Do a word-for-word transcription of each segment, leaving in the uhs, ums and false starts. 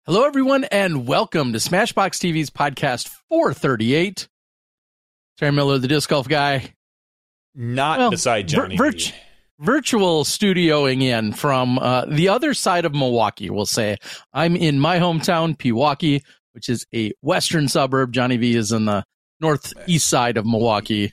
Hello, everyone, and welcome to Smashbox T V's podcast four thirty-eight. Terry Miller, the disc golf guy. Not well, beside Johnny vir- vir- Virtual studioing in from uh, the other side of Milwaukee, we'll say. I'm in my hometown, Pewaukee, which is a western suburb. Johnny V is in the northeast side of Milwaukee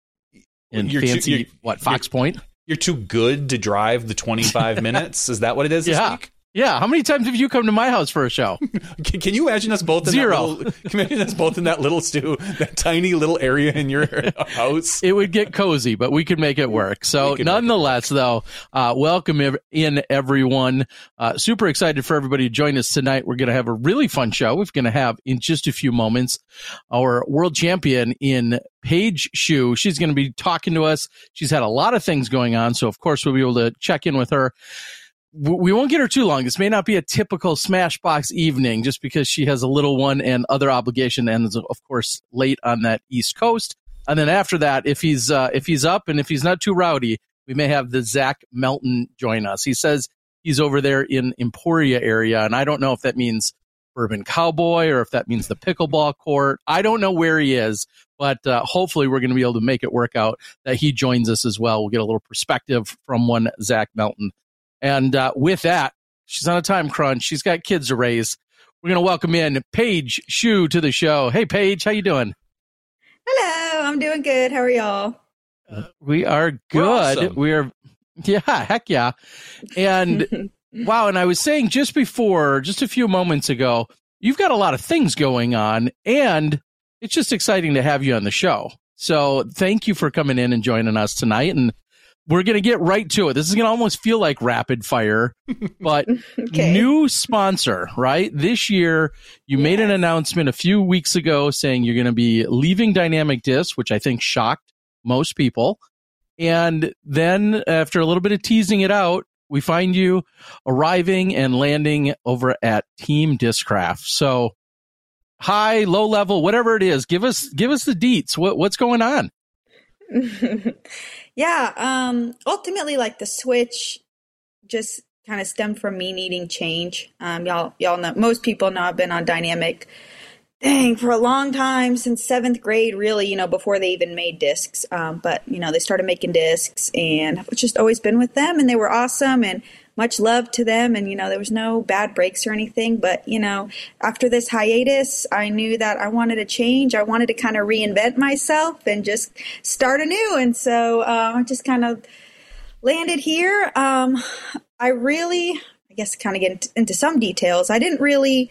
in you're fancy, too, what, Fox you're, Point? You're too good to drive the twenty-five minutes? Is that what it is this yeah. week? Yeah, how many times have you come to my house for a show? can, can you imagine us both in Zero. That little, can you imagine us both in that little stew, that tiny little area in your house? It would get cozy, but we could make it work. So nonetheless, though, uh, welcome in everyone. Uh, super excited for everybody to join us tonight. We're going to have a really fun show. We're going to have in just a few moments our world champion in Paige Shue. She's going to be talking to us. She's had a lot of things going on, so of course we'll be able to check in with her. We won't get her too long. This may not be a typical Smashbox evening just because she has a little one and other obligation and is, of course, late on that East Coast. And then after that, if he's uh, if he's up and if he's not too rowdy, we may have the Zach Melton join us. He says he's over there in Emporia area, and I don't know if that means Bourbon Cowboy or if that means the pickleball court. I don't know where he is, but uh, hopefully we're going to be able to make it work out that he joins us as well. We'll get a little perspective from one Zach Melton. And uh, with that, she's on a time crunch. She's got kids to raise. We're going to welcome in Paige Shue to the show. Hey, Paige, how you doing? Hello, I'm doing good. How are y'all? Uh, we are good. Awesome. We are, yeah, heck yeah. And wow, and I was saying just before, just a few moments ago, you've got a lot of things going on, and it's just exciting to have you on the show. So thank you for coming in and joining us tonight. And we're going to get right to it. This is going to almost feel like rapid fire, but okay. New sponsor, right? This year, you yes. made an announcement a few weeks ago saying you're going to be leaving Dynamic Disc, which I think shocked most people. And then after a little bit of teasing it out, we find you arriving and landing over at Team Discraft. So high, low level, whatever it is, give us give us the deets. What, what's going on? Yeah, um, ultimately, like the switch just kind of stemmed from me needing change. Um, y'all, y'all know, most people know I've been on Dynamic, dang, for a long time, since seventh grade, really, you know, before they even made discs. Um, but, you know, they started making discs, and I've just always been with them, and they were awesome, and much love to them. And, you know, there was no bad breaks or anything. But, you know, after this hiatus, I knew that I wanted to change. I wanted to kind of reinvent myself and just start anew. And so uh, I just kind of landed here. Um, I really, I guess, kind of get into some details. I didn't really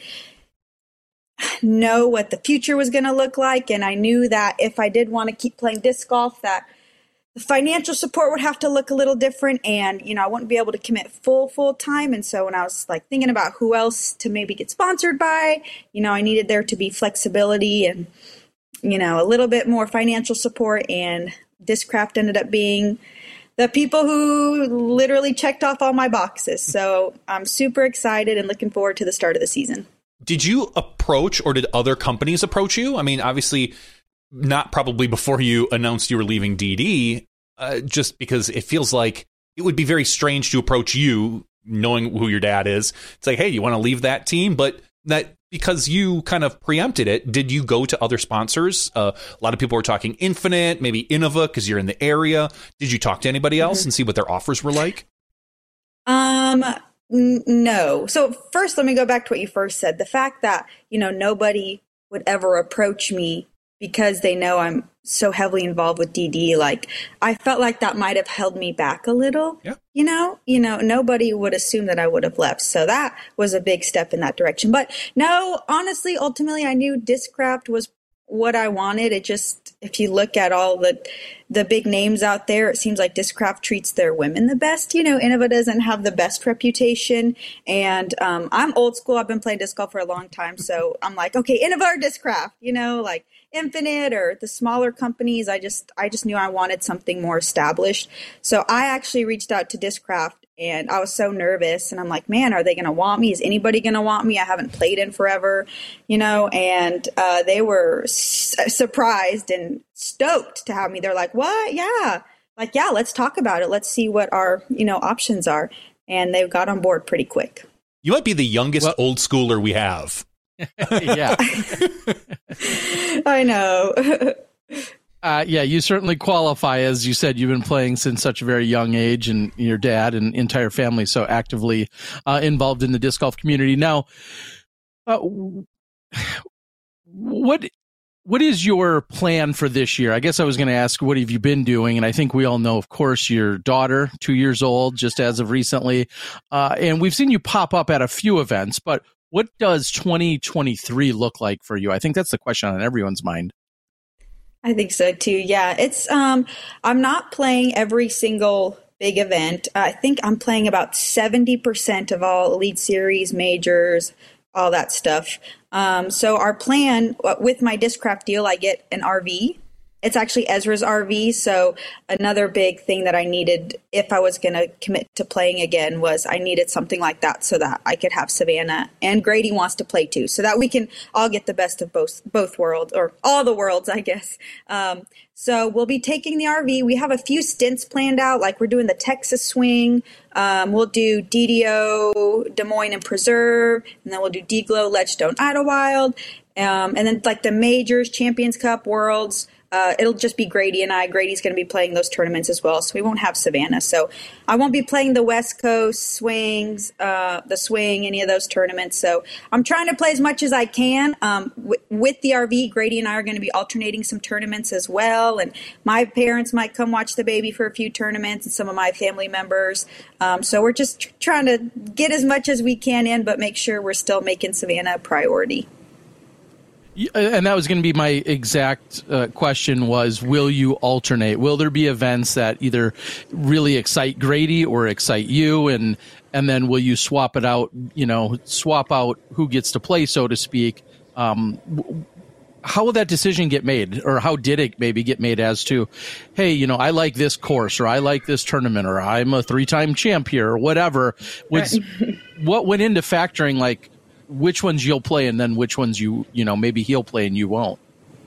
know what the future was going to look like. And I knew that if I did want to keep playing disc golf, that the financial support would have to look a little different, and, you know, I wouldn't be able to commit full, full time. And so when I was like thinking about who else to maybe get sponsored by, you know, I needed there to be flexibility and, you know, a little bit more financial support, and Discraft ended up being the people who literally checked off all my boxes. So I'm super excited and looking forward to the start of the season. Did you approach, or did other companies approach you? I mean, obviously not probably before you announced you were leaving D D, uh, just because it feels like it would be very strange to approach you knowing who your dad is. It's like, hey, you want to leave that team? But that because you kind of preempted it, did you go to other sponsors? Uh, a lot of people were talking Infinite, maybe Innova, because you're in the area. Did you talk to anybody else mm-hmm. and see what their offers were like? Um, n- no. So first, let me go back to what you first said. The fact that, you know, nobody would ever approach me because they know I'm so heavily involved with D D, like, I felt like that might have held me back a little. Yeah. You know, you know, nobody would assume that I would have left. So that was a big step in that direction. But no, honestly, ultimately, I knew Discraft was what I wanted. It just, if you look at all the the big names out there, it seems like Discraft treats their women the best. You know, Innova doesn't have the best reputation. And um, I'm old school. I've been playing disc golf for a long time. So I'm like, okay, Innova or Discraft, you know, like Infinite or the smaller companies. I just, I just knew I wanted something more established. So I actually reached out to Discraft, and I was so nervous, and I'm like, man, are they going to want me? Is anybody going to want me? I haven't played in forever, you know, and uh, they were s- surprised and stoked to have me. They're like, what? Yeah. Like, yeah, let's talk about it. Let's see what our, you know, options are. And they got on board pretty quick. You might be the youngest well, old schooler we have. Yeah. I know. Uh, yeah, you certainly qualify. As you said, you've been playing since such a very young age, and your dad and entire family so actively uh, involved in the disc golf community. Now, uh, what what is your plan for this year? I guess I was going to ask, what have you been doing? And I think we all know, of course, your daughter, two years old, just as of recently, uh, and we've seen you pop up at a few events. But what does twenty twenty-three look like for you? I think that's the question on everyone's mind. I think so too. Yeah, it's um I'm not playing every single big event. I think I'm playing about seventy percent of all Elite Series, majors, all that stuff. Um, so our plan with my Discraft deal, I get an R V. It's actually Ezra's R V. So another big thing that I needed if I was going to commit to playing again was I needed something like that so that I could have Savannah, and Grady wants to play too, so that we can all get the best of both both worlds, or all the worlds, I guess. Um, so we'll be taking the R V. We have a few stints planned out, like we're doing the Texas Swing. Um, we'll do D D O, Des Moines and Preserve, and then we'll do D-Glow, Ledgestone, Idlewild, um, and then like the majors, Champions Cup, Worlds. Uh, it'll just be Grady and I. Grady's going to be playing those tournaments as well, so we won't have Savannah. So I won't be playing the West Coast swings, uh, the swing, any of those tournaments. So I'm trying to play as much as I can. Um, w- with the R V, Grady and I are going to be alternating some tournaments as well. And my parents might come watch the baby for a few tournaments, and some of my family members. Um, so we're just tr- trying to get as much as we can in, but make sure we're still making Savannah a priority. And that was going to be my exact uh, question was, will you alternate? Will there be events that either really excite Grady or excite you? And and then will you swap it out, you know, swap out who gets to play, so to speak? Um, how will that decision get made, or how did it maybe get made as to, hey, you know, I like this course, or I like this tournament, or I'm a three-time champ here, or whatever? Was, right. What went into factoring, like, which ones you'll play and then which ones you, you know, maybe he'll play and you won't?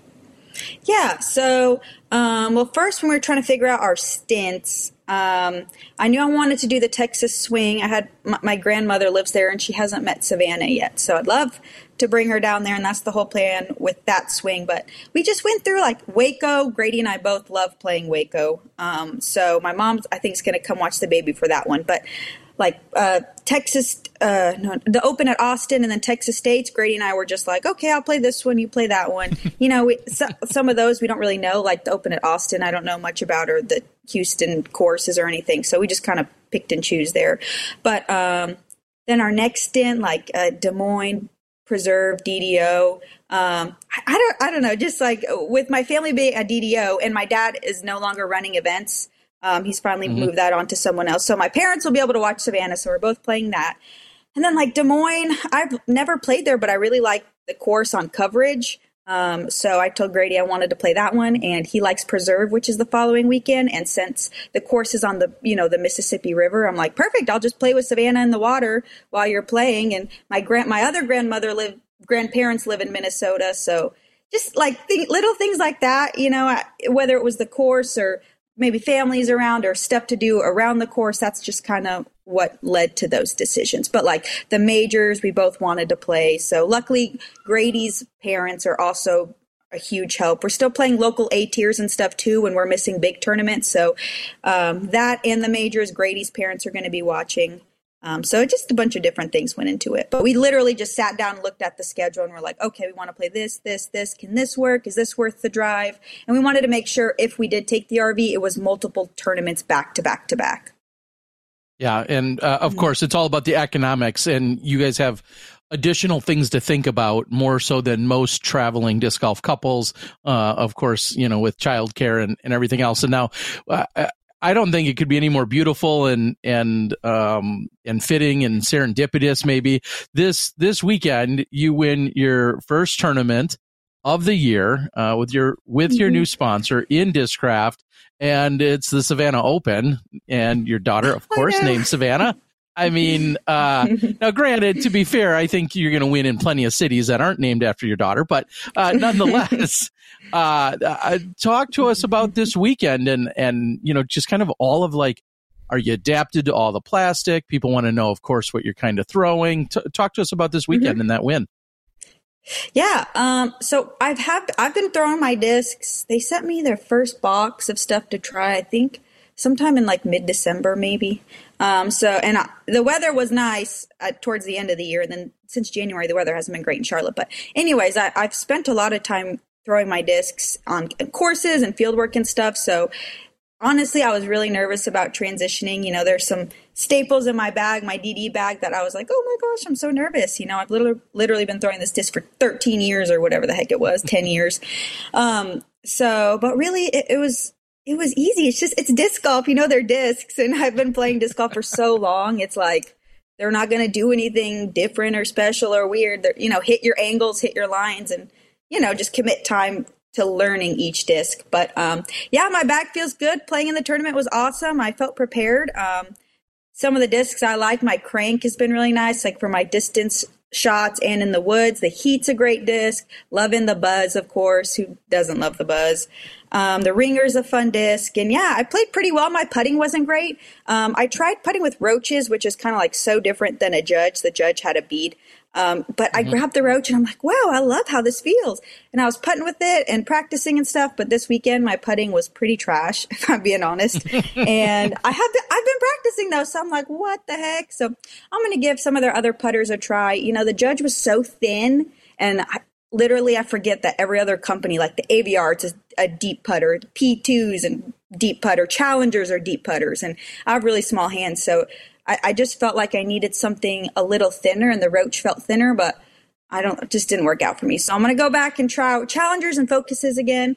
Yeah. So, um, well, first when we were trying to figure out our stints, um, I knew I wanted to do the Texas Swing. I had my, my grandmother lives there and she hasn't met Savannah yet. So I'd love to bring her down there. And that's the whole plan with that swing. But we just went through like Waco. Grady and I both love playing Waco. Um, so my mom, I think, is going to come watch the baby for that one. But like uh, Texas, uh, no, the Open at Austin and then Texas States, Grady and I were just like, okay, I'll play this one, you play that one. You know, we, so, some of those we don't really know, like the Open at Austin, I don't know much about, or the Houston courses or anything. So we just kind of picked and choose there. But um, then our next stint, like uh, Des Moines, Preserve, D D O. Um, I, I don't, I don't know, just like with my family being a D D O and my dad is no longer running events. Um, he's finally mm-hmm. moved that on to someone else. So my parents will be able to watch Savannah. So we're both playing that. And then like Des Moines, I've never played there, but I really like the course on coverage. Um, so I told Grady I wanted to play that one, and he likes Preserve, which is the following weekend. And since the course is on the, you know, the Mississippi River, I'm like, perfect. I'll just play with Savannah in the water while you're playing. And my grand, my other grandmother live, grandparents live in Minnesota. So just like th- little things like that, you know, whether it was the course or maybe families around or stuff to do around the course, that's just kind of what led to those decisions. But like the majors, we both wanted to play. So luckily, Grady's parents are also a huge help. We're still playing local A tiers and stuff too when we're missing big tournaments. So um, that and the majors, Grady's parents are going to be watching. Um, so just a bunch of different things went into it. But we literally just sat down and looked at the schedule and we're like, okay, we want to play this, this, this. Can this work? Is this worth the drive? And we wanted to make sure if we did take the R V, it was multiple tournaments back to back to back. Yeah. And uh, of mm-hmm. course, it's all about the economics. And you guys have additional things to think about, more so than most traveling disc golf couples, uh, of course, you know, with childcare and, and everything else. And now, uh, I don't think it could be any more beautiful and and um and fitting and serendipitous. Maybe this this weekend you win your first tournament of the year uh, with your with mm-hmm. your new sponsor in Discraft, and it's the Savannah Open, and your daughter, of course, named Savannah. I mean, uh, now granted, to be fair, I think you're going to win in plenty of cities that aren't named after your daughter, but uh, nonetheless, uh, uh, talk to us about this weekend and, and, you know, just kind of all of like Are you adapted to all the plastic? People want to know, of course, what you're kind of throwing. T- talk to us about this weekend mm-hmm. and that win. Yeah. Um, so I've have, I've been throwing my discs. They sent me their first box of stuff to try, I think sometime in like mid-December, maybe. Um, so, and I, the weather was nice at, towards the end of the year. And then since January, the weather hasn't been great in Charlotte. But anyways, I, I've spent a lot of time throwing my discs on courses and field work and stuff. So honestly, I was really nervous about transitioning. You know, there's some staples in my bag, my D D bag, that I was like, oh my gosh, I'm so nervous. You know, I've literally, literally been throwing this disc for thirteen years or whatever the heck it was, ten years. Um, so, but really it, it was, it was easy. It's just, it's disc golf. You know, they're discs, and I've been playing disc golf for so long. It's like, they're not going to do anything different or special or weird. They're, you know, hit your angles, hit your lines, and, you know, just commit time to learning each disc. But um, yeah, my bag feels good. Playing in the tournament was awesome. I felt prepared. Um, some of the discs I like, my crank has been really nice, like for my distance shots and in the woods. The Heat's a great disc. Loving the Buzz, of course. Who doesn't love the Buzz? Um, the Ringer's a fun disc. And yeah, I played pretty well. My putting wasn't great. Um, I tried putting with roaches, which is kind of like so different than a judge. The judge had a bead. Um, but I mm-hmm. grabbed the roach and I'm like, wow, I love how this feels. And I was putting with it and practicing and stuff. But this weekend, my putting was pretty trash, if I'm being honest. And I have been, I've been practicing though. So I'm like, what the heck? So I'm going to give some of their other putters a try. You know, the judge was so thin, and I, literally I forget that every other company, like the A V R, it's a, a deep putter, P twos and deep putter, Challengers are deep putters. And I have really small hands. So I, I just felt like I needed something a little thinner, and the roach felt thinner, but I don't, it just didn't work out for me. So I'm going to go back and try Challengers and Focuses again.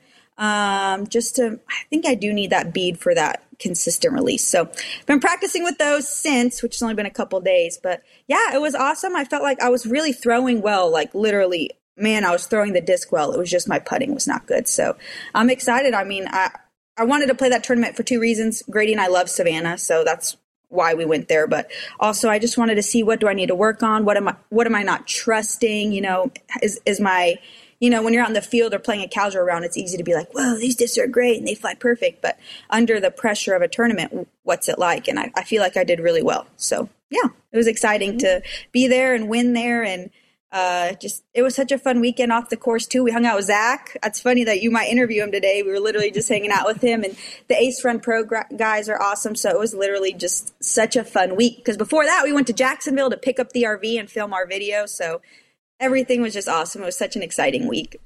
Um, just to, I think I do need that bead for that consistent release. So I've been practicing with those since, which has only been a couple days, but yeah, it was awesome. I felt like I was really throwing well, like literally, man, I was throwing the disc well. It was just my putting was not good. So I'm excited. I mean, I, I wanted to play that tournament for two reasons. Grady and I love Savannah, so that's why we went there. But also I just wanted to see, what do I need to work on? What am I, what am I not trusting? You know, is, is my, you know, when you're out in the field or playing a casual round, it's easy to be like, whoa, these discs are great and they fly perfect. But under the pressure of a tournament, what's it like? And I, I feel like I did really well. So yeah, it was exciting to be there and win there. And uh, just, it was such a fun weekend off the course too. We hung out with Zach. It's funny that you might interview him today. We were literally just hanging out with him, and the Ace Run Pro gra- guys are awesome. So it was literally just such a fun week, because before that we went to Jacksonville to pick up the R V and film our video. So everything was just awesome. It was such an exciting week.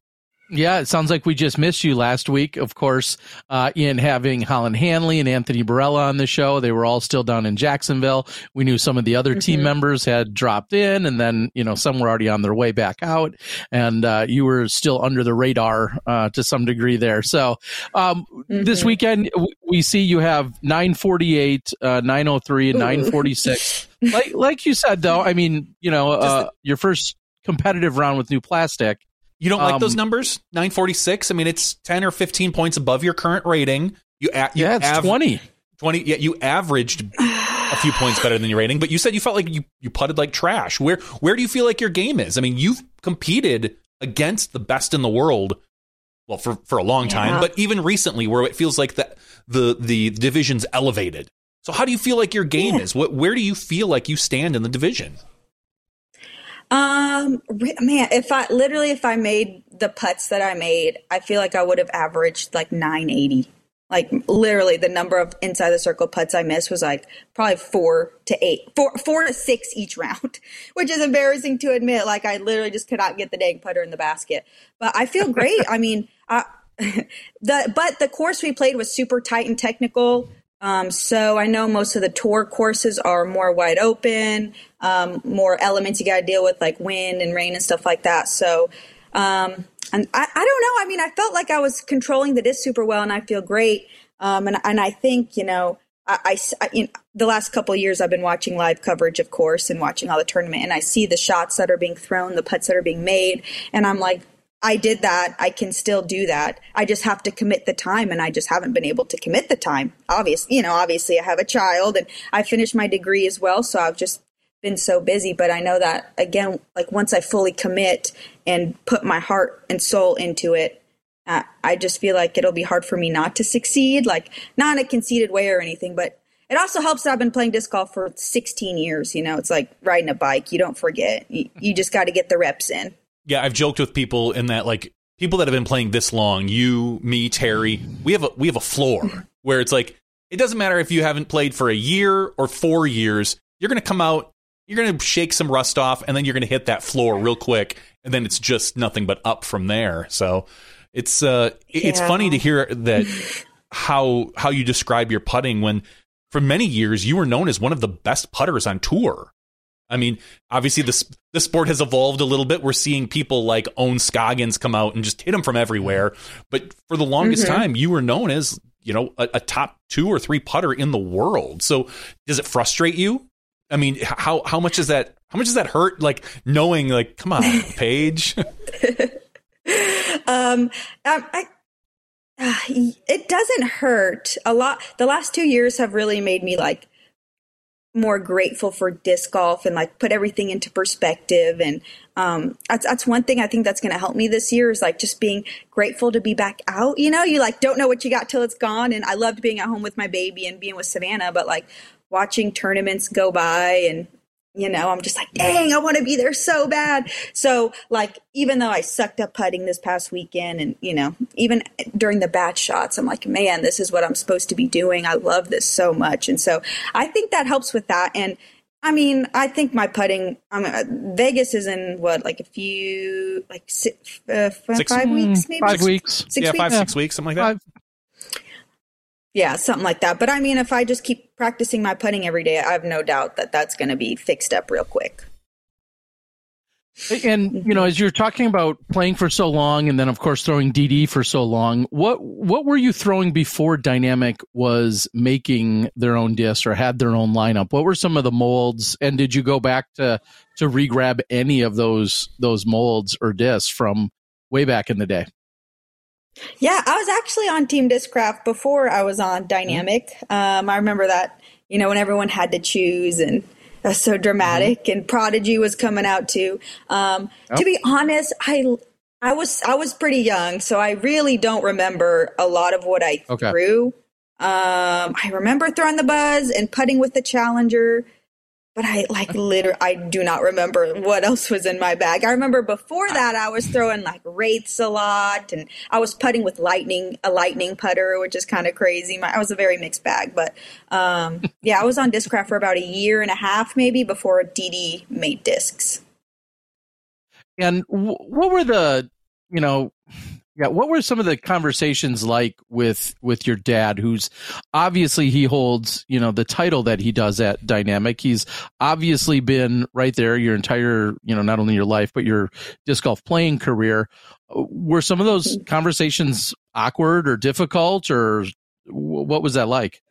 Yeah, it sounds like we just missed you last week, of course, uh, in having Holland Hanley and Anthony Barella on the show. They were all still down in Jacksonville. We knew some of the other mm-hmm. team members had dropped in, and then, you know, some were already on their way back out, and uh, you were still under the radar uh, to some degree there. So um, mm-hmm. this weekend, we see you have nine forty-eight, uh, nine oh three, and nine forty-six. like, like you said, though, I mean, you know, uh, your first competitive round with new plastic. You don't like um, those numbers? nine forty-six? I mean, it's ten or fifteen points above your current rating. You, a- you Yeah, it's av- twenty. twenty. Yeah, you averaged a few points better than your rating, but you said you felt like you, you putted like trash. Where where do you feel like your game is? I mean, you've competed against the best in the world, well, for, for a long time, yeah. but even recently, where it feels like the, the, the division's elevated. So how do you feel like your game yeah. is? What, where do you feel like you stand in the division? Um, man, if I literally, if I made the putts that I made, I feel like I would have averaged like nine eighty. Like literally the number of inside the circle putts I missed was like probably four to eight, four, four to six each round, which is embarrassing to admit. Like I literally just could not get the dang putter in the basket, but I feel great. I mean, I, the, but the course we played was super tight and technical. Um, so I know most of the tour courses are more wide open, um, more elements you got to deal with, like wind and rain and stuff like that. So, um, and I, I don't know. I mean, I felt like I was controlling the disc super well, and I feel great. Um, and, and I think, you know, I, I, you know, the last couple of years I've been watching live coverage, of course, and watching all the tournament, and I see the shots that are being thrown, the putts that are being made, and I'm like, I did that. I can still do that. I just have to commit the time, and I just haven't been able to commit the time. Obviously, you know, obviously I have a child, and I finished my degree as well. So I've just been so busy, but I know that again, like once I fully commit and put my heart and soul into it, uh, I just feel like it'll be hard for me not to succeed, like not in a conceited way or anything, but it also helps that I've been playing disc golf for sixteen years. You know, it's like riding a bike. You don't forget. You, you just got to get the reps in. Yeah, I've joked with people in that, like, people that have been playing this long, you, me, Terry, we have a we have a floor where it's like, it doesn't matter if you haven't played for a year or four years, you're going to come out, you're going to shake some rust off, and then you're going to hit that floor real quick, and then it's just nothing but up from there. So it's uh, it's yeah. funny to hear that how how you describe your putting when for many years you were known as one of the best putters on tour. I mean, obviously, this the sport has evolved a little bit. We're seeing people like Owen Scoggins come out and just hit them from everywhere. But for the longest mm-hmm. time, you were known as, you know, a, a top two or three putter in the world. So does it frustrate you? I mean, how how much is that? How much does that hurt? Like knowing, like, come on, Paige. um, I. Uh, it doesn't hurt a lot. The last two years have really made me like more grateful for disc golf and like put everything into perspective. And um, that's, that's one thing I think that's going to help me this year is like just being grateful to be back out. You know, you like don't know what you got till it's gone. And I loved being at home with my baby and being with Savannah, but like watching tournaments go by and, you know, I'm just like, dang, I want to be there so bad. So like, even though I sucked up putting this past weekend and, you know, even during the bad shots, I'm like, man, this is what I'm supposed to be doing. I love this so much. And so I think that helps with that. And I mean, I think my putting, I mean, Vegas is in what, like a few, like six, uh, six, five weeks, maybe? Five weeks. Six yeah, weeks? five, six weeks, something like that. Five. Yeah, something like that. But I mean, if I just keep practicing my putting every day, I have no doubt that that's going to be fixed up real quick. And, you know, as you're talking about playing for so long and then, of course, throwing D D for so long, what what were you throwing before Dynamic was making their own discs or had their own lineup? What were some of the molds? And did you go back to, to re-grab any of those those molds or discs from way back in the day? Yeah, I was actually on Team Discraft before I was on Dynamic. Um, I remember that, you know, when everyone had to choose and it was so dramatic mm-hmm. and Prodigy was coming out too. Um, oh. To be honest, I I was I was pretty young, so I really don't remember a lot of what I okay. threw. Um, I remember throwing the Buzz and putting with the Challenger. But I like literally, I do not remember what else was in my bag. I remember before that I was throwing like Wraiths a lot, and I was putting with lightning, a lightning putter, which is kind of crazy. My, I was a very mixed bag, but um, yeah, I was on Discraft for about a year and a half, maybe before D D made discs. And w- what were the, you know, yeah, what were some of the conversations like with with your dad, who's obviously he holds, you know, the title that he does at Dynamic. He's obviously been right there your entire, you know, not only your life, but your disc golf playing career. Were some of those conversations awkward or difficult, or what was that like?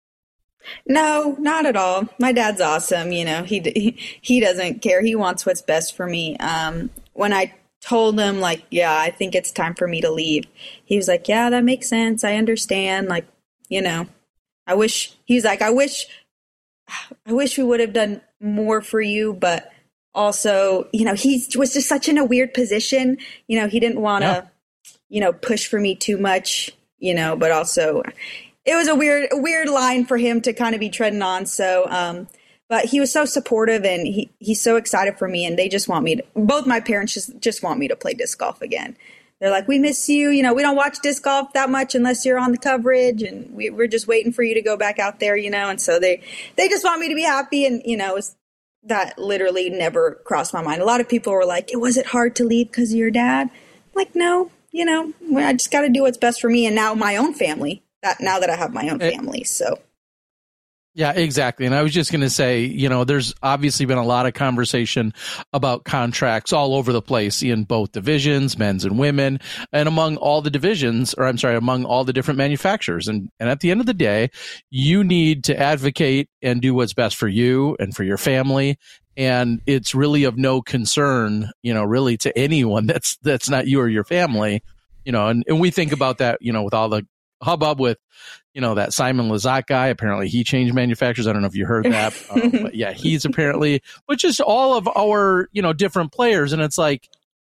No, not at all. My dad's awesome. You know, he he, he doesn't care. He wants what's best for me. Um, when I told him like, yeah, I think it's time for me to leave, he was like, yeah, that makes sense. I understand. Like, you know, I wish, he's like, I wish, I wish we would have done more for you, but also, you know, he was just such in a weird position. You know, he didn't want to, yeah. you know, push for me too much, you know, but also it was a weird, a weird line for him to kind of be treading on. So, um, but he was so supportive and he, he's so excited for me, and they just want me to, both my parents just, just want me to play disc golf again. They're like, we miss you. You know, we don't watch disc golf that much unless you're on the coverage, and we, we're just waiting for you to go back out there, you know? And so they, they just want me to be happy. And, you know, it was, that literally never crossed my mind. A lot of people were like, was it hard to leave because of your dad? I'm like, no, you know, I just got to do what's best for me. And now my own family, that now that I have my own family. So. Yeah, exactly. And I was just going to say, you know, there's obviously been a lot of conversation about contracts all over the place in both divisions, men's and women, and among all the divisions, or I'm sorry, among all the different manufacturers. And, and at the end of the day, you need to advocate and do what's best for you and for your family. And it's really of no concern, you know, really to anyone that's, that's not you or your family, you know, and, and we think about that, you know, with all the hubbub with, you know, that Simon Lizotte guy. Apparently he changed manufacturers. I don't know if you heard that. Um, but yeah, he's apparently, but just all of our, you know, different players. And it's like,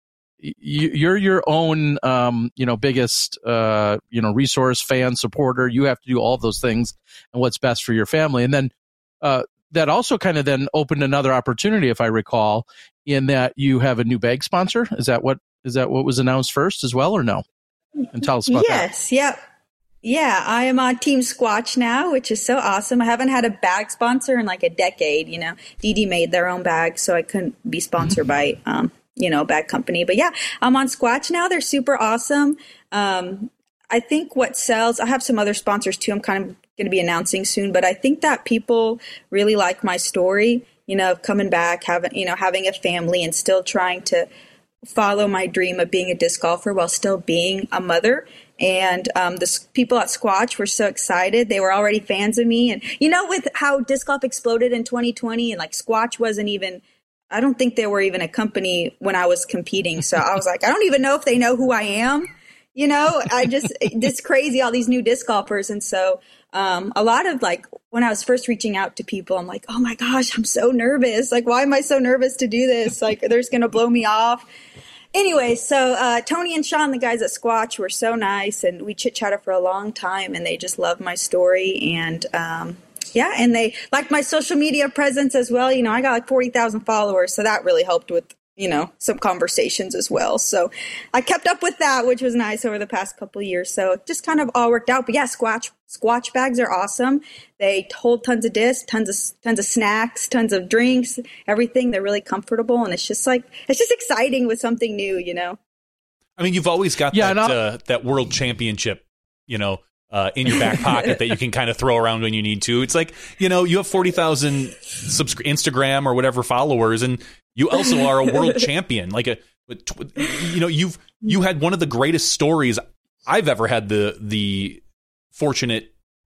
you, you're your own, um, you know, biggest, uh, you know, resource, fan, supporter. You have to do all those things and what's best for your family. And then uh, that also kind of then opened another opportunity, if I recall, in that you have a new bag sponsor. Is that what is that what was announced first as well, or no? And tell us about yes, that. Yes. Yep. Yeah, I am on Team Squatch now, which is so awesome. I haven't had a bag sponsor in like a decade. You know, D D made their own bags, so I couldn't be sponsored by, um, you know, a bag company. But yeah, I'm on Squatch now. They're super awesome. Um, I think what sells, I have some other sponsors too. I'm kind of going to be announcing soon, but I think that people really like my story, you know, of coming back, having, you know, having a family and still trying to follow my dream of being a disc golfer while still being a mother. And um, the s- people at Squatch were so excited. They were already fans of me. And, you know, with how disc golf exploded in twenty twenty and like Squatch wasn't even, I don't think they were even a company when I was competing. So I was like, I don't even know if they know who I am. You know, I just, it's crazy, all these new disc golfers. And so um, a lot of like, when I was first reaching out to people, I'm like, oh my gosh, I'm so nervous. Like, why am I so nervous to do this? Like, they're just going to blow me off. Anyway, so uh, Tony and Sean, the guys at Squatch, were so nice, and we chit-chatted for a long time, and they just loved my story. And, um, yeah, and they liked my social media presence as well. You know, I got like forty thousand followers, so that really helped with, you know, some conversations as well. So I kept up with that, which was nice over the past couple of years. So it just kind of all worked out. But yeah, Squatch Squatch bags are awesome. They hold tons of discs, tons of tons of snacks, tons of drinks, everything. They're really comfortable, and it's just like it's just exciting with something new, you know. I mean, you've always got yeah, that uh, that world championship, you know, uh, in your back pocket that you can kind of throw around when you need to. It's like, you know, you have forty thousand subscri- Instagram or whatever followers, and you also are a world champion. Like a, you know, you've you had one of the greatest stories I've ever had the the fortunate.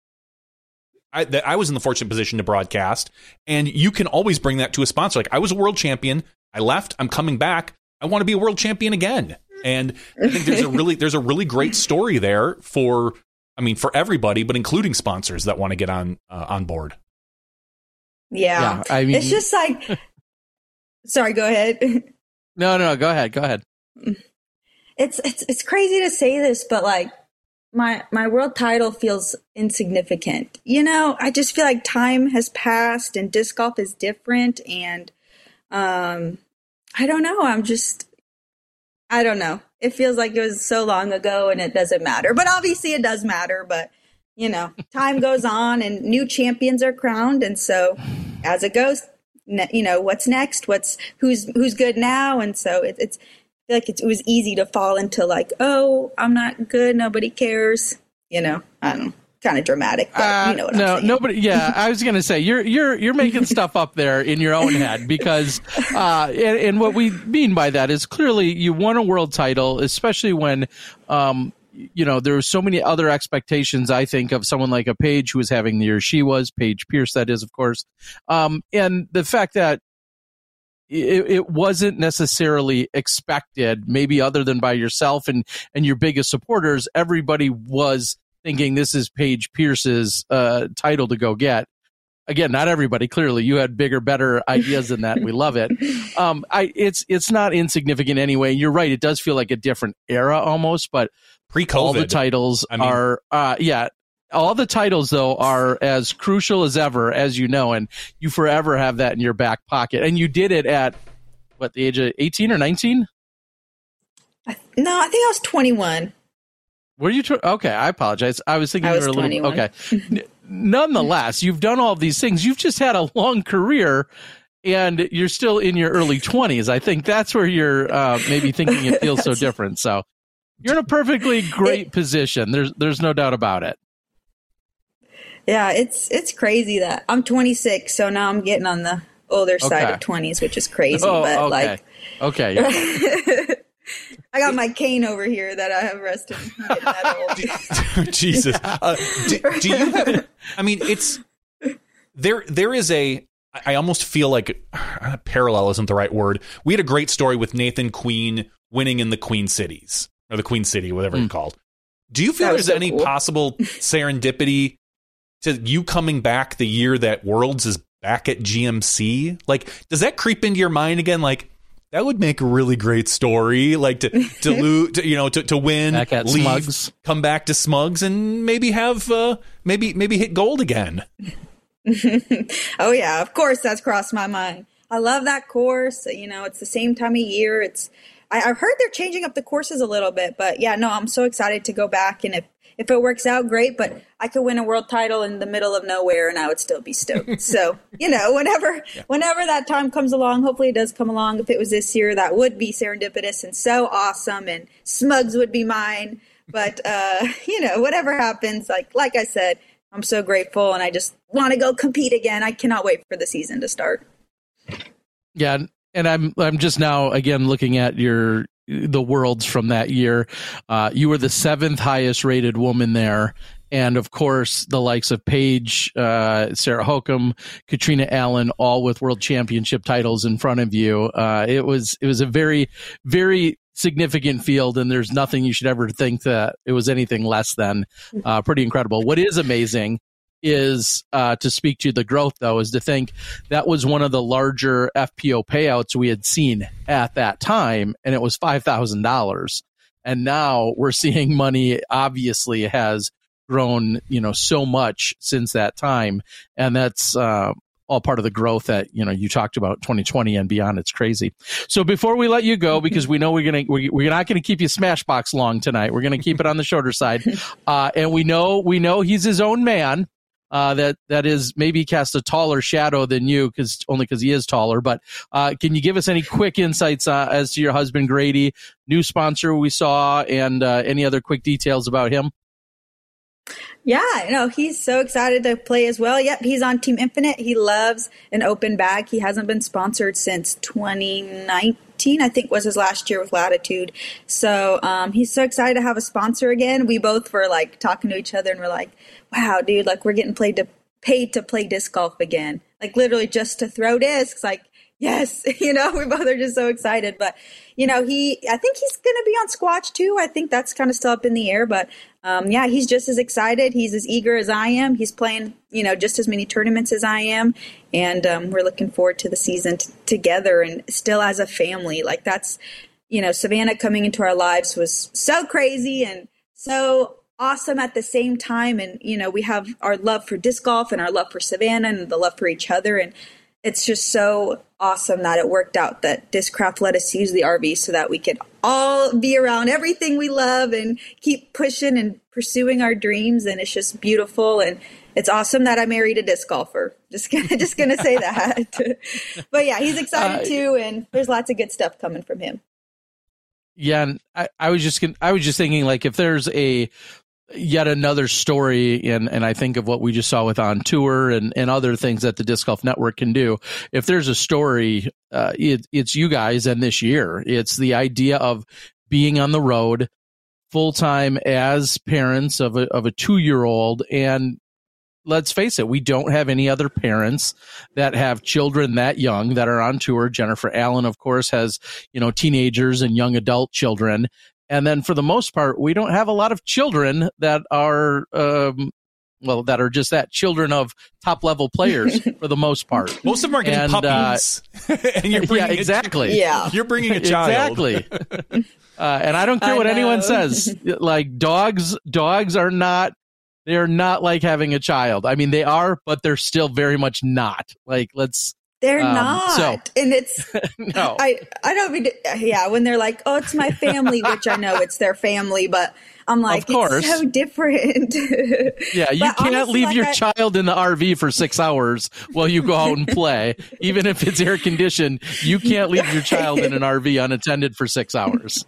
I, that I was in the fortunate position to broadcast, and you can always bring that to a sponsor. Like, I was a world champion. I left. I'm coming back. I want to be a world champion again. And I think there's a really there's a really great story there for, I mean, for everybody, but including sponsors that want to get on uh, on board. Yeah, yeah I mean, it's just like. Sorry, go ahead. No, no, go ahead. Go ahead. It's it's it's crazy to say this, but like. My my world title feels insignificant. You know, I just feel like time has passed and disc golf is different. And um, I don't know. I'm just, I don't know. It feels like it was so long ago and it doesn't matter. But obviously it does matter. But, you know, time goes on and new champions are crowned. And so as it goes, ne- you know, what's next? What's who's who's good now? And so it, it's. I feel like it was easy to fall into like, oh, I'm not good. Nobody cares. You know, I don't know. Kind of dramatic, but uh, you know what no, I'm saying. Nobody. Yeah, I was going to say you're you're you're making stuff up there in your own head because, uh, and, and what we mean by that is clearly you won a world title, especially when, um, you know, there were so many other expectations. I think of someone like a Paige who was having the year she was, Paige Pierce, that is, of course, um, and the fact that. It, it wasn't necessarily expected, maybe other than by yourself and, and your biggest supporters. Everybody was thinking this is Paige Pierce's uh, title to go get. Again, not everybody. Clearly, you had bigger, better ideas than that. We love it. Um, I it's it's not insignificant anyway. You're right. It does feel like a different era almost, but pre-COVID, all the titles I mean, are uh, yeah. All the titles, though, are as crucial as ever, as you know, and you forever have that in your back pocket. And you did it at, what, the age of eighteen or nineteen? No, I think I was twenty-one. Were you? Tw- okay, I apologize. I was thinking I was you were a little. twenty-one. Okay. Nonetheless, you've done all of these things. You've just had a long career, and you're still in your early twenties. I think that's where you're uh, maybe thinking it feels so different. So you're in a perfectly great it, position. There's there's no doubt about it. Yeah, it's it's crazy that I'm twenty-six, so now I'm getting on the older okay. side of twenties, which is crazy. Oh, but okay. like, okay, I got my cane over here that I have rested. Jesus, uh, do, do you? Have, I mean, it's there. There is a. I almost feel like uh, parallel isn't the right word. We had a great story with Nathan Queen winning in the Queen Cities or the Queen City, whatever mm. it's called. Do you feel there's so any cool. possible serendipity to you coming back the year that Worlds is back at G M C? Like, does that creep into your mind again? Like, That would make a really great story, like to to lose, to, you know, to, to win, back at leave, Smugs. come back to Smugs, and maybe have uh, maybe maybe hit gold again. Oh yeah, of course that's crossed my mind. I love that course. You know, it's the same time of year. It's I, I've heard they're changing up the courses a little bit, but yeah, no, I'm so excited to go back, and if if it works out, great. But I could win a world title in the middle of nowhere, and I would still be stoked. So you know, whenever yeah. whenever that time comes along, hopefully it does come along. If it was this year, that would be serendipitous and so awesome, and Smugs would be mine. But uh, you know, whatever happens, like like I said, I'm so grateful, and I just want to go compete again. I cannot wait for the season to start. Yeah, and I'm I'm just now again looking at your the worlds from that year. Uh, you were the seventh highest rated woman there, and of course the likes of Paige, uh, Sarah Hokum, Katrina Allen, all with world championship titles in front of you. Uh, it was it was a very very significant field, and there's nothing you should ever think that it was anything less than. Uh, pretty incredible. What is amazing is uh, to speak to the growth, though, is to think that was one of the larger F P O payouts we had seen at that time, and it was five thousand dollars. And now we're seeing money obviously has grown, you know, so much since that time, and that's uh, all part of the growth that, you know, you talked about twenty twenty and beyond. It's crazy. So before we let you go, because we know we're gonna we're, we're not gonna keep you Smashbox long tonight. We're gonna keep it on the shorter side, uh, and we know we know he's his own man. Uh, that that is maybe cast a taller shadow than you, because only because he is taller. But uh, can you give us any quick insights uh, as to your husband Grady, new sponsor we saw, and uh, any other quick details about him? Yeah, you know, he's so excited to play as well. Yep, he's on Team Infinite. He loves an open bag. He hasn't been sponsored since twenty nineteen, I think was his last year with Latitude. So um, he's so excited to have a sponsor again. We both were like talking to each other and we're like, wow, dude, like we're getting played to, paid to play disc golf again. Like literally just to throw discs. Like, yes, you know, we both are just so excited. But, you know, he, I think he's going to be on Squatch too. I think that's kind of still up in the air. But um, yeah, he's just as excited. He's as eager as I am. He's playing, you know, just as many tournaments as I am. And um, we're looking forward to the season t- together and still as a family. Like that's, you know, Savannah coming into our lives was so crazy and so awesome at the same time. And, you know, we have our love for disc golf and our love for Savannah and the love for each other. And it's just so awesome that it worked out that Discraft let us use the R V so that we could all be around everything we love and keep pushing and pursuing our dreams. And it's just beautiful. And it's awesome that I married a disc golfer. Just gonna, just going to say that. But yeah, he's excited uh, too. And there's lots of good stuff coming from him. Yeah. And I, I was just, I was just thinking, like, if there's a, yet another story, and and I think of what we just saw with On Tour and, and other things that the Disc Golf Network can do. If there's a story, uh, it, it's you guys and this year. It's the idea of being on the road full time as parents of a of a two-year-old. And let's face it, we don't have any other parents that have children that young that are on tour. Jennifer Allen, of course, has, you know, teenagers and young adult children. And then for the most part, we don't have a lot of children that are, um, well, that are just that, children of top level players for the most part. Most of them are getting and, puppies. Uh, and you're bringing yeah, exactly. A, yeah. You're bringing a child. Exactly. uh, and I don't care I what know. anyone says. Like dogs, dogs are not, they're not like having a child. I mean, they are, but they're still very much not. Like, let's. They're um, not. So, and it's, no. I, I don't mean, yeah, when they're like, oh, it's my family, which I know it's their family, but I'm like, of course. It's so different. Yeah, you but can't honestly, leave like your I, child in the R V for six hours while you go out and play. Even if it's air conditioned, you can't leave your child in an R V unattended for six hours.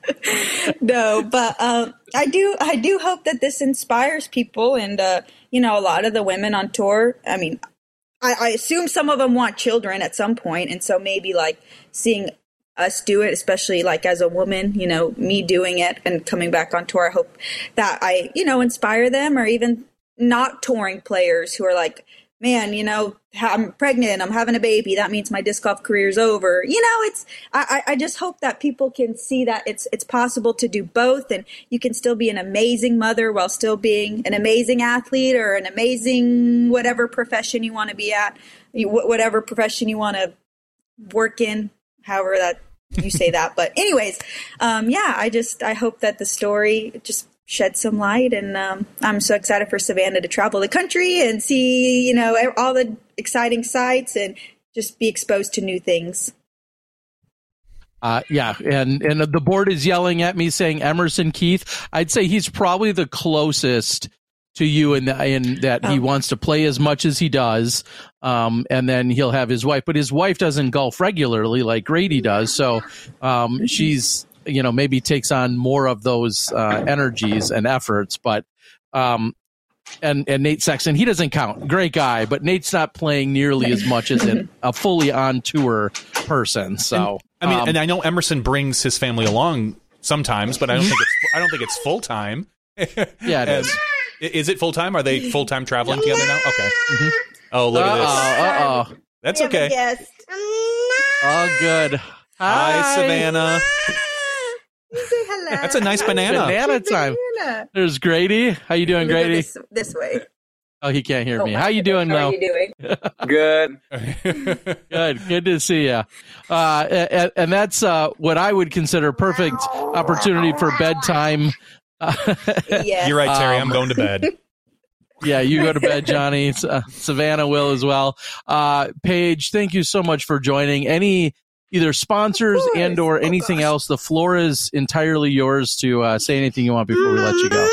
No, but um, I do, I do hope that this inspires people. And, uh, you know, a lot of the women on tour, I mean, I, I assume some of them want children at some point, and so maybe like seeing us do it, especially like as a woman, you know, me doing it and coming back on tour, I hope that I, you know, inspire them, or even not touring players who are like, man, you know, I'm pregnant, I'm having a baby, that means my disc golf career is over. You know, it's, I, I just hope that people can see that it's, it's possible to do both, and you can still be an amazing mother while still being an amazing athlete, or an amazing whatever profession you want to be at, whatever profession you want to work in, however that you say that. But anyways, um, yeah, I just I hope that the story just shed some light, and um, I'm so excited for Savannah to travel the country and see, you know, all the exciting sights and just be exposed to new things. Uh, yeah, and and the board is yelling at me saying Emerson Keith. I'd say he's probably the closest to you in, the, in that oh. he wants to play as much as he does, um, and then he'll have his wife. But his wife doesn't golf regularly like Grady does, so um, she's, you know, maybe takes on more of those uh, energies and efforts. But um, and and Nate Sexton, he doesn't count. Great guy, but Nate's not playing nearly as much as an, a fully on tour person. So and, I mean, um, and I know Emerson brings his family along sometimes, but I don't think it's I don't think it's full time. Yeah, it is. Is it full time? Are they full time traveling together now? Okay. Mm-hmm. Oh, look uh-oh, at this. Uh oh. That's okay. Yes. Oh, good. Hi, Hi Savannah. You say hello. That's a nice banana. Banana time. Banana. There's Grady. How you doing, Grady? This, this way. Oh, he can't hear oh, me. How you doing, How though? are you doing? Good. Good. Good to see you. Uh, and, and that's uh, what I would consider perfect opportunity for bedtime. Yes. You're right, Terry. Um, I'm going to bed. Yeah, you go to bed, Johnny. Uh, Savannah will as well. Uh, Paige, thank you so much for joining. Any either sponsors and or anything oh, else, the floor is entirely yours to uh, say anything you want before we let you go.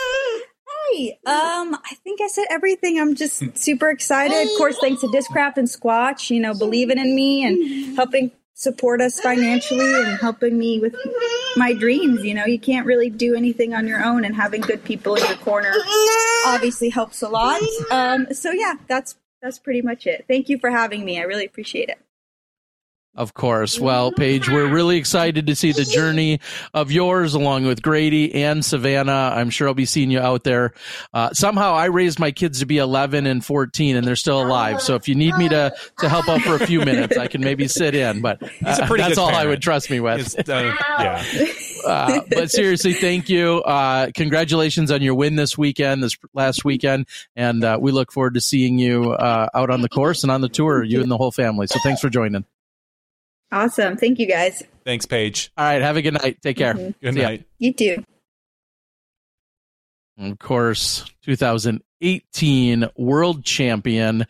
Hey, um, I think I said everything. I'm just super excited. Of course, thanks to Discraft and Squatch, you know, believing in me and helping support us financially and helping me with my dreams. You know, you can't really do anything on your own, and having good people in your corner obviously helps a lot. Um, so yeah, that's that's pretty much it. Thank you for having me. I really appreciate it. Of course. Well, Paige, we're really excited to see the journey of yours along with Grady and Savannah. I'm sure I'll be seeing you out there. Uh, somehow I raised my kids to be eleven and fourteen, and they're still alive. So if you need me to, to help out for a few minutes, I can maybe sit in. But uh, that's all parent. I would trust me with. Uh, yeah. Uh, but seriously, thank you. Uh, congratulations on your win this weekend, this last weekend. And uh, we look forward to seeing you uh, out on the course and on the tour, you and the whole family. So thanks for joining. Awesome. Thank you, guys. Thanks, Paige. All right. Have a good night. Take care. Mm-hmm. Good night. You too. And of course, two thousand eighteen world champion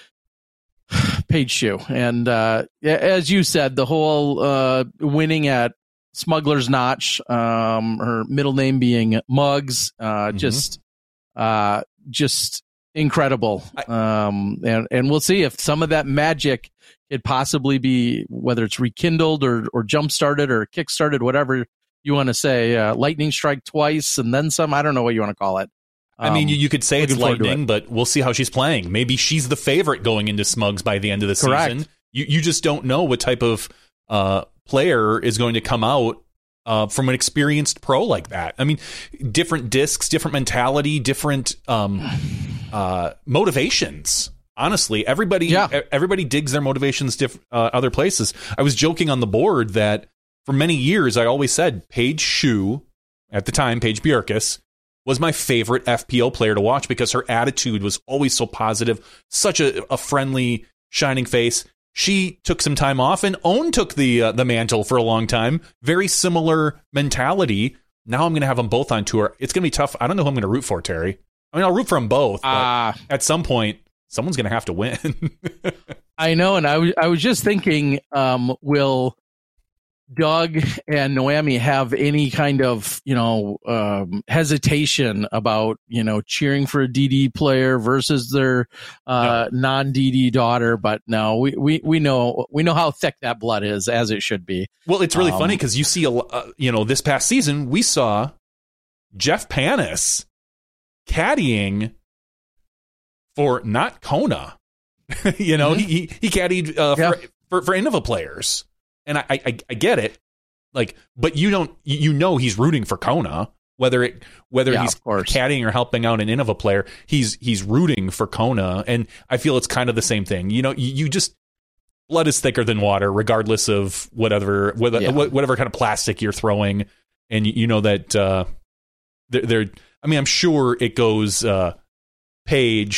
Paige Shue. And uh, as you said, the whole uh, winning at Smuggler's Notch, um, her middle name being Muggs, uh, mm-hmm. just uh, just incredible. Um, and, and we'll see if some of that magic could possibly be, whether it's rekindled or, or jump started or kick started, whatever you want to say, uh, lightning strike twice and then some. I don't know what you want to call it. Um, I mean, you, you could say it's lightning, it. but we'll see how she's playing. Maybe she's the favorite going into Smugs by the end of the Correct. season. You you just don't know what type of uh, player is going to come out uh, from an experienced pro like that. I mean, different discs, different mentality, different um, uh, motivations. Honestly, everybody yeah. everybody digs their motivations diff, uh, other places. I was joking on the board that for many years I always said Paige Shue, at the time Paige Bjerkes, was my favorite F P O player to watch because her attitude was always so positive, such a, a friendly, shining face. She took some time off, and Owen took the uh, the mantle for a long time. Very similar mentality. Now I'm going to have them both on tour. It's going to be tough. I don't know who I'm going to root for, Terry. I mean, I'll root for them both, but uh, at some point, someone's going to have to win. I know, and I, w- I was just thinking, um, will Doug and Noemi have any kind of, you know, um, hesitation about, you know, cheering for a D D player versus their uh, no. non-D D daughter? But no, we, we, we know we know how thick that blood is, as it should be. Well, it's really um, funny because you see, a, uh, you know, this past season, we saw Jeff Panis caddying for not Kona. you know, mm-hmm. he he caddied uh, yeah. for, for for Innova players, and I, I I get it. Like, but you don't you know he's rooting for Kona, whether it whether yeah, he's caddying or helping out an Innova player. He's he's rooting for Kona, and I feel it's kind of the same thing. You know, you, you just blood is thicker than water, regardless of whatever whatever, yeah. whatever kind of plastic you're throwing, and you, you know that uh, they're, they're. I mean, I'm sure it goes uh, Paige.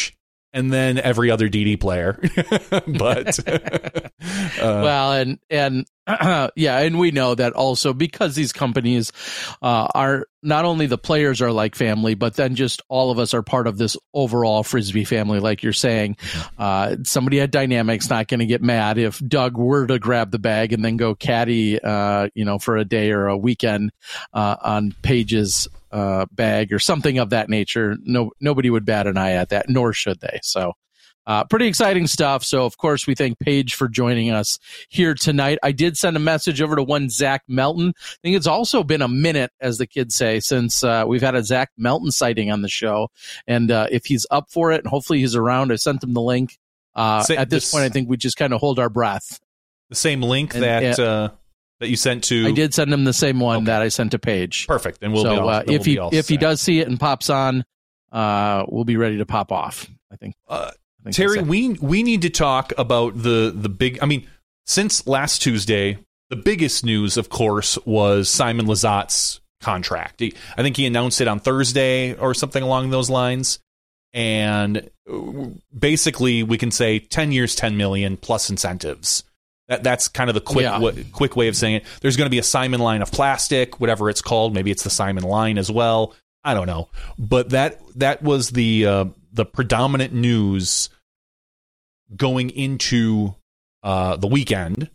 and then every other D D player. But uh, well, and and uh, yeah, and we know that also because these companies uh, are not only the players are like family, but then just all of us are part of this overall Frisbee family. Like you're saying, uh, somebody at Dynamics not going to get mad if Doug were to grab the bag and then go caddy, uh, you know, for a day or a weekend uh, on Paige's uh, bag or something of that nature. No, nobody would bat an eye at that, nor should they. So. Uh, pretty exciting stuff. So, of course, we thank Paige for joining us here tonight. I did send a message over to one Zach Melton. I think it's also been a minute, as the kids say, since uh, we've had a Zach Melton sighting on the show. And uh, if he's up for it, and hopefully he's around, I sent him the link. Uh, Say, at this, this point, I think we just kind of hold our breath. The same link and, that uh, that you sent to... I did send him the same one okay. that I sent to Paige. Perfect. And we'll so, be all, uh, if we'll he be all if set. he does see it and pops on, uh, we'll be ready to pop off, I think. Uh, Terry, we we need to talk about the the big. I mean, since last Tuesday, the biggest news, of course, was Simon Lizotte's contract. He, I think he announced it on Thursday or something along those lines. And basically, we can say ten years, ten million plus incentives. That that's kind of the quick yeah. w- quick way of saying it. There's going to be a Simon line of plastic, whatever it's called. Maybe it's the Simon line as well. I don't know, but that that was the uh, the predominant news going into uh, the weekend.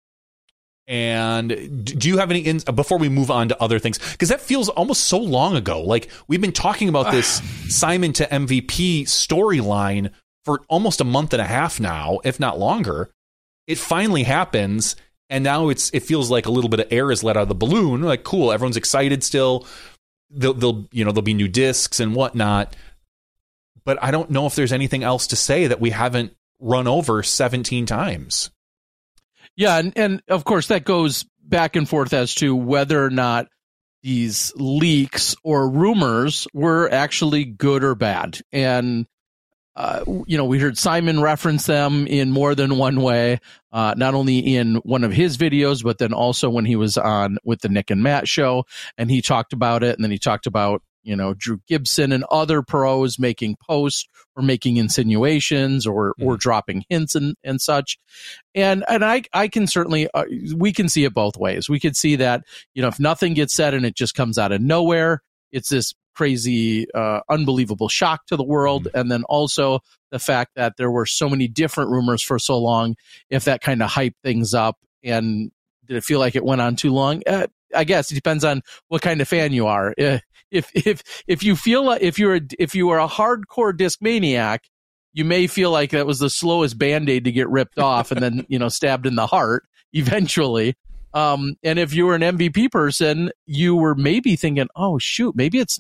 And do you have any in, before we move on to other things, because that feels almost so long ago? Like we've been talking about this Simon to M V P storyline for almost a month and a half now, if not longer. It finally happens, and now it's it feels like a little bit of air is let out of the balloon. Like, cool, everyone's excited still. They'll, they'll you know there'll be new discs and whatnot, but I don't know if there's anything else to say that we haven't run over seventeen times. Yeah, and, and of course that goes back and forth as to whether or not these leaks or rumors were actually good or bad. And, uh, you know, we heard Simon reference them in more than one way, uh, not only in one of his videos, but then also when he was on with the Nick and Matt show, and he talked about it, and then he talked about, you know, Drew Gibson and other pros making posts or making insinuations or, mm. or dropping hints and, and such. And, and I, I can certainly, uh, we can see it both ways. We could see that, you know, if nothing gets said and it just comes out of nowhere, it's this crazy, uh, unbelievable shock to the world. Mm. And then also the fact that there were so many different rumors for so long, if that kind of hyped things up. And did it feel like it went on too long? Uh, I guess it depends on what kind of fan you are. Uh, If if if you feel like if you're a, if you are a hardcore disc maniac, you may feel like that was the slowest Band-Aid to get ripped off and then, you know, stabbed in the heart eventually. Um, and if you were an M V P person, you were maybe thinking, oh shoot, maybe it's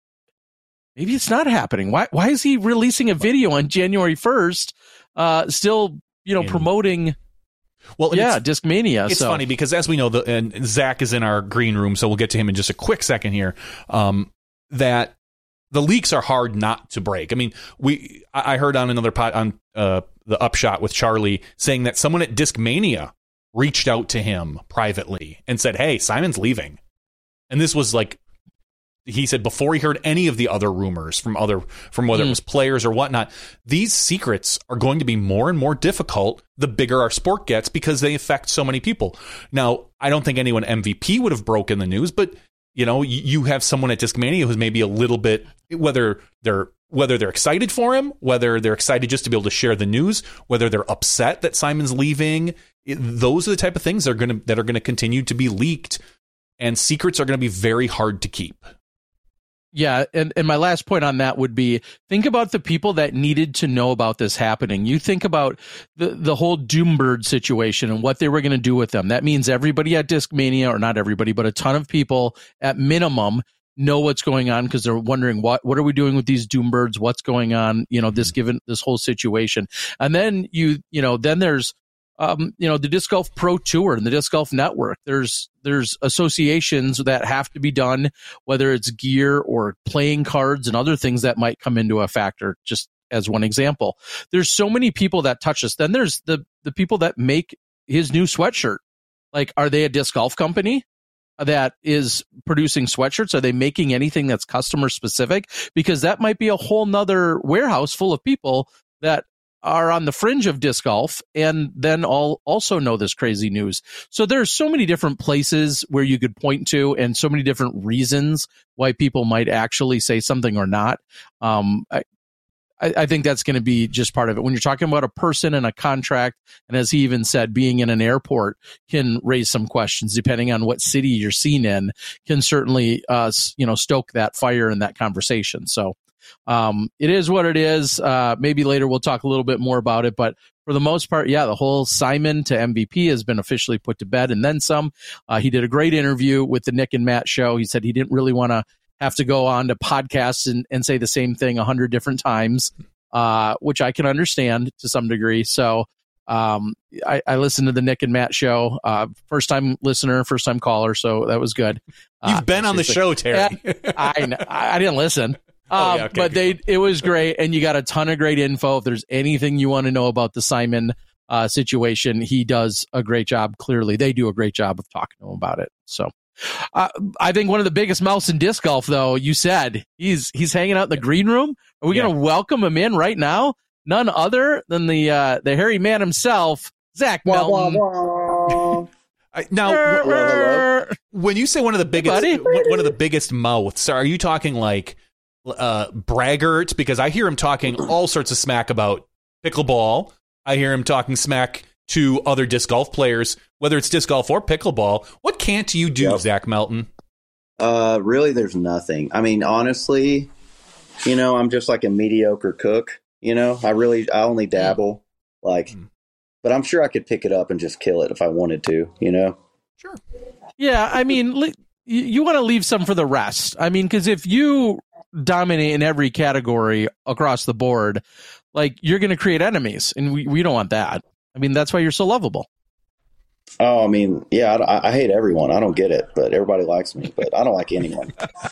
maybe it's not happening. Why why is he releasing a video on January first, uh, still you know promoting? Well, yeah, Discmania. It's so. funny because, as we know, the and Zach is in our green room, so we'll get to him in just a quick second here. Um, that the leaks are hard not to break. I mean, we I heard on another pod on uh, the Upshot with Charlie saying that someone at Discmania reached out to him privately and said, "Hey, Simon's leaving," and this was like. He said before he heard any of the other rumors from other from whether mm. it was players or whatnot, these secrets are going to be more and more difficult the bigger our sport gets because they affect so many people. Now, I don't think anyone M V P would have broken the news, but you know, you have someone at Discmania who's maybe a little bit whether they're whether they're excited for him, whether they're excited just to be able to share the news, whether they're upset that Simon's leaving. It, those are the type of things that are going to that are going to continue to be leaked, and secrets are going to be very hard to keep. Yeah, and, and my last point on that would be, think about the people that needed to know about this happening. You think about the, the whole Doombird situation and what they were going to do with them. That means everybody at Discmania, or not everybody, but a ton of people at minimum know what's going on because they're wondering, what what are we doing with these Doombirds? What's going on? You know, this given this whole situation. And then you, you know, then there's Um, you know, the Disc Golf Pro Tour and the Disc Golf Network. There's there's associations that have to be done, whether it's gear or playing cards and other things that might come into a factor, just as one example. There's so many people that touch us. Then there's the the people that make his new sweatshirt. Like, are they a disc golf company that is producing sweatshirts? Are they making anything that's customer specific? Because that might be a whole nother warehouse full of people that are on the fringe of disc golf and then all also know this crazy news. So there's so many different places where you could point to and so many different reasons why people might actually say something or not. Um, I, I think that's going to be just part of it. When you're talking about a person and a contract, and as he even said, being in an airport can raise some questions depending on what city you're seen in, can certainly, uh, you know, stoke that fire in that conversation. So um, it is what it is. Uh, maybe later we'll talk a little bit more about it, but for the most part, yeah, the whole Simon to M V P has been officially put to bed and then some. Uh, he did a great interview with the Nick and Matt show. He said he didn't really want to have to go on to podcasts and, and say the same thing a hundred different times, uh, which I can understand to some degree. So um, I, I listened to the Nick and Matt show, uh, first time listener, first time caller. So that was good. You've uh, been on the show, Terry. I, I, I didn't listen. Oh, um, yeah, okay, but they, it was great. And you got a ton of great info. If there's anything you want to know about the Simon uh, situation, he does a great job. Clearly they do a great job of talking to him about it. So Uh, I think one of the biggest mouths in disc golf, though, you said he's he's hanging out in the green room. Are we yeah. going to welcome him in right now? None other than the uh, the hairy man himself, Zach Melton. Wah, wah, wah. I, now, hello, hello. When you say one of the biggest, hey, one of the biggest mouths, are you talking like uh, braggart? Because I hear him talking all sorts of smack about pickleball. I hear him talking smack to other disc golf players, whether it's disc golf or pickleball. What can't you do, yep. Zach Melton? Uh, really, there's nothing. I mean, honestly, you know, I'm just like a mediocre cook. You know, I really, I only dabble, like, mm. but I'm sure I could pick it up and just kill it if I wanted to, you know? Sure. Yeah, I mean, li- you want to leave some for the rest. I mean, because if you dominate in every category across the board, like, you're going to create enemies, and we, we don't want that. I mean, that's why you're so lovable. Oh, I mean, yeah, I, I hate everyone. I don't get it, but everybody likes me, but I don't like anyone.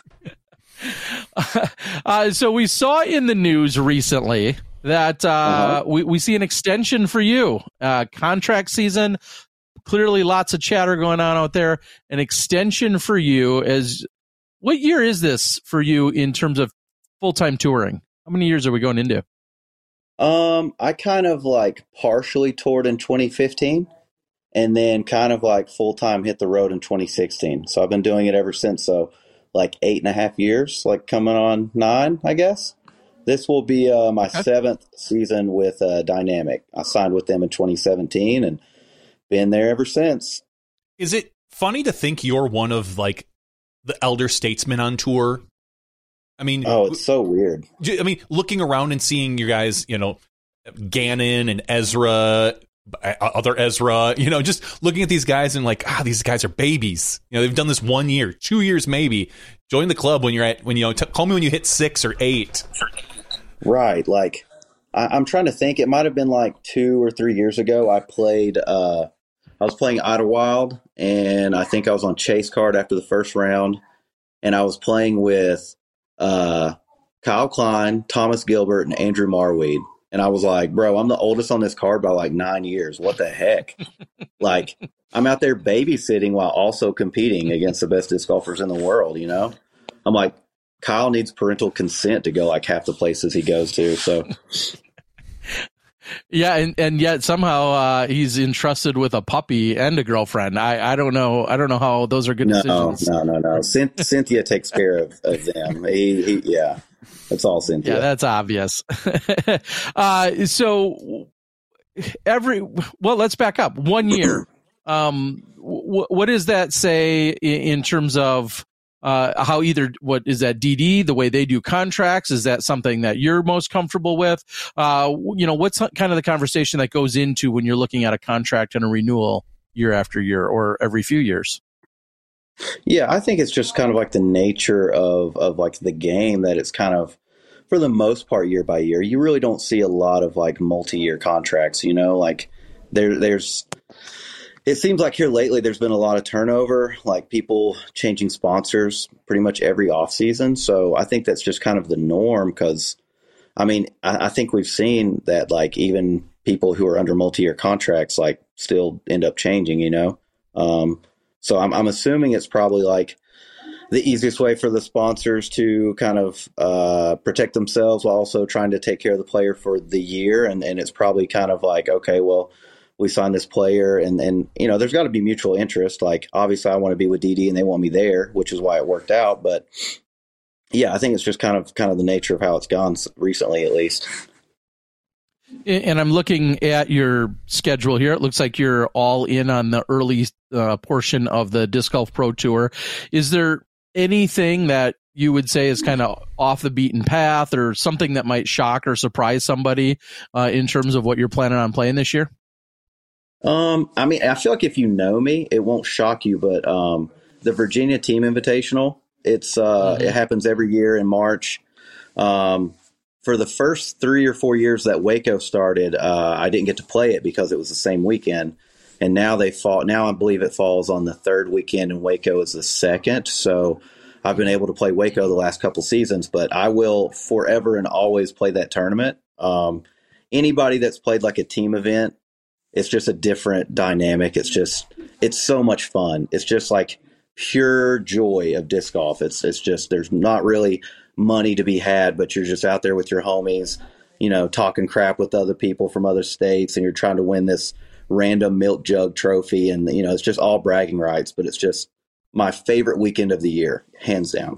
uh, so we saw in the news recently that uh, uh-huh. we, we see an extension for you. Uh, contract season, clearly lots of chatter going on out there. An extension for you. As what year is this for you in terms of full-time touring? How many years are we going into? Um, I kind of like partially toured in twenty fifteen and then kind of like full time hit the road in twenty sixteen. So I've been doing it ever since. So like eight and a half years, like coming on nine, I guess. This will be uh, my okay. seventh season with uh, Dynamic. I signed with them in twenty seventeen and been there ever since. Is it funny to think you're one of like the elder statesmen on tour? I mean, oh, it's so weird. I mean, looking around and seeing you guys, you know, Gannon and Ezra, other Ezra, you know, just looking at these guys and like, ah, these guys are babies. You know, they've done this one year, two years, maybe. Join the club when you're at, when you know, t- call me when you hit six or eight. Right. Like, I, I'm trying to think. It might have been like two or three years ago. I played, uh, I was playing Idlewild, and I think I was on chase card after the first round, and I was playing with uh Kyle Klein, Thomas Gilbert, and Andrew Marweed. And I was like, bro, I'm the oldest on this card by like nine years. What the heck? Like, I'm out there babysitting while also competing against the best disc golfers in the world, you know? I'm like, Kyle needs parental consent to go like half the places he goes to. So yeah, and, and yet somehow uh, he's entrusted with a puppy and a girlfriend. I, I don't know. I don't know how those are good no, decisions. No, no, no. Cynth- Cynthia takes care of, of them. He, he, yeah, that's all Cynthia. Yeah, that's obvious. uh, so every well, let's back up one year. um, w- what does that say in, in terms of? Uh, how either, what is that D D, the way they do contracts? Is that something that you're most comfortable with? Uh, you know, what's kind of the conversation that goes into when you're looking at a contract and a renewal year after year or every few years? Yeah, I think it's just kind of like the nature of, of like the game that it's kind of, for the most part, year by year. You really don't see a lot of like multi-year contracts, you know, like there, there's, it seems like here lately there's been a lot of turnover, like people changing sponsors pretty much every offseason. So I think that's just kind of the norm because, I mean, I, I think we've seen that like even people who are under multi-year contracts like still end up changing, you know. Um, so I'm, I'm assuming it's probably like the easiest way for the sponsors to kind of uh, protect themselves while also trying to take care of the player for the year. And, and it's probably kind of like, okay, well, we signed this player and, and you know, there's got to be mutual interest. Like, obviously I want to be with D D and they want me there, which is why it worked out. But yeah, I think it's just kind of kind of the nature of how it's gone recently, at least. And I'm looking at your schedule here. It looks like you're all in on the early uh, portion of the Disc Golf Pro Tour. Is there anything that you would say is kind of off the beaten path or something that might shock or surprise somebody uh, in terms of what you're planning on playing this year? Um, I mean, I feel like if you know me, it won't shock you, but um, the Virginia Team Invitational, it's uh, mm-hmm. it happens every year in March. Um, for the first three or four years that Waco started, uh, I didn't get to play it because it was the same weekend. And now they fall. Now I believe it falls on the third weekend, and Waco is the second. So I've been able to play Waco the last couple seasons, but I will forever and always play that tournament. Um, anybody that's played like a team event, it's just a different dynamic. It's just, it's so much fun. It's just like pure joy of disc golf. It's, it's just, there's not really money to be had, but you're just out there with your homies, you know, talking crap with other people from other states, and you're trying to win this random milk jug trophy. And, you know, it's just all bragging rights, but it's just my favorite weekend of the year, hands down.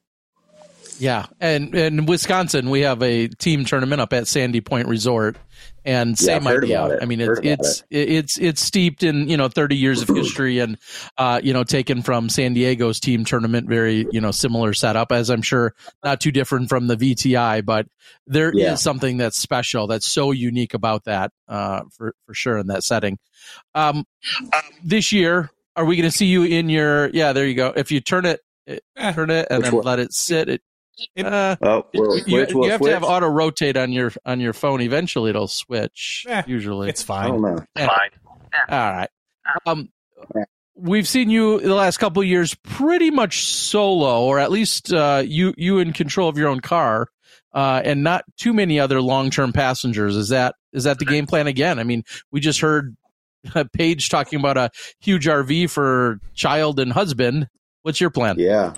Yeah. And, and in Wisconsin, we have a team tournament up at Sandy Point Resort, and same yeah, idea. I mean, it's, it's, it. it's, it's steeped in, you know, thirty years of history and, uh, you know, taken from San Diego's team tournament, very, you know, similar setup, as I'm sure not too different from the V T I, but there yeah. is something that's special, that's so unique about that, uh, for, for sure in that setting. Um, this year, are we going to see you in your, yeah, there you go. If you turn it, turn it and Which then one? let it sit, it, Uh, oh, we'll you, switch, we'll you have switch. to have auto rotate on your on your phone. Eventually, it'll switch. Eh, usually, it's fine. I don't know. Yeah. Fine. All right. Um, we've seen you in the last couple of years pretty much solo, or at least uh, you you in control of your own car, uh, and not too many other long term passengers. Is that is that the game plan again? I mean, we just heard Paige talking about a huge R V for child and husband. What's your plan? Yeah.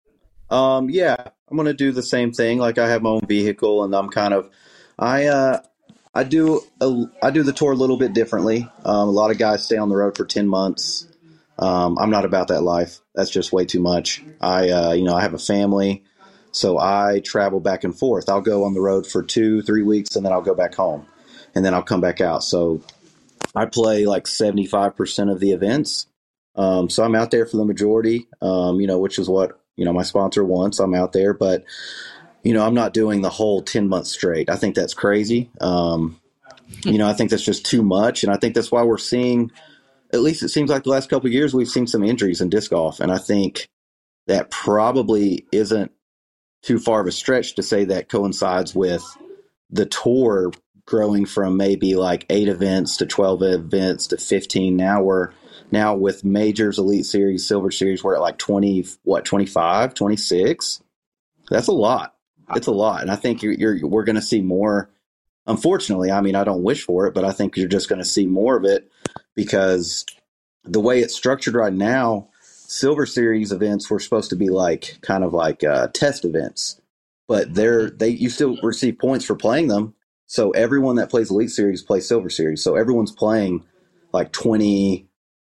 Um, yeah, I'm going to do the same thing. Like, I have my own vehicle, and I'm kind of, I, uh, I do, a, I do the tour a little bit differently. Um, a lot of guys stay on the road for ten months. Um, I'm not about that life. That's just way too much. I, uh, you know, I have a family, so I travel back and forth. I'll go on the road for two, three weeks, and then I'll go back home, and then I'll come back out. So I play like seventy-five percent of the events. Um, so I'm out there for the majority, um, you know, which is what, you know, my sponsor wants. I'm out there, but, you know, I'm not doing the whole ten months straight. I think that's crazy. Um, you know, I think that's just too much. And I think that's why we're seeing, at least it seems like the last couple of years, we've seen some injuries in disc golf. And I think that probably isn't too far of a stretch to say that coincides with the tour growing from maybe like eight events to twelve events to fifteen. Now we're, Now with majors, Elite Series, Silver Series, we're at like twenty, what, twenty-five, twenty-six? That's a lot. It's a lot. And I think you're, you're we're going to see more. Unfortunately, I mean, I don't wish for it, but I think you're just going to see more of it because the way it's structured right now, Silver Series events were supposed to be like kind of like uh, test events, but they're, they you still receive points for playing them. So everyone that plays Elite Series plays Silver Series. So everyone's playing like twenty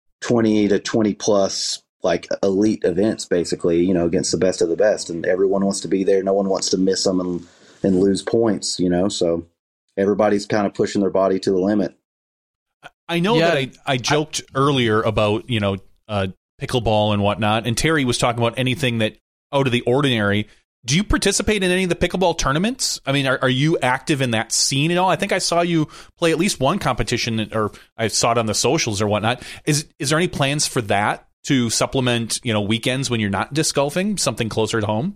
to twenty plus like elite events, basically, you know, against the best of the best, and everyone wants to be there. No one wants to miss them and, and lose points, you know, so everybody's kind of pushing their body to the limit. I know yeah. that I, I joked earlier about, you know, uh, pickleball and whatnot, and Terry was talking about anything that out of the ordinary. Do you participate in any of the pickleball tournaments? I mean, are, are you active in that scene at all? I think I saw you play at least one competition, or I saw it on the socials or whatnot. Is is there any plans for that to supplement, you know, weekends when you're not disc golfing, something closer to home?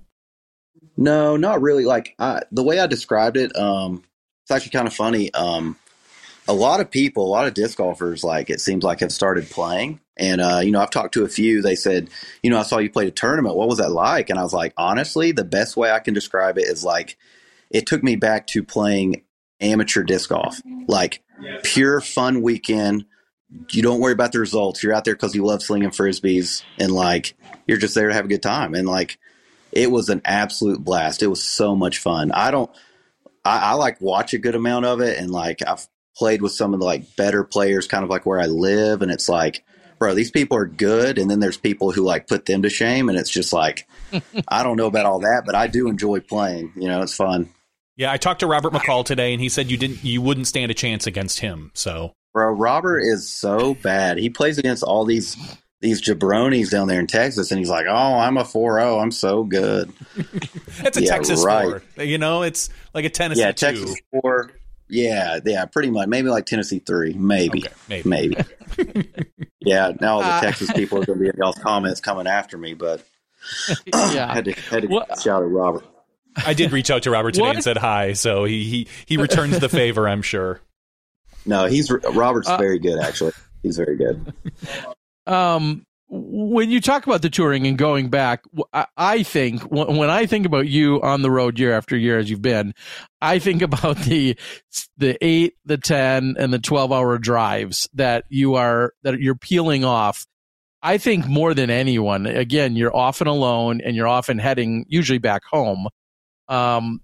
No, not really. Like I, the way I described it, um, it's actually kind of funny. Um, a lot of people, a lot of disc golfers, like it seems like have started playing. And, uh, you know, I've talked to a few. They said, you know, I saw you played a tournament. What was that like? And I was like, honestly, the best way I can describe it is like it took me back to playing amateur disc golf, like pure fun weekend, you don't worry about the results. You're out there because you love slinging Frisbees, and like, you're just there to have a good time. And like, it was an absolute blast. It was so much fun. I don't, I, I like watch a good amount of it. And like, I've played with some of the like better players kind of like where I live. And it's like, bro, these people are good. And then there's people who like put them to shame. And it's just like, I don't know about all that, but I do enjoy playing. You know, it's fun. Yeah. I talked to Robert McCall today, and he said you didn't, you wouldn't stand a chance against him. So, bro, Robert is so bad. He plays against all these these jabronis down there in Texas, and he's like, "Oh, I'm a four oh. I'm so good." It's a yeah, Texas right. four. You know, it's like a Tennessee yeah, two. Texas four. Yeah, yeah, pretty much. Maybe like Tennessee three. Maybe, okay, maybe. maybe. yeah. Now the uh, Texas people are going to be in y'all's comments coming after me, but yeah, had to had to what? shout at Robert. I did reach out to Robert today What? and said hi, so he he he returns the favor, I'm sure. No, he's Robert's Uh, very good. Actually, he's very good. Um, when you talk about the touring and going back, I, I think when I think about you on the road year after year as you've been, I think about the the eight, the ten, and the twelve hour drives that you are that you're peeling off. I think more than anyone. Again, you're often alone, and you're often heading usually back home. Um,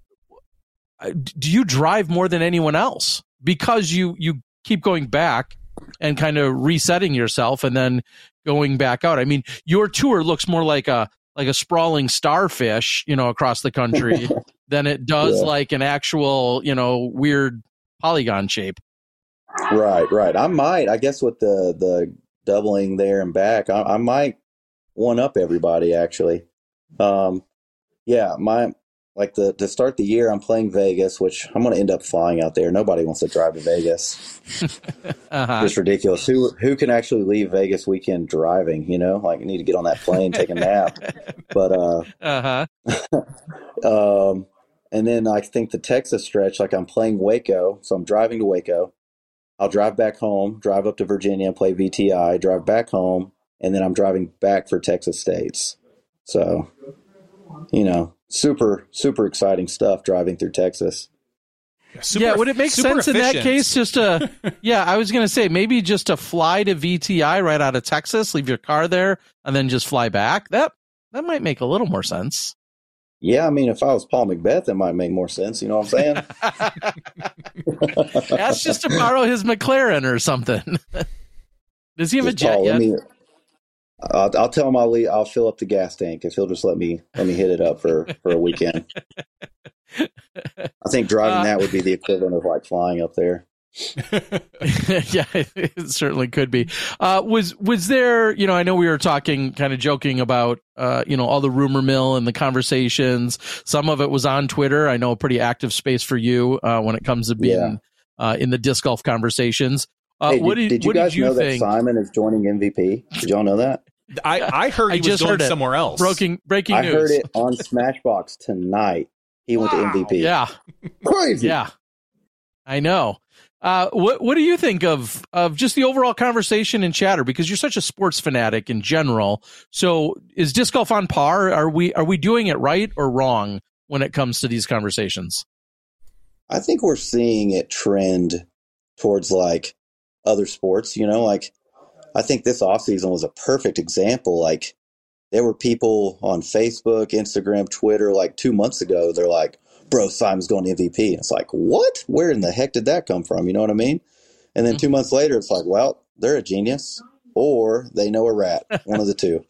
do you drive more than anyone else? Because you, you keep going back and kind of resetting yourself and then going back out. I mean, your tour looks more like a like a sprawling starfish, you know, across the country than it does Yeah. like an actual, you know, weird polygon shape. Right, right. I might, I guess, with the the doubling there and back, I, I might one up everybody. Actually, um, yeah, my. Like the to start the year, I'm playing Vegas, which I'm going to end up flying out there. Nobody wants to drive to Vegas. uh-huh. It's ridiculous. Who who can actually leave Vegas weekend driving? You know, like you need to get on that plane, take a nap. But uh, uh-huh. um, and then I think the Texas stretch, like I'm playing Waco, so I'm driving to Waco. I'll drive back home, drive up to Virginia, play V T I, drive back home, and then I'm driving back for Texas States. So, you know. Super, super exciting stuff driving through Texas. Super, yeah, would it make sense efficient. in that case just to, yeah, I was going to say maybe just to fly to V T I right out of Texas, leave your car there, and then just fly back? That that might make a little more sense. Yeah, I mean, if I was Paul Macbeth, it might make more sense. You know what I'm saying? That's just to borrow his McLaren or something. Does he have Just a jet Paul, yet? let me, I'll, I'll tell him I'll leave, I'll fill up the gas tank if he'll just let me let me hit it up for, for a weekend. I think driving Uh, that would be the equivalent of like flying up there. Yeah, it certainly could be. Uh, was was there? You know, I know we were talking, kind of joking about, uh, you know, all the rumor mill and the conversations. Some of it was on Twitter. I know a pretty active space for you uh, when it comes to being Yeah. uh, in the disc golf conversations. Uh, Hey, what did, did, did you what guys did you know think? that Simon is joining M V P? Did y'all know that? I, I heard he I was just going heard it. somewhere else. Breaking breaking I news. heard it on Smashbox tonight. He went to M V P. Yeah, Crazy. yeah, I know. Uh, what what do you think of of just the overall conversation and chatter? Because you're such a sports fanatic in general. So is disc golf on par? Are we are we doing it right or wrong when it comes to these conversations? I think we're seeing it trend towards like other sports, you know, like I think this offseason was a perfect example. Like there were people on Facebook, Instagram, Twitter, like two months ago, they're like, bro, Simon's going to M V P. And it's like, what? Where in the heck did that come from? You know what I mean? And then two months later, it's like, well, they're a genius or they know a rat. One of the two.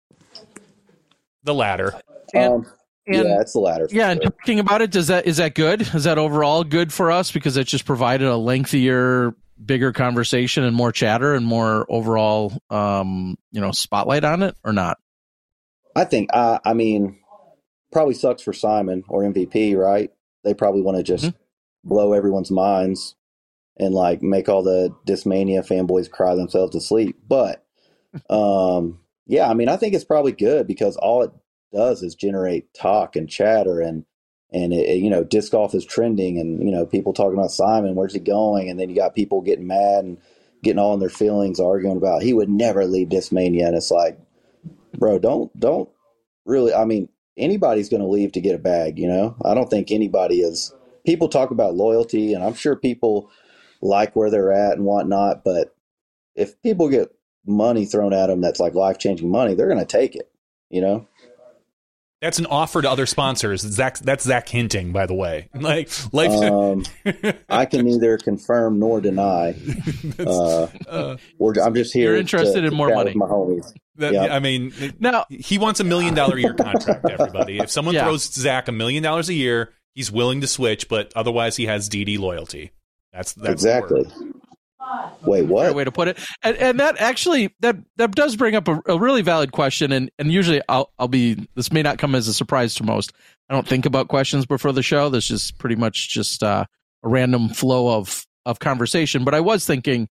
The latter. And- um, and- yeah, it's the latter. for Yeah, and sure. talking about it, does that is that good? Is that overall good for us because it just provided a lengthier, bigger conversation and more chatter and more overall, um, you know, spotlight on it or not? I think, uh, I mean, probably sucks for Simon or M V P, right? They probably want to just Mm-hmm. blow everyone's minds and like make all the Discmania fanboys cry themselves to sleep. But um, yeah, I mean, I think it's probably good because all it does is generate talk and chatter and and it, you know, disc golf is trending and you know people talking about Simon, where's he going? And then you got people getting mad and getting all in their feelings, arguing about he would never leave Discmania, and it's like, bro, don't don't really. I mean, anybody's going to leave to get a bag, you know. I don't think anybody is. People talk about loyalty, and I'm sure people like where they're at and whatnot, but if people get money thrown at them that's like life-changing money, they're going to take it, you know? That's an offer to other sponsors. Zach, that's Zach hinting, by the way. Like, life. Um, I can neither confirm nor deny. Uh, uh, we're, I'm just here. You're interested to, in to more money. With my homies. That, yep. I mean, now he wants a million dollar a year contract. Everybody, if someone yeah. throws Zach a million dollars a year, he's willing to switch. But otherwise, he has D D loyalty. That's, that's exactly. Wait, what? Fair way to put it. And, and that actually that that does bring up a, a really valid question. And and usually I'll I'll be this may not come as a surprise to most. I don't think about questions before the show. This is pretty much just uh, a random flow of of conversation. But I was thinking,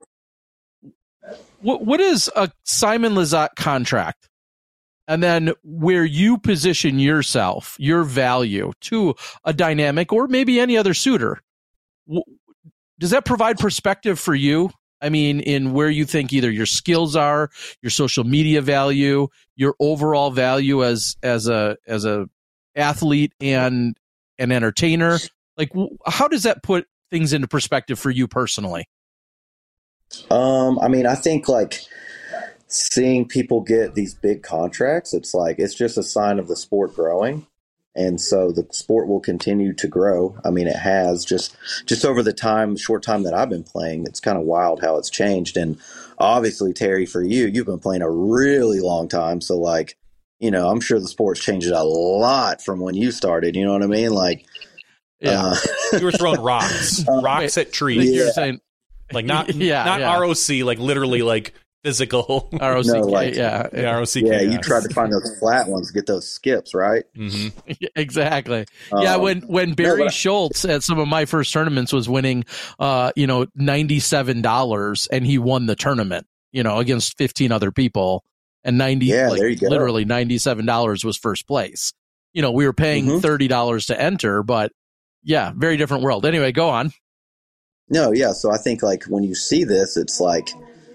what what is a Simon Lizotte contract? And then where you position yourself, your value to a dynamic or maybe any other suitor. Does that provide perspective for you? I mean, in where you think either your skills are, your social media value, your overall value as as a as a athlete and an entertainer. Like, how does that put things into perspective for you personally? Um, I mean, I think like seeing people get these big contracts, it's like it's just a sign of the sport growing. And so the sport will continue to grow. I mean, it has just just over the time, short time that I've been playing. It's kind of wild how it's changed. And obviously, Terry, for you, you've been playing a really long time. So, like, you know, I'm sure the sport's changed a lot from when you started. You know what I mean? Like, yeah, uh, you were throwing rocks, rocks wait, at trees. You're yeah. saying, like not yeah, not yeah. R O C, like literally like physical. R O C K, no, like, yeah, yeah, R O C K. Yeah, yes. you tried to find those flat ones, get those skips, right? Mm-hmm. Exactly. Um, yeah, when when Barry no, Schultz at some of my first tournaments was winning, uh, you know, ninety-seven dollars, and he won the tournament, you know, against fifteen other people, and ninety, yeah, like, there you go. literally ninety-seven dollars was first place. You know, we were paying mm-hmm. thirty dollars to enter, but yeah, very different world. Anyway, go on. No, yeah. So I think like when you see this, it's like,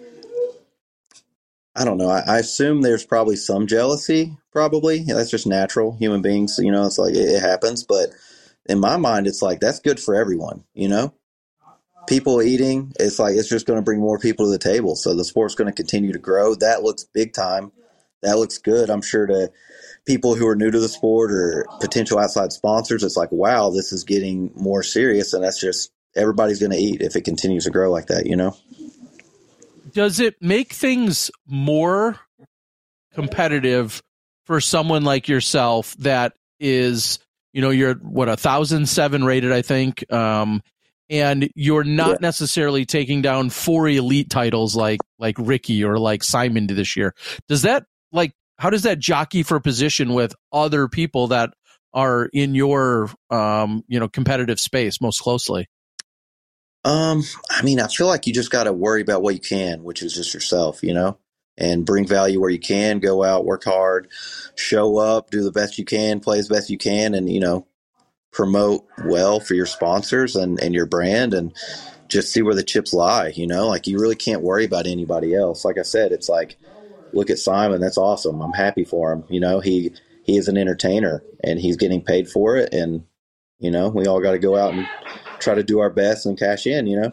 I don't know. I, I assume there's probably some jealousy. Probably yeah, that's just natural. Human beings, you know. It's like it, it happens. But in my mind, it's like that's good for everyone. You know, people eating. It's like it's just going to bring more people to the table. So the sport's going to continue to grow. That looks big time. That looks good. I'm sure to people who are new to the sport or potential outside sponsors, it's like, wow, this is getting more serious. And that's just everybody's going to eat if it continues to grow like that. You know. Does it make things more competitive for someone like yourself that is, you know, you're what, a thousand seven rated, I think, um, and you're not yeah. necessarily taking down four elite titles like like Ricky or like Simon did this year? Does that like how does that jockey for position with other people that are in your um, you know competitive space most closely? Um, I mean, I feel like you just got to worry about what you can, which is just yourself, you know, and bring value where you can, go out, work hard, show up, do the best you can, play as best you can, and, you know, promote well for your sponsors and, and your brand and just see where the chips lie, you know, like you really can't worry about anybody else. Like I said, it's like, look at Simon. That's awesome. I'm happy for him. You know, he, he is an entertainer and he's getting paid for it. And, you know, we all got to go out and try to do our best and cash in, you know?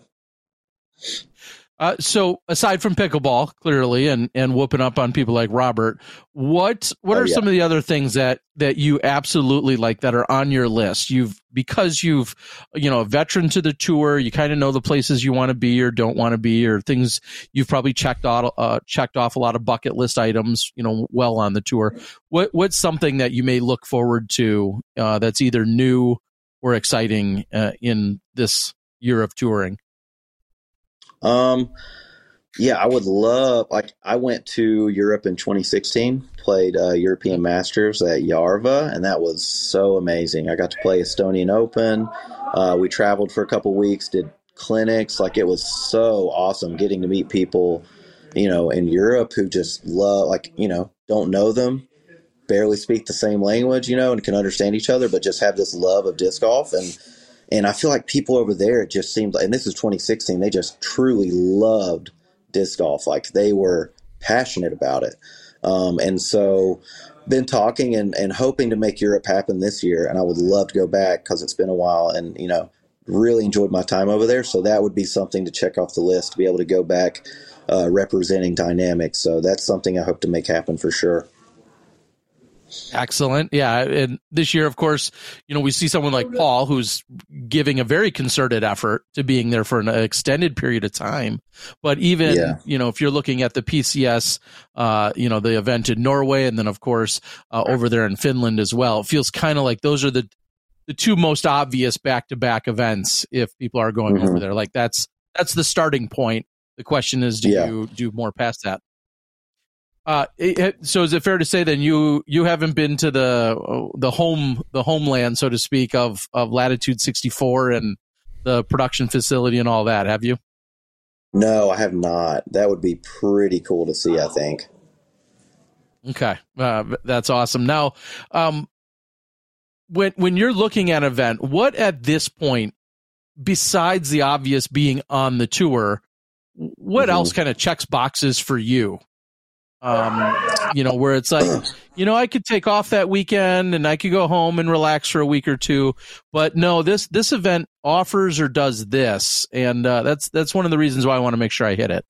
Uh, so aside from pickleball, clearly, and, and whooping up on people like Robert, what what oh, are yeah. some of the other things that, that you absolutely like that are on your list? You've because you've you know a veteran to the tour, you kind of know the places you want to be or don't want to be, or things you've probably checked out uh, checked off a lot of bucket list items, you know, well on the tour. What what's something that you may look forward to uh, that's either new or exciting uh, in this year of touring? Um, yeah, I would love, like, I went to Europe in twenty sixteen, played uh, European Masters at Järva, and that was so amazing. I got to play Estonian Open. Uh, we traveled for a couple weeks, did clinics. Like, it was so awesome getting to meet people, you know, in Europe who just love, like, you know, don't know them, barely speak the same language, you know, and can understand each other, but just have this love of disc golf. And And I feel like people over there, it just seemed like, and this is twenty sixteen, they just truly loved disc golf. Like they were passionate about it. Um, and so been talking and, and hoping to make Europe happen this year. And I would love to go back because it's been a while and, you know, really enjoyed my time over there. So that would be something to check off the list, to be able to go back uh, representing dynamics. So that's something I hope to make happen for sure. Excellent. Yeah. And this year, of course, you know, we see someone like Paul who's giving a very concerted effort to being there for an extended period of time. But even, yeah. you know, if you're looking at the P C S, uh, you know, the event in Norway, and then, of course, uh, over there in Finland as well, it feels kind of like those are the, the two most obvious back-to-back events if people are going mm-hmm. over there. Like that's, that's the starting point. The question is, do yeah. you do more past that? Uh, it, so is it fair to say then you you haven't been to the the home the homeland, so to speak, of of Latitude sixty-four and the production facility and all that, have you? No, I have not. That would be pretty cool to see, I think. Okay, uh, that's awesome. Now, um, when when you're looking at an event, what at this point, besides the obvious being on the tour, what mm-hmm. else kind of checks boxes for you? Um, you know, where it's like, you know, I could take off that weekend and I could go home and relax for a week or two, but no, this, this event offers or does this. And, uh, that's, that's one of the reasons why I want to make sure I hit it.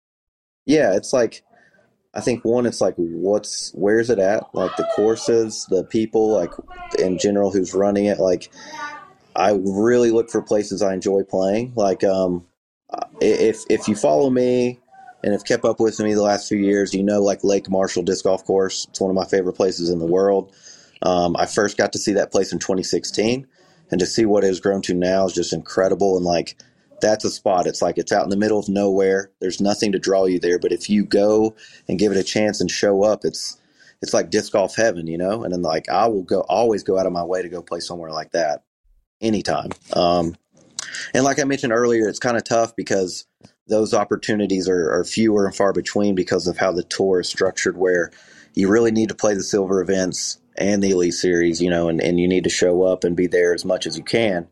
Yeah. It's like, I think one, it's like, what's, where's it at? Like the courses, the people, like in general, who's running it. Like I really look for places I enjoy playing. Like, um, if, if you follow me, and have kept up with me the last few years, you know, like Lake Marshall Disc Golf Course. It's one of my favorite places in the world. Um, I first got to see that place in twenty sixteen, and to see what it has grown to now is just incredible. And like, that's a spot. It's like, it's out in the middle of nowhere. There's nothing to draw you there. But if you go and give it a chance and show up, it's, it's like disc golf heaven, you know? And then like, I will go, always go out of my way to go play somewhere like that anytime. Um, and like I mentioned earlier, it's kind of tough because those opportunities are, are fewer and far between because of how the tour is structured, where you really need to play the silver events and the Elite Series, you know, and, and you need to show up and be there as much as you can.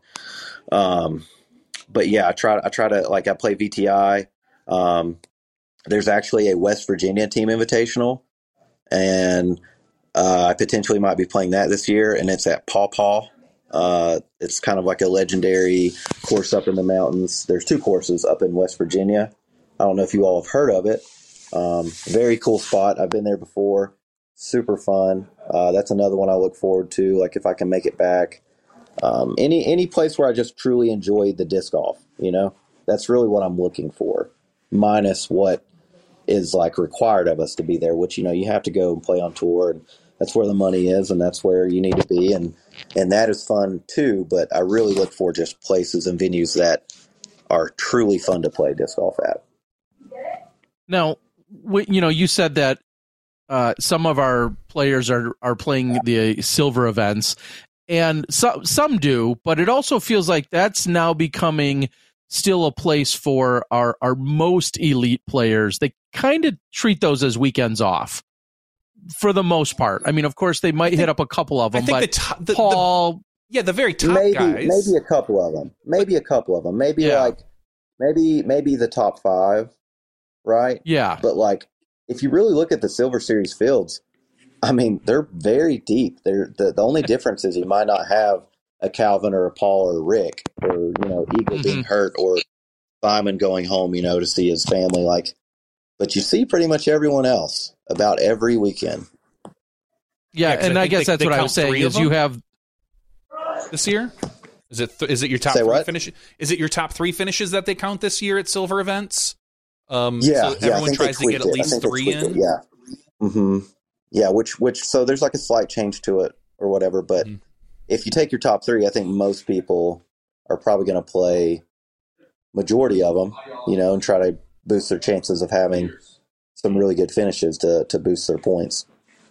Um, but yeah, I try, I try to, like, I play V T I. Um, there's actually a West Virginia team invitational, and uh, I potentially might be playing that this year, and it's at Paw Paw. Uh, it's kind of like a legendary course up in the mountains. There's two courses up in West Virginia. I don't know if you all have heard of it. Um, very cool spot. I've been there before. Super fun. Uh, that's another one I look forward to. Like if I can make it back, um, any, any place where I just truly enjoy the disc golf, you know, that's really what I'm looking for, minus what is like required of us to be there, which, you know, you have to go and play on tour, and that's where the money is, and that's where you need to be. And, and that is fun too, but I really look for just places and venues that are truly fun to play disc golf at. Now, you know, you said that uh, some of our players are, are playing the silver events, and so, some do, but it also feels like that's now becoming still a place for our, our most elite players. They kind of treat those as weekends off for the most part. I mean, of course, they might hit up a couple of them, but the top, the, Paul... The, yeah, the very top maybe, guys. Maybe a couple of them. Maybe a couple of them. Maybe yeah. like, maybe maybe the top five, right? Yeah. But like, if you really look at the Silver Series fields, I mean, they're very deep. They're the, the only difference is you might not have a Calvin or a Paul or a Rick, or, you know, Eagle mm-hmm. being hurt, or Simon going home, you know, to see his family. Like, but you see pretty much everyone else about every weekend. Yeah, yeah and I, I guess they, that's they what I was saying is you have this year. Is it th- is it your top Say three what? finishes? Is it your top three finishes that they count this year at silver events? Um, yeah, so everyone yeah, tries to get at least three in. It, yeah, mm-hmm. yeah. Which which so there's like a slight change to it or whatever. But mm-hmm. if you take your top three, I think most people are probably going to play majority of them, you know, and try to boost their chances of having some really good finishes to to boost their points.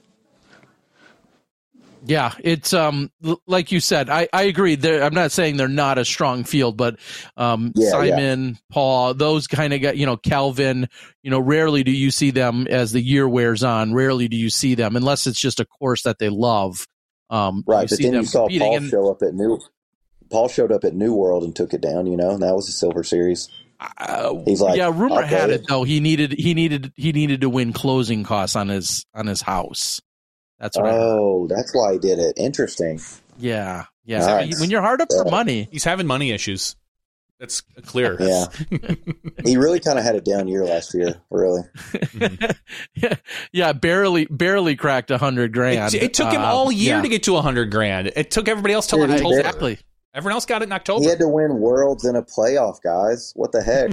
Yeah, it's um like you said, I, I agree. They're, I'm not saying they're not a strong field, but um, yeah, Simon, yeah. Paul, those kind of guys, you know, Calvin, you know, rarely do you see them as the year wears on. Rarely do you see them unless it's just a course that they love. Um, right, but then you saw Paul and, show up at New. Paul showed up at New World and took it down. You know, and that was a Silver Series. Uh, He's like, yeah. Rumor had it though. He needed he needed he needed to win closing costs on his on his house. That's what oh, that's why he did it. Interesting. Yeah, yeah. Nice. When you're hard up for money, he's having money issues. That's clear. Yeah. He really kind of had a down year last year, really. yeah, yeah, barely barely cracked a hundred grand. It, it took him uh, all year yeah. to get to a hundred grand. It took everybody else till October. Exactly. Everyone else got it in October. He had to win Worlds in a playoff, guys. What the heck?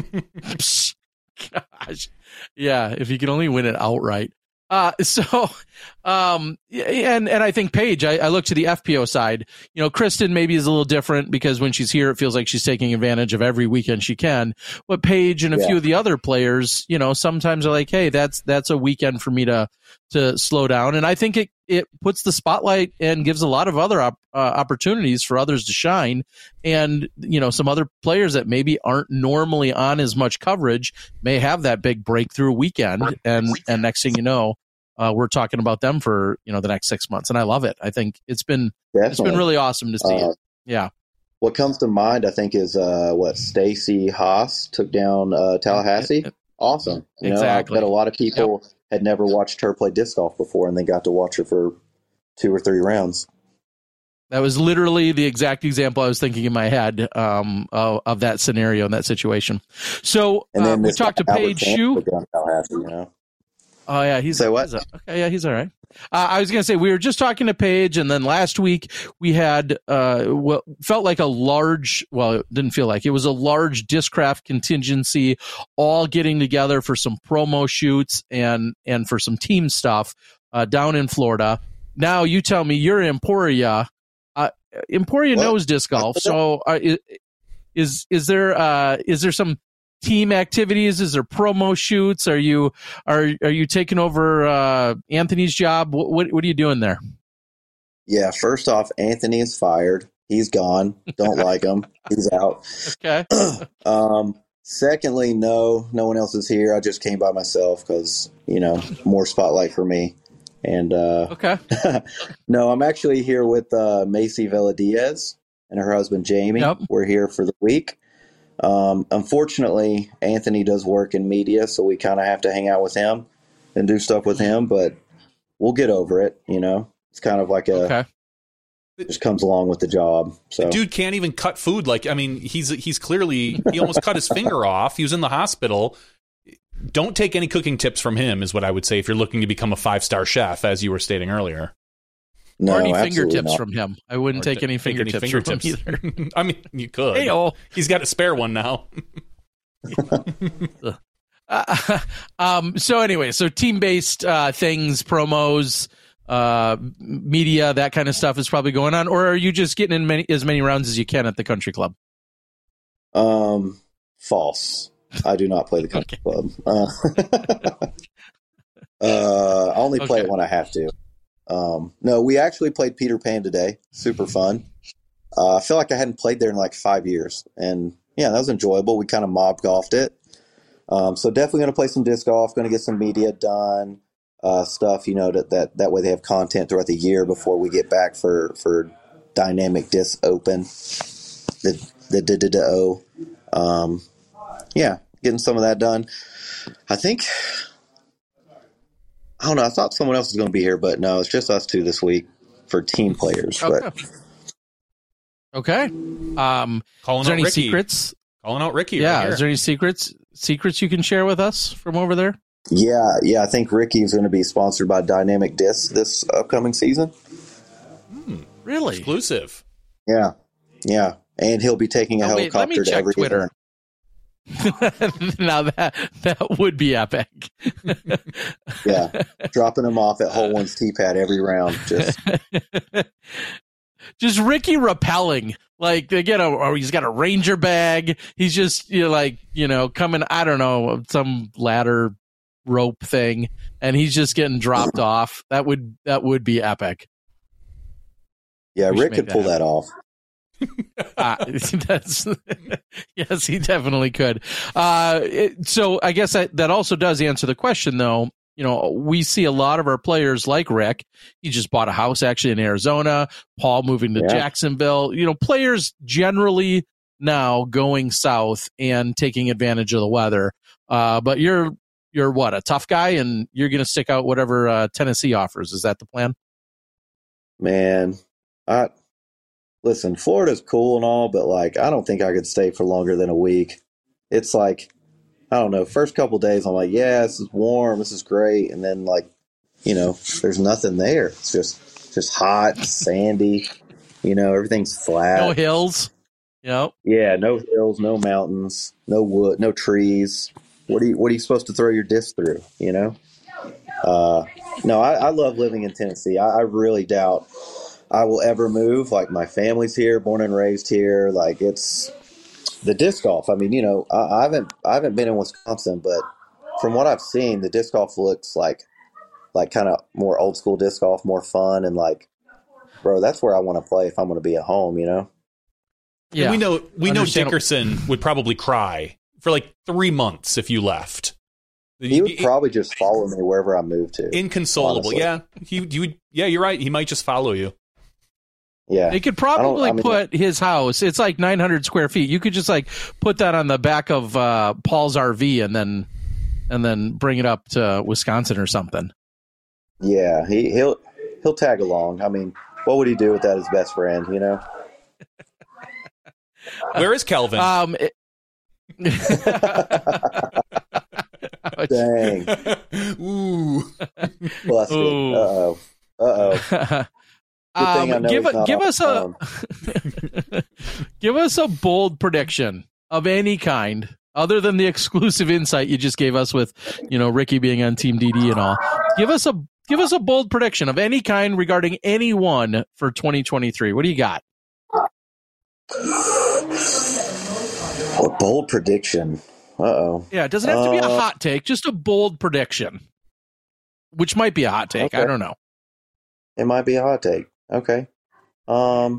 Gosh. Yeah, if he could only win it outright. Uh, so, um, and, and I think Paige, I, I look to the F P O side, you know, Kristen maybe is a little different because when she's here, it feels like she's taking advantage of every weekend she can, but Paige and a yeah. few of the other players, you know, sometimes are like, hey, that's, that's a weekend for me to, to slow down. And I think it, it puts the spotlight and gives a lot of other op, uh, opportunities for others to shine. And, you know, some other players that maybe aren't normally on as much coverage may have that big breakthrough weekend. And, and next thing you know, uh, we're talking about them for, you know, the next six months. And I love it. I think it's been, Definitely. it's been really awesome to see uh, it. Yeah. What comes to mind, I think, is uh, what Stacy Haas took down uh, Tallahassee. Awesome. You exactly. know, I bet a lot of people yep. had never watched her play disc golf before, and they got to watch her for two or three rounds. That was literally the exact example I was thinking in my head um, of, of that scenario and that situation. So and then uh, we talked to Paige Shue. You know? Oh yeah, he's say what? He's a, okay, yeah, he's all right. Uh, I was going to say we were just talking to Paige, and then last week we had uh, what felt like a large. Well, it didn't feel like it was a large Discraft contingency, all getting together for some promo shoots and and for some team stuff uh, down in Florida. Now you tell me you're Emporia. Uh, Emporia what? knows disc golf, so uh, is is there uh, is there some team activities? Is there promo shoots? Are you are are you taking over uh, Anthony's job? What, what what are you doing there? Yeah, first off, Anthony is fired. He's gone. Don't like him. He's out. Okay. um. Secondly, no, no one else is here. I just came by myself because you know more spotlight for me. And uh, okay. no, I'm actually here with uh, Macy Vela-Diaz and her husband Jamie. Yep. We're here for the week. Um, unfortunately, Anthony does work in media, so we kind of have to hang out with him and do stuff with him. But we'll get over it. You know, it's kind of like a okay. it just comes along with the job. So the dude can't even cut food. Like I mean, he's he's clearly he almost cut his finger off. He was in the hospital. Don't take any cooking tips from him is what I would say if you're looking to become a five-star chef, as you were stating earlier. No, or any fingertips not. from him. I wouldn't or take any fingertips, any fingertips from him either. I mean, you could. Hey-o. He's got a spare one now. uh, um, so anyway, so team-based uh, things, promos, uh, media, that kind of stuff is probably going on. Or are you just getting in many, as many rounds as you can at the country club? Um, false. I do not play the country okay. club. Uh, uh, I only play okay. it when I have to. Um, no, we actually played Peter Pan today. Super fun. Uh, I feel like I hadn't played there in like five years. And, yeah, that was enjoyable. We kind of mob golfed it. Um, so definitely going to play some disc golf, going to get some media done, uh, stuff, you know, that, that that way they have content throughout the year before we get back for, for Dynamic Disc Open, the the D D D O. Um Yeah, getting some of that done. I think, I don't know, I thought someone else was going to be here, but no, it's just us two this week for team players. Okay. But okay. Um, Calling is there out any Ricky. secrets? Calling out Ricky. Yeah, right here. Is there any secrets secrets you can share with us from over there? Yeah, yeah, I think Ricky is going to be sponsored by Dynamic Disc this upcoming season. Hmm, really? Exclusive. Yeah, yeah. And he'll be taking a oh, wait, helicopter let me to check every Twitter. event. Now that that would be epic. Yeah, dropping him off at Hole One's tee pad every round. Just, just Ricky rappelling. Like they get a, or he's got a Ranger bag. He's just you know, like you know coming. I don't know some ladder rope thing, and he's just getting dropped off. That would that would be epic. Yeah, we Rick could that pull happen. that off. uh, that's yes, he definitely could. Uh, it, so I guess that, that also does answer the question, though. You know, we see a lot of our players like Rick. He just bought a house actually in Arizona. Paul moving to yeah. Jacksonville. You know, players generally now going south and taking advantage of the weather. Uh, but you're you're what a tough guy, and you're going to stick out whatever uh, Tennessee offers. Is that the plan? Man, I. listen, Florida's cool and all, but like, I don't think I could stay for longer than a week. It's like, I don't know, first couple days I'm like, yeah, this is warm, this is great. And then like, you know, there's nothing there. It's just, just hot, sandy, you know, everything's flat. No hills. Yep. Yeah. No hills, no mountains, no wood, no trees. What are you, what are you supposed to throw your disc through? You know? Uh, no, I, I love living in Tennessee. I, I really doubt I will ever move. Like, my family's here, born and raised here. Like, it's the disc golf. I mean, you know, I, I haven't, I haven't been in Wisconsin, but from what I've seen, the disc golf looks like, like kind of more old school disc golf, more fun. And like, bro, that's where I want to play if I'm going to be at home, you know? Yeah. And we know, we know Dickerson would probably cry for like three months if you left. He would probably just follow me wherever I moved to. Inconsolable. Honestly. Yeah. He, you would, yeah, you're right. He might just follow you. Yeah. He could probably I mean, put his house, it's like nine hundred square feet. You could just like put that on the back of uh, Paul's R V and then, and then bring it up to Wisconsin or something. Yeah. He, he'll, he'll tag along. I mean, what would he do without his best friend, you know? Where is Kelvin? Um, it, Dang. Ooh. Busted. Ooh. Uh-oh. Uh-oh. Um, give a, give us a give us a bold prediction of any kind, other than the exclusive insight you just gave us with, you know, Ricky being on Team D D and all. Give us a give us a bold prediction of any kind regarding anyone for twenty twenty-three. What do you got? A bold prediction. Uh-oh. Yeah, it doesn't have to be a hot take, just a bold prediction, which might be a hot take. Okay. I don't know. It might be a hot take. Okay. Um,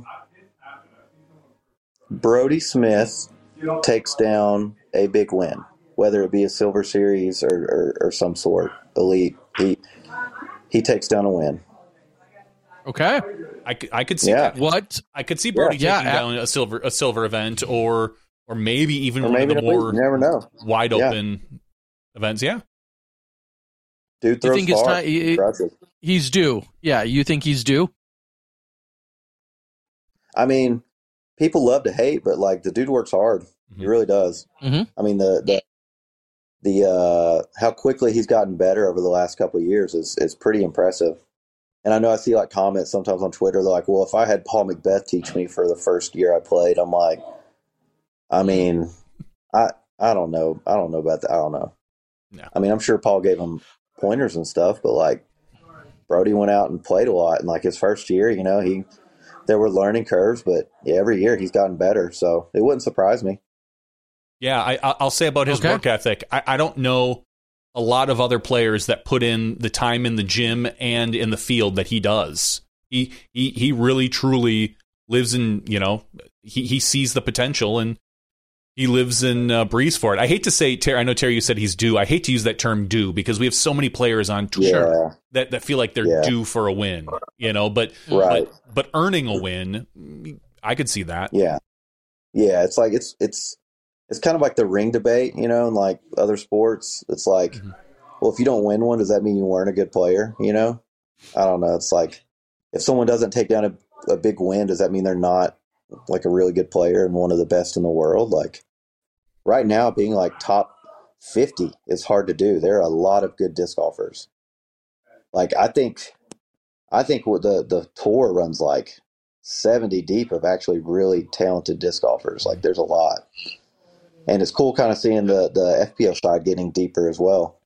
Brody Smith takes down a big win, whether it be a Silver Series or, or, or some sort, elite. He he takes down a win. Okay. I could, I could see yeah. that. What? I could see Brody yeah. taking yeah. down a silver a silver event or or maybe even or one maybe of the more you never know. wide yeah. open events. Yeah. Dude throws you think far. It's time, he, he's due. Yeah, you think he's due? I mean, people love to hate, but like the dude works hard. Mm-hmm. He really does. Mm-hmm. I mean, the the the uh, how quickly he's gotten better over the last couple of years is is pretty impressive. And I know I see like comments sometimes on Twitter. They're like, "Well, if I had Paul McBeth teach me for the first year I played," I'm like, I mean, I I don't know. I don't know about that. I don't know. No. I mean, I'm sure Paul gave him pointers and stuff, but like Brody went out and played a lot. And like his first year, you know, he there were learning curves, but yeah, every year he's gotten better. So it wouldn't surprise me. Yeah, I, I'll say about his okay. work ethic. I, I don't know a lot of other players that put in the time in the gym and in the field that he does. He he he really truly lives in, you know, he, he sees the potential and he lives in uh, breeze for it. I hate to say, Terry, I know, Terry, you said he's due. I hate to use that term due because we have so many players on tour yeah. that, that feel like they're yeah. due for a win, you know, but, right. but but earning a win, I could see that. Yeah. Yeah, it's like it's it's it's kind of like the ring debate, you know, in like other sports. It's like, mm-hmm. well, if you don't win one, does that mean you weren't a good player, you know? I don't know. It's like if someone doesn't take down a, a big win, does that mean they're not like a really good player and one of the best in the world? Like right now, being like top fifty is hard to do. There are a lot of good disc golfers. Like I think, I think what the the tour runs like seventy deep of actually really talented disc golfers. Like there's a lot, and it's cool kind of seeing the the F P O side getting deeper as well.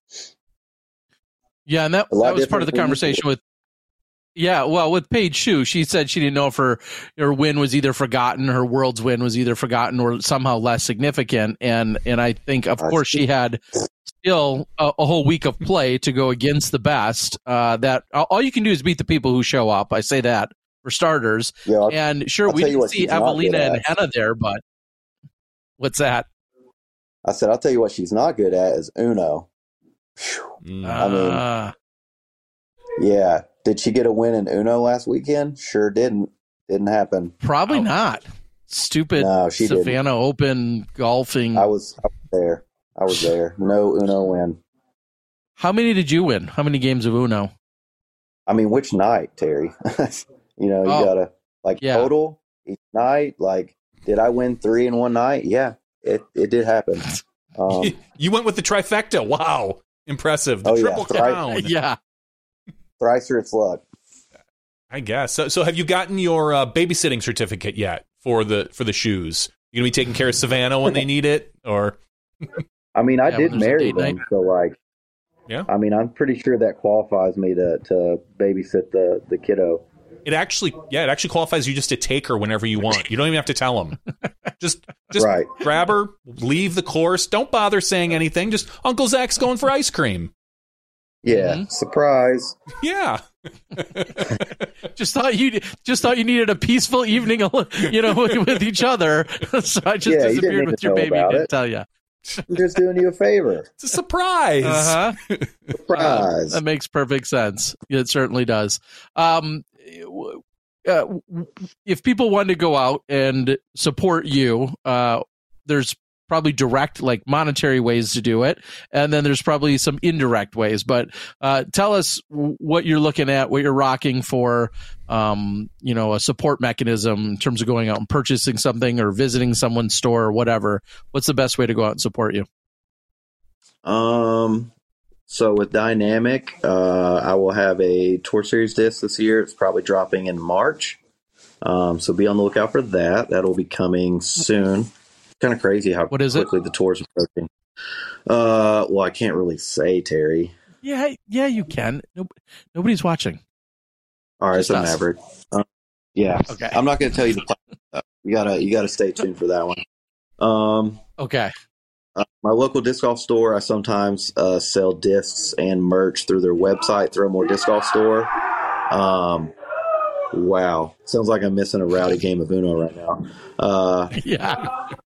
Yeah, and that that was part of the conversation with. Yeah, well, with Paige Shue, she said she didn't know if her, her win was either forgotten, her world's win was either forgotten or somehow less significant. And and I think, of course, she had still a, a whole week of play to go against the best. Uh, that all you can do is beat the people who show up. I say that for starters. Yeah, and sure, I'll we didn't see Evelina and Henna there, but what's that? I said, I'll tell you what she's not good at is Uno. Uh, I mean, yeah. Did she get a win in Uno last weekend? Sure didn't. Didn't happen. Probably oh. not. Stupid no, she Savannah didn't. Open golfing. I was, I was there. I was there. No Uno win. How many did you win? How many games of Uno? I mean, which night, Terry? you know, you oh. gotta like yeah. total each night. Like, did I win three in one night? Yeah, it, it did happen. Um, you went with the trifecta. Wow. Impressive. The oh, triple yeah, crown. Thrice, Yeah. Thrice through its luck. I guess. So so have you gotten your uh, babysitting certificate yet for the for the shoes? You going to be taking care of Savannah when they need it? Or I mean, I Yeah, did when there's a marry date them, night. so like, Yeah. I mean, I'm pretty sure that qualifies me to, to babysit the, the kiddo. It actually, yeah, it actually qualifies you just to take her whenever you want. You don't even have to tell them. Just, just Right. grab her, leave the course. Don't bother saying anything. Just Uncle Zach's going for ice cream. Yeah, Mhm. surprise. Yeah. Just thought you just thought you needed a peaceful evening, you know, with, with each other. So I just Yeah, you didn't disappeared need with to your know baby. about Didn't it. tell you. I'm just doing you a favor. It's a surprise. Uh huh. Surprise. That makes perfect sense. It certainly does. Um, uh, if people want to go out and support you, uh, there's probably direct, like monetary ways to do it, and then there's probably some indirect ways. But uh, tell us what you're looking at, what you're rocking for, um, you know, a support mechanism in terms of going out and purchasing something or visiting someone's store or whatever. What's the best way to go out and support you? Um, so with Dynamic, uh, I will have a Tour Series disc this year. It's probably dropping in March. Um, so be on the lookout for that. That'll be coming soon. Kind of crazy how What is it? quickly the tour's approaching. Uh, well, I can't really say, Terry. Yeah, yeah, you can. No, nobody's watching. All right, Just so us. Maverick. Um, yeah, Okay. I'm not going to tell you the plan. Stuff. You gotta, you gotta stay tuned for that one. Um, Okay. uh, my local disc golf store, I sometimes uh, sell discs and merch through their website, Throwmore Disc Golf Store. Um, wow, sounds like I'm missing a rowdy game of Uno right now. Uh, Yeah.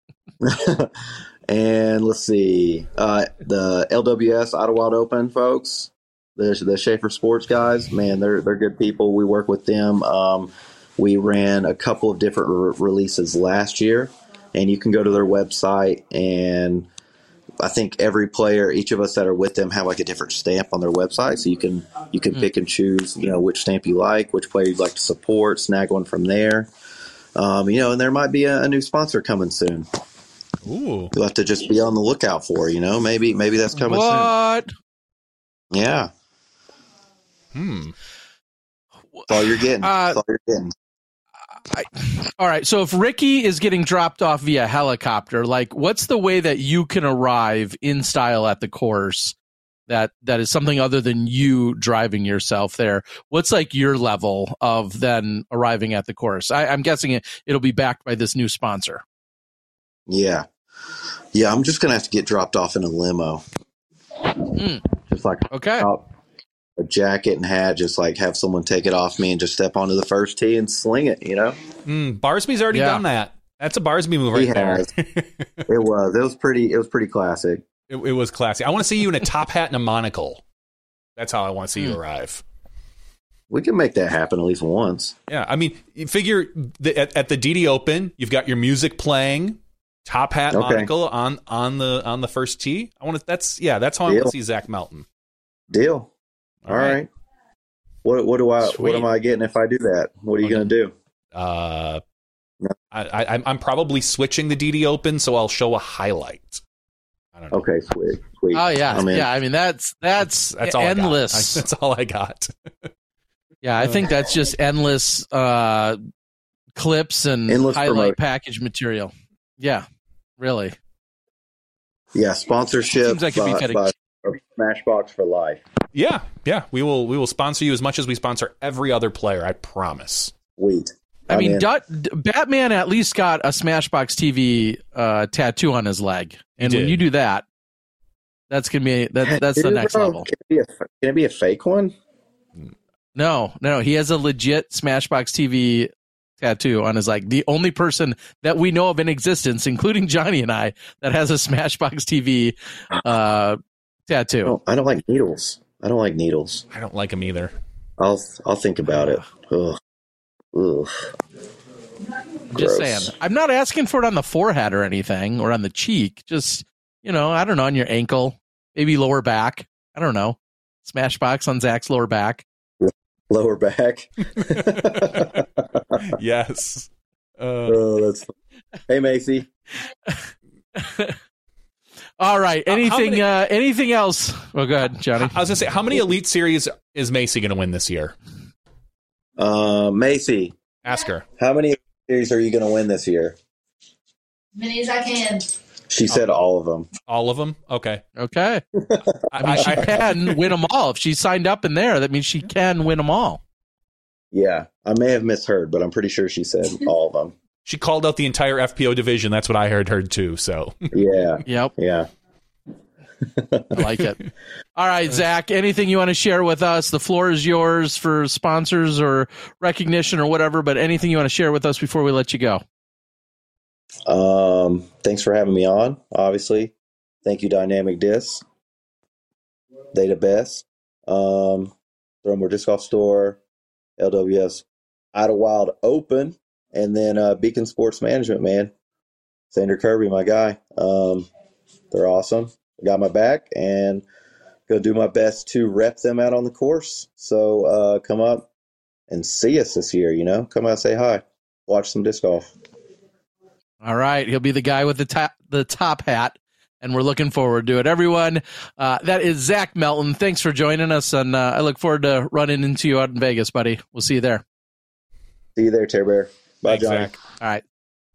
and let's see, uh, the L W S Idlewild Open folks, the the Schaefer Sports guys, man, they're they're good people. We work with them. Um, we ran a couple of different re- releases last year, and you can go to their website, and I think every player, each of us that are with them, have like a different stamp on their website, so you can you can mm. pick and choose, you know, which stamp you like, which player you'd like to support, snag one from there. Um, you know, and there might be a, a new sponsor coming soon. Ooh. You'll have to just be on the lookout for, you know, maybe maybe that's coming what? soon. Yeah. Hmm. That's all you're getting. Uh, That's all you're getting. I, all right. So if Ricky is getting dropped off via helicopter, like what's the way that you can arrive in style at the course that that is something other than you driving yourself there? What's like your level of then arriving at the course? I, I'm guessing it, it'll be backed by this new sponsor. Yeah. Yeah, I'm just going to have to get dropped off in a limo. Mm. Just like okay. out, a jacket and hat, just like have someone take it off me and just step onto the first tee and sling it, you know? Mm, Barsby's already yeah. done that. That's a Barsby move right he there. it was. It was pretty it was pretty classic. It, it was classic. I want to see you in a top hat and a monocle. That's how I want to see mm. you arrive. We can make that happen at least once. Yeah, I mean, you figure the, at, at the D D Open, you've got your music playing, top hat, okay. monocle on on the on the first tee. I want to. That's yeah. That's how Deal. I want to see Zach Melton. Deal. All, All right. right. What what do I Sweet. what am I getting if I do that? What are you okay. going to do? Uh, no. I, I I'm probably switching the D D Open, so I'll show a highlight. I don't know. Okay, sweet, sweet. Oh yeah, yeah. I mean that's that's that's, that's all endless. I I, that's all I got. Yeah, I think that's just endless uh, clips and endless highlight promote. package material. Yeah, really. Yeah, sponsorship. Seems like it'd be by, by Smashbox for life. Yeah, yeah. We will we will sponsor you as much as we sponsor every other player. I promise. Sweet. I mean, Dut, Batman at least got a Smashbox T V uh, tattoo on his leg, and when you do that, that's gonna be that, that's Dude, the next bro, level. Can it, be a, can it be a fake one? No, no, he has a legit Smashbox T V tattoo on his leg. The only person that we know of in existence, including Johnny and I, that has a Smashbox T V uh, tattoo. I don't, I don't like needles. I don't like needles. I don't like them either. I'll I'll think about it. Ugh. Ugh. Just saying. I'm not asking for it on the forehead or anything, or on the cheek. Just, you know, I don't know, on your ankle, maybe lower back. I don't know. Smashbox on Zach's lower back. Lower back. Yes. Uh, oh, that's fun. Hey, Macy. All right. Anything? many, uh, anything else? Oh, go ahead, Johnny. I was gonna say, how many Elite Series is Macy going to win this year? Uh, Macy, ask her. How many series are you going to win this year? As many as I can. She said oh. all of them. All of them? Okay. Okay. I mean, she can win them all. If she signed up in there, that means she can win them all. Yeah. I may have misheard, but I'm pretty sure she said all of them. She called out the entire F P O division. That's what I heard her too. So yeah. Yep. Yeah. I like it. All right, Zach, anything you want to share with us? The floor is yours for sponsors or recognition or whatever, but anything you want to share with us before we let you go? Um, thanks for having me on, obviously. Thank you, Dynamic Disc. They the best. Um, Throwmore Disc Golf Store, L W S Idlewild Open, and then uh, Beacon Sports Management, man. Sander Kirby, my guy. Um, they're awesome. Got my back, and go do my best to rep them out on the course. So uh, come up and see us this year, you know. Come out and say hi. Watch some disc golf. All right. He'll be the guy with the top, the top hat, and we're looking forward to it. Everyone, uh, that is Zach Melton. Thanks for joining us, and uh, I look forward to running into you out in Vegas, buddy. We'll see you there. See you there, Tear Bear. Bye, Thanks, Johnny. Zach. All right.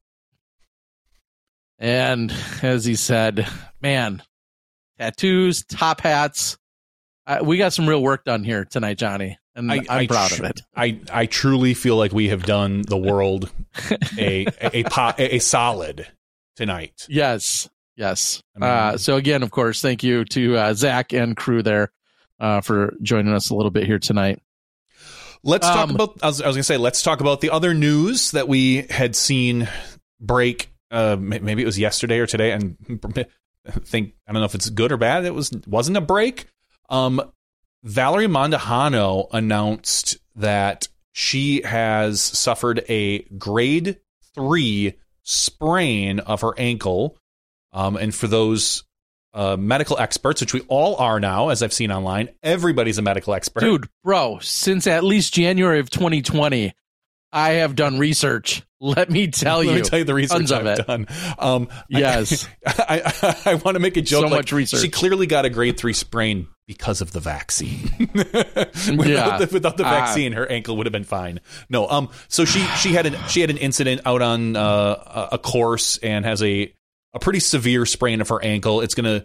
And as he said, man, tattoos, top hats. Uh, we got some real work done here tonight, Johnny, and I, I'm I proud tr- of it. I, I truly feel like we have done the world a a, a, po- a a solid tonight. Yes, yes. I mean, uh, so again, of course, thank you to uh, Zach and crew there uh, for joining us a little bit here tonight. Let's talk um, about. I was, I was going to say, let's talk about the other news that we had seen break. Uh, maybe it was yesterday or today, and think I don't know if it's good or bad. It was wasn't a break. Um, Valerie Mondahano announced that she has suffered a grade three sprain of her ankle. Um, and for those uh, medical experts, which we all are now, as I've seen online, everybody's a medical expert. Dude, bro, since at least January of twenty twenty, I have done research. Let me tell you. Let me tell you the research Tons of I've it. done. Um, yes. I, I, I want to make a joke. So like, much research. She clearly got a grade three sprain because of the vaccine. without, yeah. the, without the Uh, vaccine, her ankle would have been fine. No. Um. So she she had an she had an incident out on uh, a course and has a a pretty severe sprain of her ankle. It's gonna.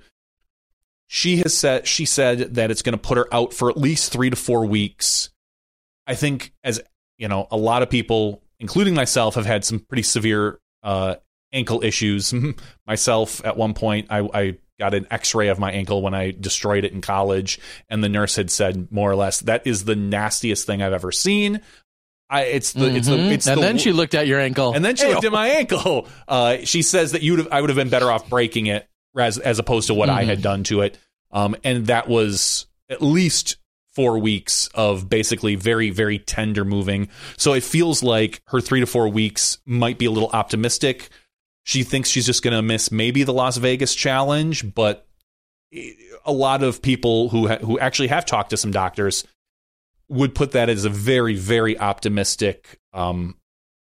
She has said she said that it's going to put her out for at least three to four weeks. I think, as you know, a lot of people, including myself, have had some pretty severe uh, ankle issues. Myself, at one point, I, I got an X-ray of my ankle when I destroyed it in college, and the nurse had said more or less, "That is the nastiest thing I've ever seen." I, it's the, mm-hmm. it's the, it's and the, then she looked at your ankle, and then she Hey-o. looked at my ankle. Uh, she says that you, I would have been better off breaking it as as opposed to what mm-hmm. I had done to it, um, and that was at least four weeks of basically very, very tender moving. So it feels like her three to four weeks might be a little optimistic. She thinks she's just going to miss maybe the Las Vegas Challenge, but a lot of people who ha- who actually have talked to some doctors would put that as a very, very optimistic um,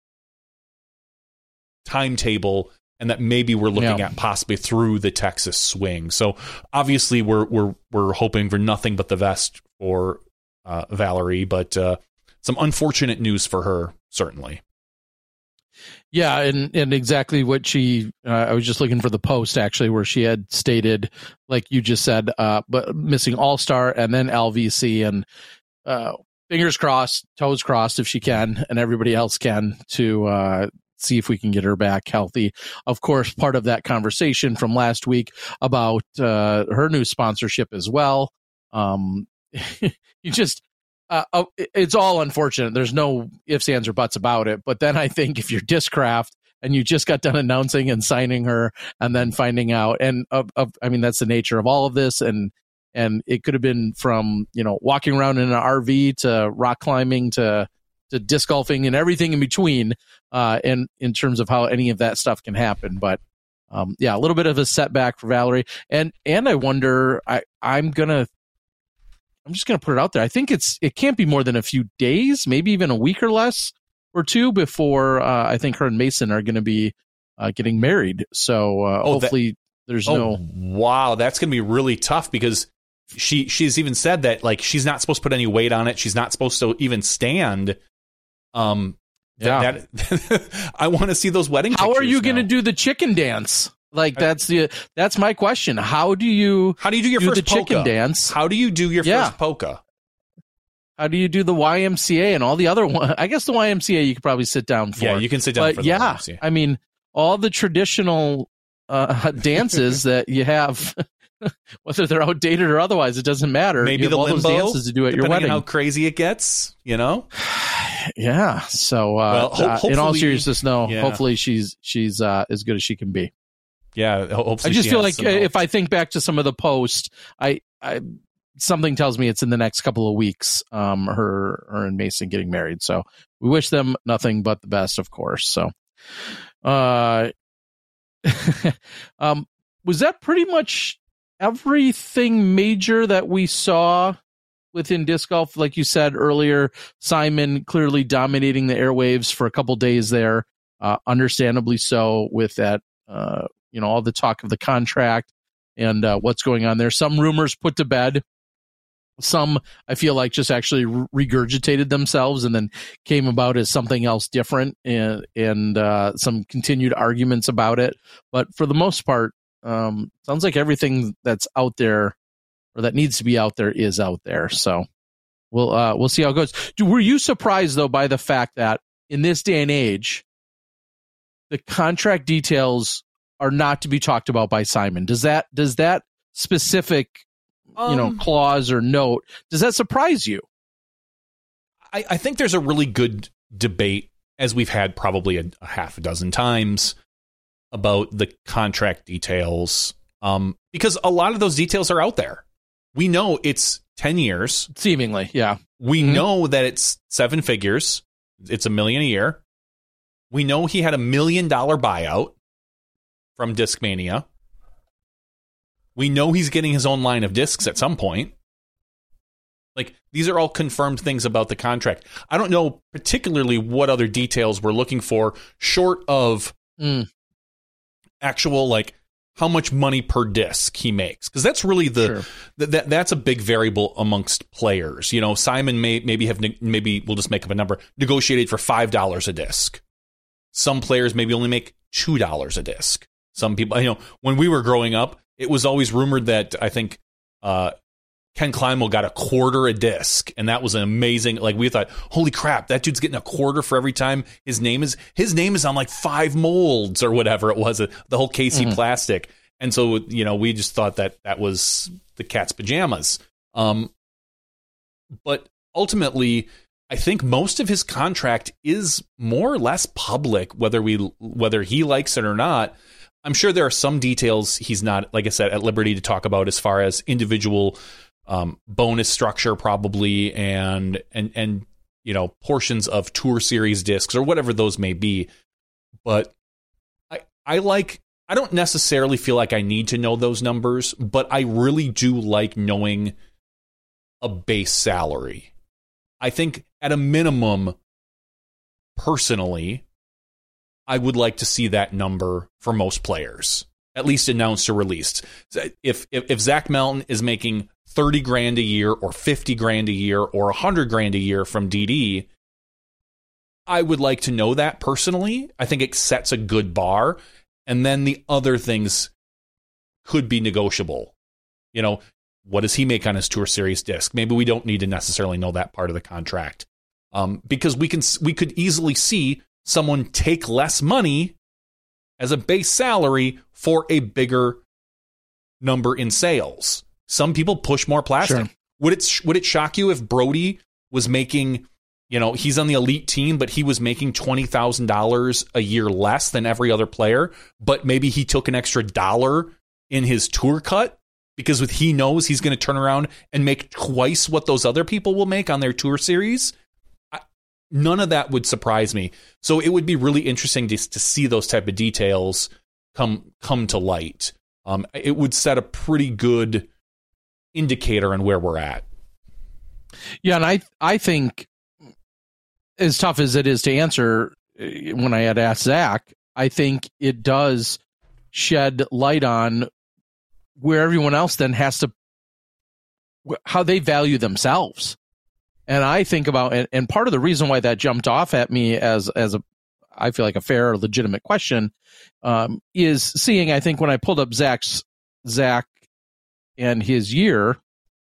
timetable, and that maybe we're looking yeah. at possibly through the Texas swing. So obviously we're we're we're hoping for nothing but the best for uh, Valerie, but uh, some unfortunate news for her, certainly. Yeah, and, and exactly what she, uh, I was just looking for the post, actually, where she had stated, like you just said, uh, but missing All-Star and then L V C, and uh, fingers crossed, toes crossed if she can, and everybody else can, to uh, see if we can get her back healthy. Of course, part of that conversation from last week about uh, her new sponsorship as well. Um, you just, uh, uh, it's all unfortunate. There's no ifs, ands, or buts about it. But then I think if you're Discraft and you just got done announcing and signing her and then finding out, and of, of, I mean, that's the nature of all of this. And, and it could have been from, you know, walking around in an R V to rock climbing to, to disc golfing and everything in between. Uh, and in terms of how any of that stuff can happen. But, um, yeah, a little bit of a setback for Valerie. And, and I wonder, I, I'm going to, I'm just going to put it out there. I think it's it can't be more than a few days, maybe even a week or less, or two before uh, I think her and Mason are going to be uh, getting married. So uh, oh, hopefully that, there's oh, no. Wow, that's going to be really tough because she she's even said that like she's not supposed to put any weight on it. She's not supposed to even stand. Um, yeah, that, that I want to see those wedding. How are you going to now. do the chicken dance? Like that's the that's my question. How do you how do you do your do first the polka? chicken dance? How do you do your yeah. first polka? How do you do the Y M C A and all the other one? I guess the Y M C A you could probably sit down for. Yeah, you can sit down but for the yeah, Y M C A. I mean, all the traditional uh, dances that you have, whether they're outdated or otherwise, it doesn't matter. Maybe you have the all limbo, those dances to do at your wedding. On how crazy it gets, you know. Yeah. So, uh, well, ho- uh, in all seriousness, no. Yeah. Hopefully, she's she's uh, as good as she can be. Yeah. Hopefully I just she feel has like some if I think back to some of the posts, I, I something tells me it's in the next couple of weeks. Um, her, her and Mason getting married. So we wish them nothing but the best, of course. So, uh, um, was that pretty much everything major that we saw within disc golf? Like you said earlier, Simon clearly dominating the airwaves for a couple days there. Uh, understandably so with that, uh, you know, all the talk of the contract and uh, what's going on there. Some rumors put to bed. Some, I feel like, just actually regurgitated themselves and then came about as something else different, and, and uh, some continued arguments about it. But for the most part, um, sounds like everything that's out there or that needs to be out there is out there. So we'll uh, we'll see how it goes. Do, were you surprised, though, by the fact that in this day and age, the contract details are not to be talked about by Simon? Does that does that specific um, you know clause or note, does that surprise you? I, I think there's a really good debate, as we've had probably a, a half a dozen times, about the contract details, um, because a lot of those details are out there. We know it's ten years. Seemingly, yeah. We mm-hmm. know that it's seven figures. It's a million a year. We know he had a million dollar buyout from Discmania. We know he's getting his own line of discs at some point. Like, these are all confirmed things about the contract. I don't know particularly what other details we're looking for, short of mm. actual, like, how much money per disc he makes. Because that's really the, sure. th- that that's a big variable amongst players. You know, Simon may maybe have, ne- maybe we'll just make up a number, negotiated for five dollars a disc. Some players maybe only make two dollars a disc. Some people, you know, when we were growing up, it was always rumored that I think uh, Ken Kleinwell got a quarter a disc, and that was an amazing. Like, we thought, holy crap, that dude's getting a quarter for every time his name is his name is on like five molds or whatever it was, the whole K C mm-hmm. plastic. And so, you know, we just thought that that was the cat's pajamas. Um, but ultimately, I think most of his contract is more or less public, whether we whether he likes it or not. I'm sure there are some details he's not, like I said, at liberty to talk about as far as individual um, bonus structure, probably, and and and you know, portions of Tour Series discs or whatever those may be. But I I like I don't necessarily feel like I need to know those numbers, but I really do like knowing a base salary. I think at a minimum, personally, I would like to see that number for most players, at least announced or released. If if, if Zach Melton is making thirty grand a year or fifty grand a year or one hundred grand a year from D D, I would like to know that personally. I think it sets a good bar. And then the other things could be negotiable. You know, what does he make on his Tour Series disc? Maybe we don't need to necessarily know that part of the contract, um, because we can we could easily see someone take less money as a base salary for a bigger number in sales. Some people push more plastic. Sure. Would it would it shock you if Brody was making, you know, he's on the elite team, but he was making twenty thousand dollars a year less than every other player, but maybe he took an extra dollar in his tour cut because with he knows he's going to turn around and make twice what those other people will make on their Tour Series? None of that would surprise me. So it would be really interesting to, to see those type of details come come to light. Um, it would set a pretty good indicator on where we're at. Yeah, and I I think as tough as it is to answer, when I had asked Zach, I think it does shed light on where everyone else then has to, how they value themselves. And I think about, and, and part of the reason why that jumped off at me as, as a, I feel like a fair or legitimate question, um, is seeing, I think when I pulled up Zach's, Zach and his year,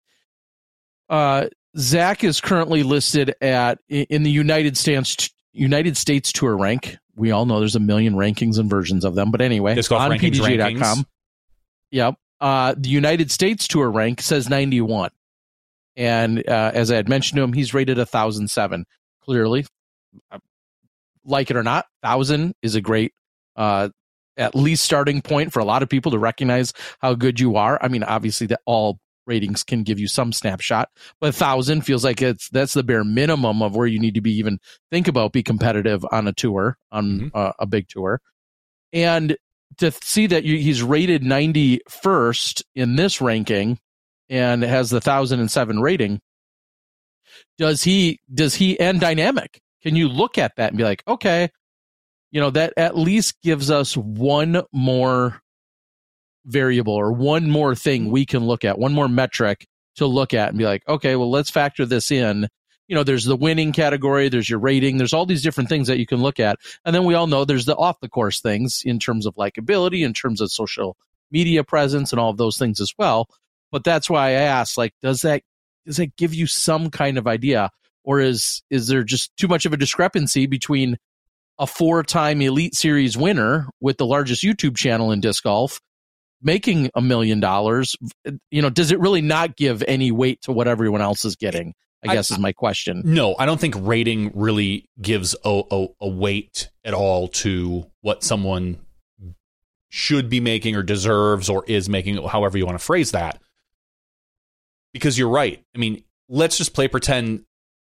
uh, Zach is currently listed at, in the United States, United States Tour rank. We all know there's a million rankings and versions of them, but anyway, on P D G dot com. Yep. Uh, the United States Tour rank says ninety-one. And uh, as I had mentioned to him, he's rated one thousand seven. Clearly, like it or not, one thousand is a great, uh, at least starting point for a lot of people to recognize how good you are. I mean, obviously, that all ratings can give you some snapshot, but one thousand feels like it's that's the bare minimum of where you need to be even think about be competitive on a tour, on mm-hmm. uh, a big tour. And to see that you, he's rated ninety-first in this ranking and has the one thousand seven rating, does he, does he end dynamic? Can you look at that and be like, okay, you know, that at least gives us one more variable or one more thing we can look at, one more metric to look at and be like, okay, well, let's factor this in. You know, there's the winning category, there's your rating, there's all these different things that you can look at. And then we all know there's the off the course things in terms of likability, in terms of social media presence and all of those things as well. But that's why I asked, like, does that, does that give you some kind of idea? Or is, is there just too much of a discrepancy between a four-time Elite Series winner with the largest YouTube channel in disc golf making a million dollars? You know, does it really not give any weight to what everyone else is getting? I guess I, is my question. No, I don't think rating really gives a, a, a weight at all to what someone should be making or deserves or is making, however you want to phrase that. Because you're right. I mean, let's just play pretend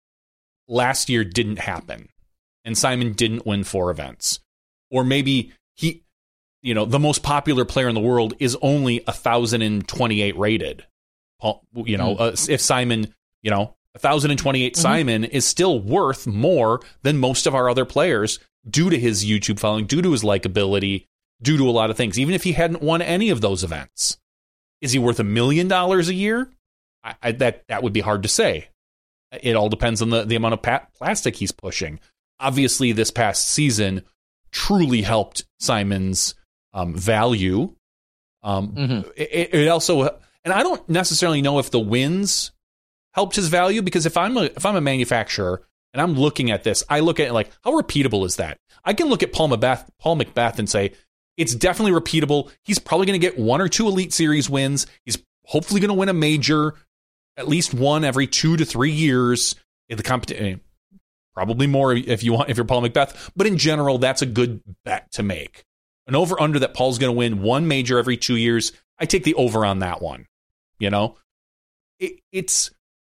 last year didn't happen and Simon didn't win four events. Or maybe he, you know, the most popular player in the world is only one thousand twenty-eight rated. You know, mm. uh, if Simon, you know, one thousand twenty-eight mm-hmm. Simon is still worth more than most of our other players due to his YouTube following, due to his likability, due to a lot of things. Even if he hadn't won any of those events, is he worth a million dollars a year? I, I, that that would be hard to say. It all depends on the, the amount of pa- plastic he's pushing. Obviously, this past season truly helped Simon's um, value. Um, mm-hmm. it, it also, and I don't necessarily know if the wins helped his value, because if I'm a, if I'm a manufacturer and I'm looking at this, I look at it like, how repeatable is that? I can look at Paul McBeth, Paul McBeth and say, it's definitely repeatable. He's probably going to get one or two Elite Series wins. He's hopefully going to win a major, at least one every two to three years in the competition. Probably more if you want, if you're Paul McBeth. But in general, that's a good bet to make. An over under that Paul's going to win one major every two years. I take the over on that one. You know, it, it's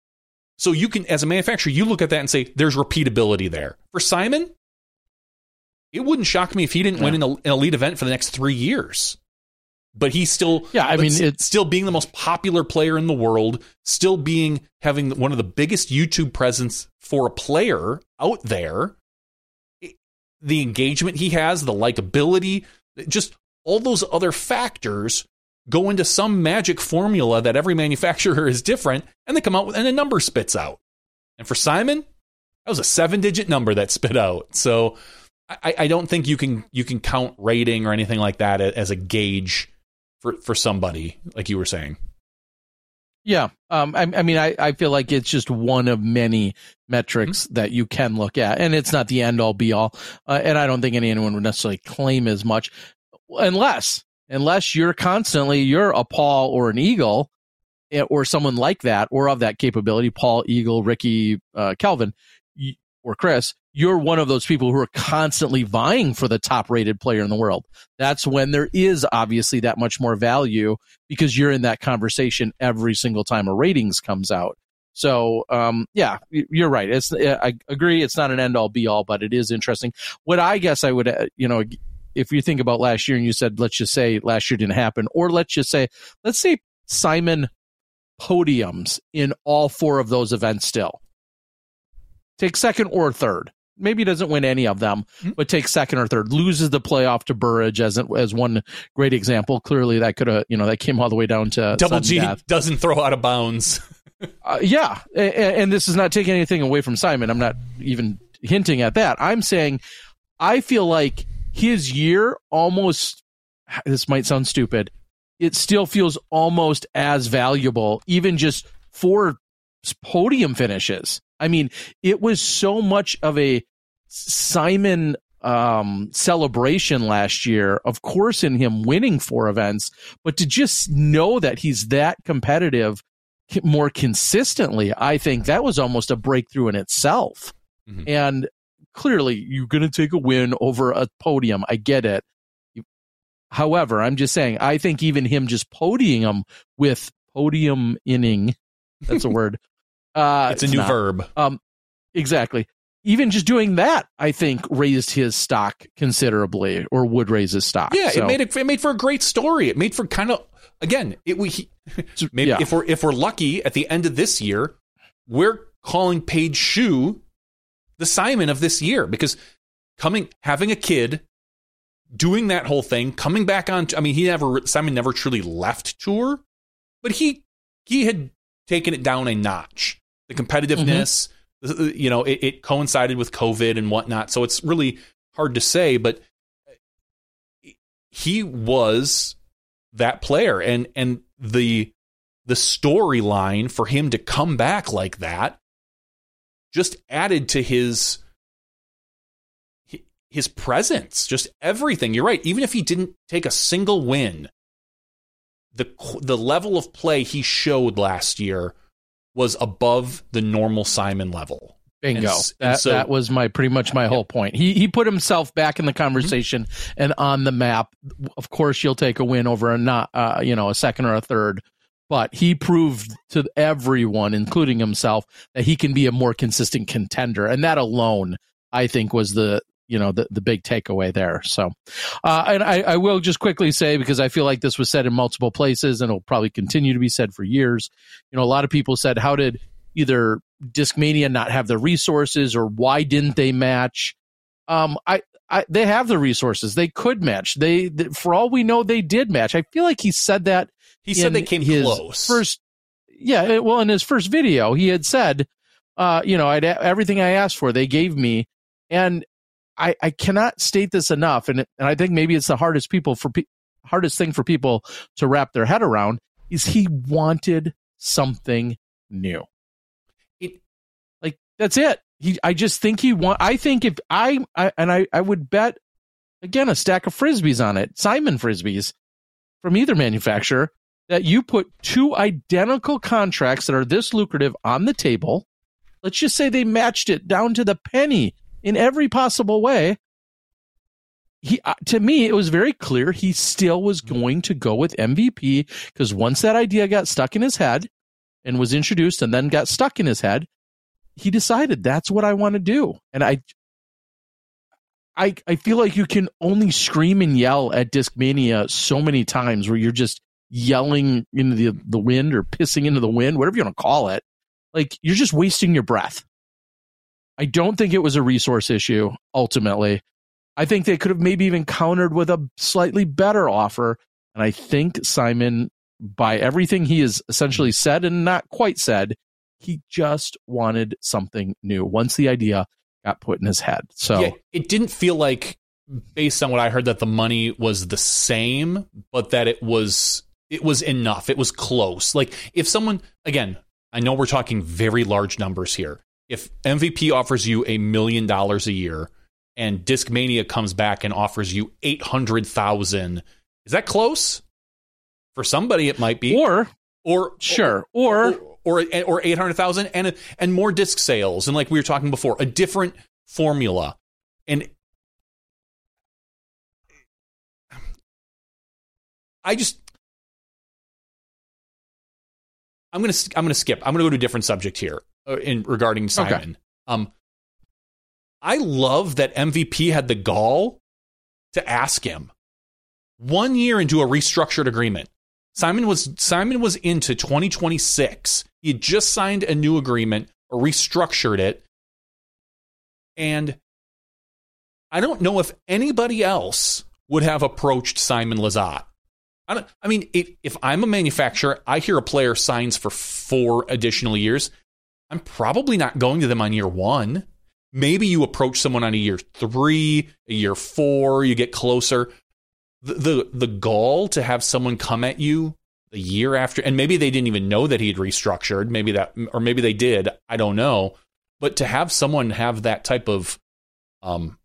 so you can, as a manufacturer, you look at that and say there's repeatability there. For Simon, it wouldn't shock me if he didn't yeah. win an, an elite event for the next three years. But he's still, yeah, I mean, it's still being the most popular player in the world, still being having one of the biggest YouTube presence for a player out there. The engagement he has, the likability, just all those other factors go into some magic formula that every manufacturer is different, and they come out with, and a number spits out. And for Simon, that was a seven-digit number that spit out. So I, I don't think you can you can count rating or anything like that as a gauge for, for somebody, like you were saying. Yeah. Um, I, I mean, I, I feel like it's just one of many metrics mm-hmm. that you can look at, and it's not the end all be all. Uh, and I don't think anyone would necessarily claim as much unless, unless you're constantly, you're a Paul or an Eagle or someone like that, or of that capability, Paul, Eagle, Ricky, uh, Kelvin, or Chris, you're one of those people who are constantly vying for the top rated player in the world. That's when there is obviously that much more value, because you're in that conversation every single time a ratings comes out. So, um, yeah, you're right. It's, I agree. It's not an end all be all, but it is interesting. What I guess I would, you know, if you think about last year and you said, let's just say last year didn't happen, or let's just say, let's say Simon podiums in all four of those events still. Take second or third. maybe doesn't win any of them, mm-hmm. but takes second or third, loses the playoff to Burridge as as one great example. Clearly, that could have, you know, that came all the way down to Double G death. Doesn't throw out of bounds. uh, yeah, and, and this is not taking anything away from Simon. I'm not even hinting at that. I'm saying I feel like his year almost, this might sound stupid, it still feels almost as valuable, even just for podium finishes. I mean, it was so much of a Simon um, celebration last year, of course, in him winning four events, but to just know that he's that competitive more consistently, I think that was almost a breakthrough in itself. Mm-hmm. And clearly, you're going to take a win over a podium. I get it. However, I'm just saying, I think even him just podiuming him with podium inning, that's a word. Uh, it's a new not, verb. Um, exactly. Even just doing that, I think, raised his stock considerably, or would raise his stock. Yeah, so. it made it, it made for a great story. It made for kind of, again, it we he, maybe yeah. if we're if we're lucky at the end of this year, we're calling Paige Shue the Simon of this year, because coming having a kid, doing that whole thing, coming back on. I mean, he never Simon never truly left tour, but he he had taken it down a notch. The competitiveness, mm-hmm. you know, it, it coincided with COVID and whatnot, so it's really hard to say. But he was that player, and and the the storyline for him to come back like that just added to his his presence, just everything. You're right. Even if he didn't take a single win, the the level of play he showed last year was above the normal Simon level. Bingo. And, that, and so, that was my pretty much my yeah. whole point. He he put himself back in the conversation mm-hmm. and on the map. Of course, you'll take a win over a not uh, you know a second or a third, but he proved to everyone, including himself, that he can be a more consistent contender, and that alone, I think, was the you know the the big takeaway there. So, uh, and I, I will just quickly say, because I feel like this was said in multiple places, and it'll probably continue to be said for years. You know, a lot of people said, how did either Discmania not have the resources, or why didn't they match? Um, I, I, they have the resources. They could match. They, they, for all we know, they did match. I feel like he said that. He said they came close. First, yeah. Well, in his first video, he had said, uh, you know, I'd everything I asked for, they gave me, and I, I cannot state this enough. And, and I think maybe it's the hardest people for pe- hardest thing for people to wrap their head around is he wanted something new. Like, that's it. He, I just think he want. I think if I, I and I, I would bet again a stack of frisbees on it, Simon frisbees from either manufacturer, that you put two identical contracts that are this lucrative on the table. Let's just say they matched it down to the penny in every possible way. He, uh, to me, it was very clear he still was going to go with M V P, because once that idea got stuck in his head and was introduced and then got stuck in his head, he decided that's what I want to do. And I, I, I feel like you can only scream and yell at Discmania so many times, where you're just yelling into the, the wind or pissing into the wind, whatever you want to call it. Like, you're just wasting your breath. I don't think it was a resource issue, ultimately. I think they could have maybe even countered with a slightly better offer. And I think Simon, by everything he has essentially said and not quite said, he just wanted something new once the idea got put in his head. So yeah, it didn't feel like, based on what I heard, that the money was the same, but that it was it was enough. It was close. Like, if someone, again, I know we're talking very large numbers here. If M V P offers you a million dollars a year and Discmania comes back and offers you eight hundred thousand, is that close? For somebody, it might be. Or, or sure, or or or, or eight hundred thousand and and more disc sales, and like we were talking before, a different formula. And I just, I'm gonna I'm gonna skip. I'm gonna go to a different subject here in regarding Simon. Okay. Um, I love that M V P had the gall to ask him one year into a restructured agreement. Simon was Simon was into twenty twenty-six. He had just signed a new agreement, or restructured it, and I don't know if anybody else would have approached Simon Lizotte. I don't. I mean, if, if I'm a manufacturer, I hear a player signs for four additional years, I'm probably not going to them on year one. Maybe you approach someone on a year three, a year four, you get closer. The, the the gall to have someone come at you the year after, and maybe they didn't even know that he had restructured, maybe that, or maybe they did, I don't know. But to have someone have that type of, um,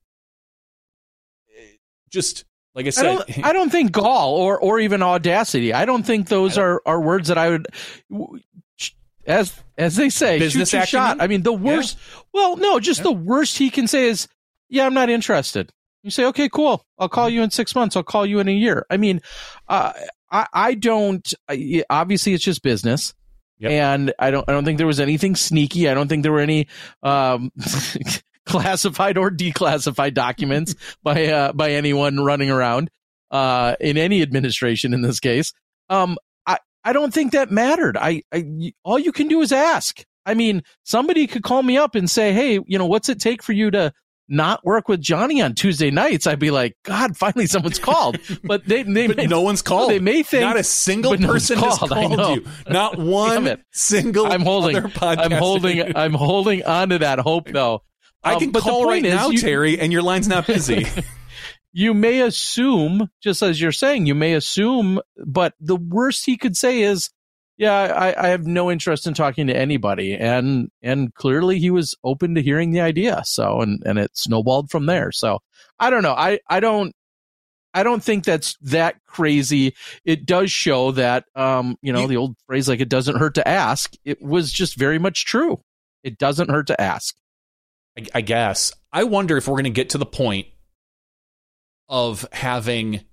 just like I said, I don't, I don't think gall or or even audacity. I don't think those don't, are, are words that I would, as as they say, business shoot your shot. I mean, the worst. Yeah. Well, no, just yeah. the worst he can say is, "Yeah, I'm not interested." You say, "Okay, cool. I'll call you in six months. I'll call you in a year." I mean, uh, I I don't. Obviously, it's just business. Yep. And I don't I don't think there was anything sneaky. I don't think there were any um, classified or declassified documents by uh, by anyone running around uh, in any administration in this case. Um, I, I don't think that mattered. I, I all you can do is ask. I mean, somebody could call me up and say, "Hey, you know, what's it take for you to not work with Johnny on Tuesday nights?" I'd be like, "God, finally someone's called." But they, they but may, no one's called. They may think not a single person no has called, called you. Not one single. I'm holding. Other podcast I'm holding. I'm holding on to that hope, though. I can um, but call right now, you, Terry, and your line's not busy. You may assume, just as you're saying, you may assume, but the worst he could say is, "Yeah, I, I have no interest in talking to anybody," and and clearly he was open to hearing the idea. So and and it snowballed from there. So I don't know. I I don't I don't think that's that crazy. It does show that um you know you, the old phrase, like, it doesn't hurt to ask. It was just very much true. It doesn't hurt to ask. I, I guess. I wonder if we're going to get to the point of having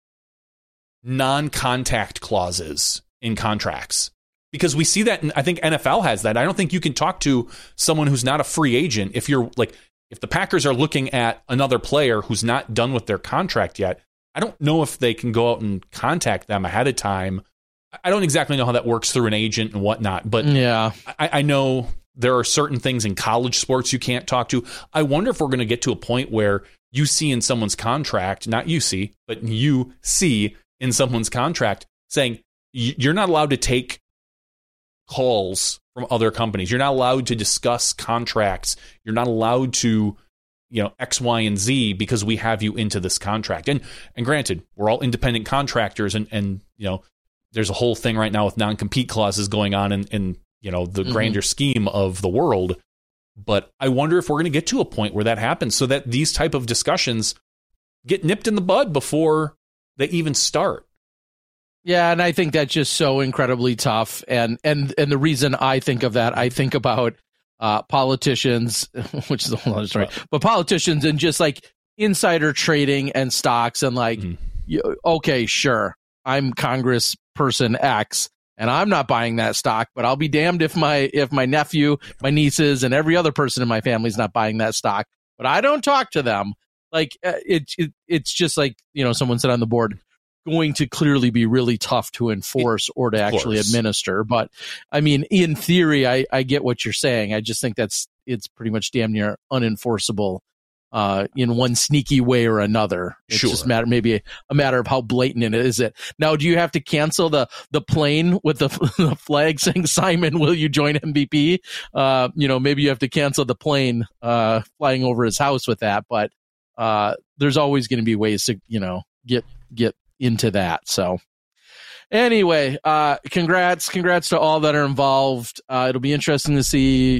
non-contact clauses in contracts, because we see that, and I think N F L has that. I don't think you can talk to someone who's not a free agent if you're like, if the Packers are looking at another player who's not done with their contract yet, I don't know if they can go out and contact them ahead of time. I don't exactly know how that works through an agent and whatnot, but yeah, I, I know there are certain things in college sports you can't talk to. I wonder if we're going to get to a point where you see in someone's contract, not you see, but you see in someone's contract saying, you're not allowed to take calls from other companies. You're not allowed to discuss contracts. You're not allowed to, you know, X, Y, and Z because we have you into this contract. And and granted, we're all independent contractors, and and you know, there's a whole thing right now with non-compete clauses going on in, in you know, the mm-hmm. grander scheme of the world. But I wonder if we're going to get to a point where that happens, so that these type of discussions get nipped in the bud before they even start. Yeah, and I think that's just so incredibly tough. And and and the reason I think of that, I think about uh, politicians, which is a whole other story, right. but politicians and just like insider trading and stocks, and like, mm-hmm. you, okay, sure, I'm Congressperson X, and I'm not buying that stock, but I'll be damned if my if my nephew, my nieces, and every other person in my family is not buying that stock. But I don't talk to them. Like it, it it's just like, you know, someone said on the board, going to clearly be really tough to enforce or to actually administer. But I mean, in theory, I, I get what you're saying. I just think that's, it's pretty much damn near unenforceable uh, in one sneaky way or another. It's sure. just matter, maybe a, a matter of how blatant it is. It now, do you have to cancel the, the plane with the, the flag saying, "Simon, will you join M V P?" Uh, you know, maybe you have to cancel the plane uh, flying over his house with that, but uh, there's always going to be ways to, you know, get, get, into that. So anyway, uh, congrats, congrats to all that are involved. Uh, it'll be interesting to see,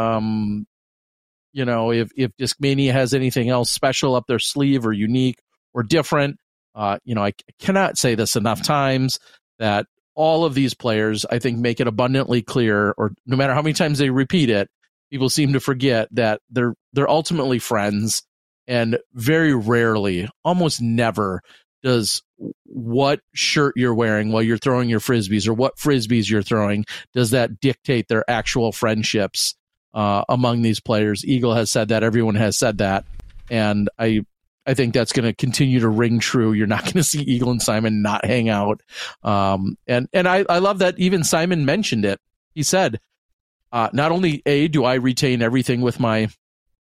um, you know, if, if Discmania has anything else special up their sleeve or unique or different. Uh, you know, I cannot say this enough times that all of these players, I think, make it abundantly clear, or no matter how many times they repeat it, people seem to forget that they're, they're ultimately friends, and very rarely, almost never, does what shirt you're wearing while you're throwing your frisbees, or what frisbees you're throwing, does that dictate their actual friendships uh, among these players? Eagle has said that. Everyone has said that. And I I think that's going to continue to ring true. You're not going to see Eagle and Simon not hang out. Um, and and I, I love that even Simon mentioned it. He said, uh, not only, A, do I retain everything with my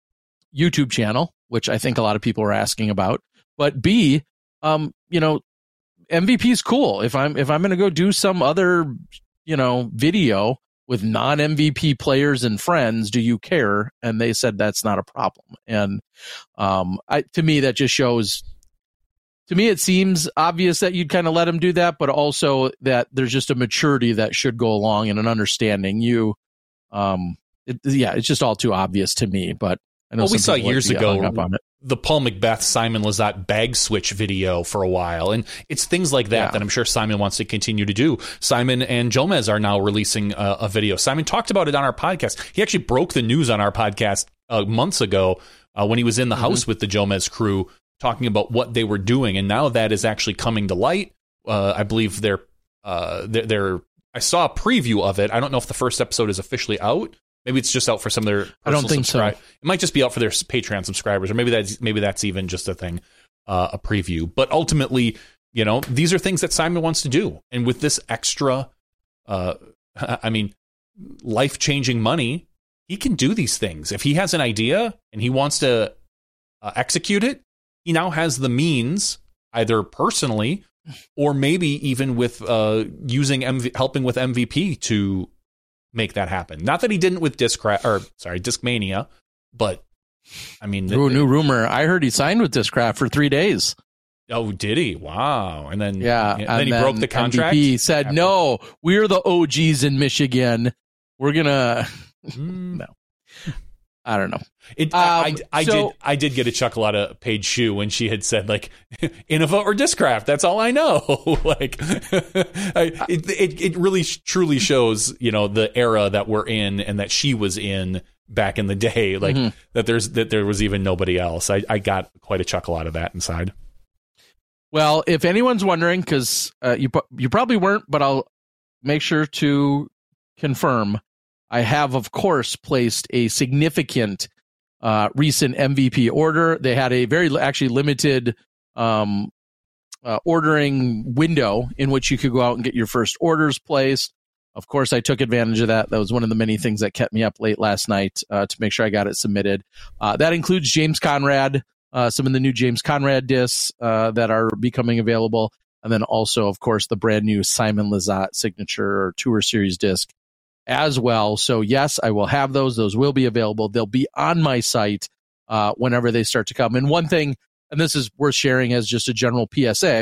YouTube channel, which I think a lot of people are asking about. But B, um, you know, M V P is cool. If I'm if I'm going to go do some other, you know, video with non-M V P players and friends, do you care? And they said that's not a problem. And um, I, to me, that just shows. To me, it seems obvious that you'd kind of let them do that, but also that there's just a maturity that should go along and an understanding. You, um, it, yeah, it's just all too obvious to me. But I know well, we saw people years like to get hung ago up on it. the Paul Macbeth, Simon Lizotte bag switch video for a while. And it's things like that Yeah. that I'm sure Simon wants to continue to do. Simon and Jomez are now releasing a, a video. Simon talked about it on our podcast. He actually broke the news on our podcast uh, months ago uh, when he was in the mm-hmm. house with the Jomez crew talking about what they were doing. And now that is actually coming to light. Uh, I believe they're, uh, they're, they're, I saw a preview of it. I don't know if the first episode is officially out. Maybe it's just out for some of their I don't think subscri- so. It might just be out for their Patreon subscribers, or maybe that's maybe that's even just a thing, uh, a preview. But ultimately, you know, these are things that Simon wants to do, and with this extra, uh, I mean, life changing money, he can do these things. If he has an idea and he wants to uh, execute it, he now has the means, either personally or maybe even with uh, using M V- helping with M V P to make that happen. Not that he didn't with Discra- or sorry, Discmania, but I mean, Ooh, new rumor. I heard he signed with Discraft for three days. Oh, did he? Wow. And then, yeah, and and then he then broke the contract. He said, after. "No, we're the O Gs in Michigan. We're gonna." Mm. No, I don't know. It, um, I, I so, did. I did get a chuckle out of Paige Shue when she had said, like, Innova or Discraft. That's all I know. like, I, it, it it really truly shows, you know, the era that we're in and that she was in back in the day. Like mm-hmm. that there's that there was even nobody else. I, I got quite a chuckle out of that inside. Well, if anyone's wondering, because uh, you you probably weren't, but I'll make sure to confirm. I have, of course, placed a significant uh, recent M V P order. They had a very actually limited um, uh, ordering window in which you could go out and get your first orders placed. Of course, I took advantage of that. That was one of the many things that kept me up late last night uh, to make sure I got it submitted. Uh, that includes James Conrad, uh, some of the new James Conrad discs uh, that are becoming available, and then also, of course, the brand new Simon Lizotte Signature or Tour Series disc as well. So yes, I will have those. Those will be available. They'll be on my site uh, whenever they start to come. And one thing, and this is worth sharing as just a general P S A,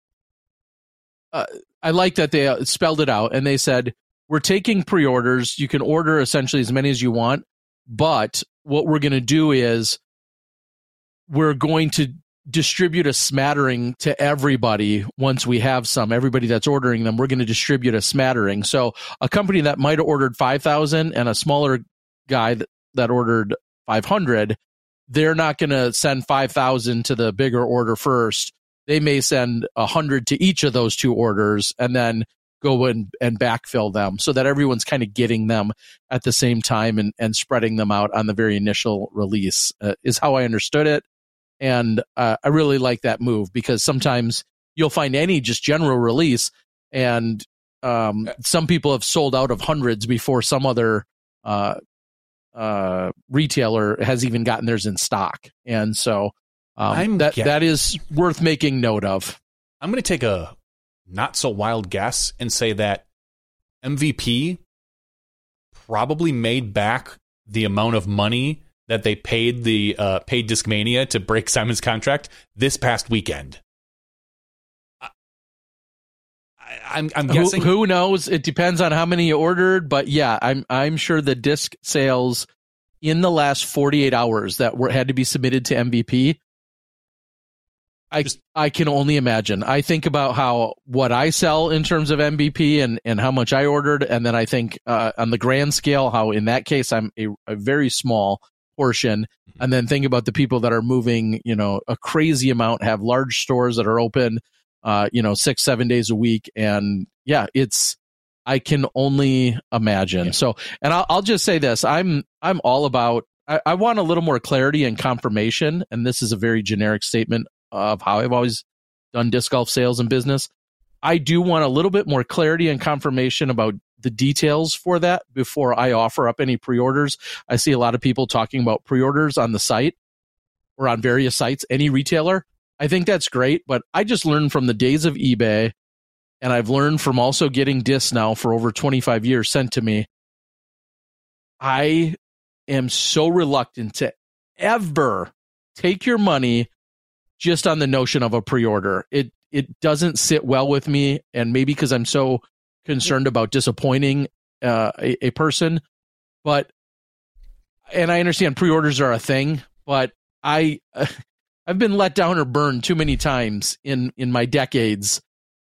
uh, I like that they spelled it out and they said, we're taking pre-orders. You can order essentially as many as you want, but what we're going to do is we're going to distribute a smattering to everybody once we have some. Everybody that's ordering them, we're going to distribute a smattering. So a company that might have ordered five thousand and a smaller guy that, that ordered five hundred, they're not going to send five thousand to the bigger order first. They may send one hundred to each of those two orders and then go in and backfill them so that everyone's kind of getting them at the same time and, and spreading them out on the very initial release uh, is how I understood it. And uh, I really like that move because sometimes you'll find any just general release and um, some people have sold out of hundreds before some other uh, uh, retailer has even gotten theirs in stock. And so um, that that is worth making note of. I'm going to take a not so wild guess and say that M V P probably made back the amount of money that they paid the uh, paid Discmania to break Simon's contract this past weekend. I, I'm, I'm guessing. Who, who knows? It depends on how many you ordered, but yeah, I'm I'm sure the disc sales in the last forty-eight hours that were had to be submitted to M V P. I Just, I can only imagine. I think about how what I sell in terms of M V P and, and how much I ordered, and then I think uh, on the grand scale how in that case I'm a, a very small portion, and then think about the people that are moving, you know, a crazy amount, have large stores that are open, uh, you know, six, seven days a week. And yeah, it's, I can only imagine. Yeah. So, and I'll, I'll just say this, I'm, I'm all about, I, I want a little more clarity and confirmation. And this is a very generic statement of how I've always done disc golf sales and business. I do want a little bit more clarity and confirmation about the details for that before I offer up any pre-orders. I see a lot of people talking about pre-orders on the site or on various sites, any retailer. I think that's great, but I just learned from the days of eBay, and I've learned from also getting discs now for over twenty-five years sent to me. I am so reluctant to ever take your money just on the notion of a pre-order. It it doesn't sit well with me, and maybe because I'm so concerned about disappointing uh, a, a person, but and I understand pre-orders are a thing, but I uh, I've been let down or burned too many times in in my decades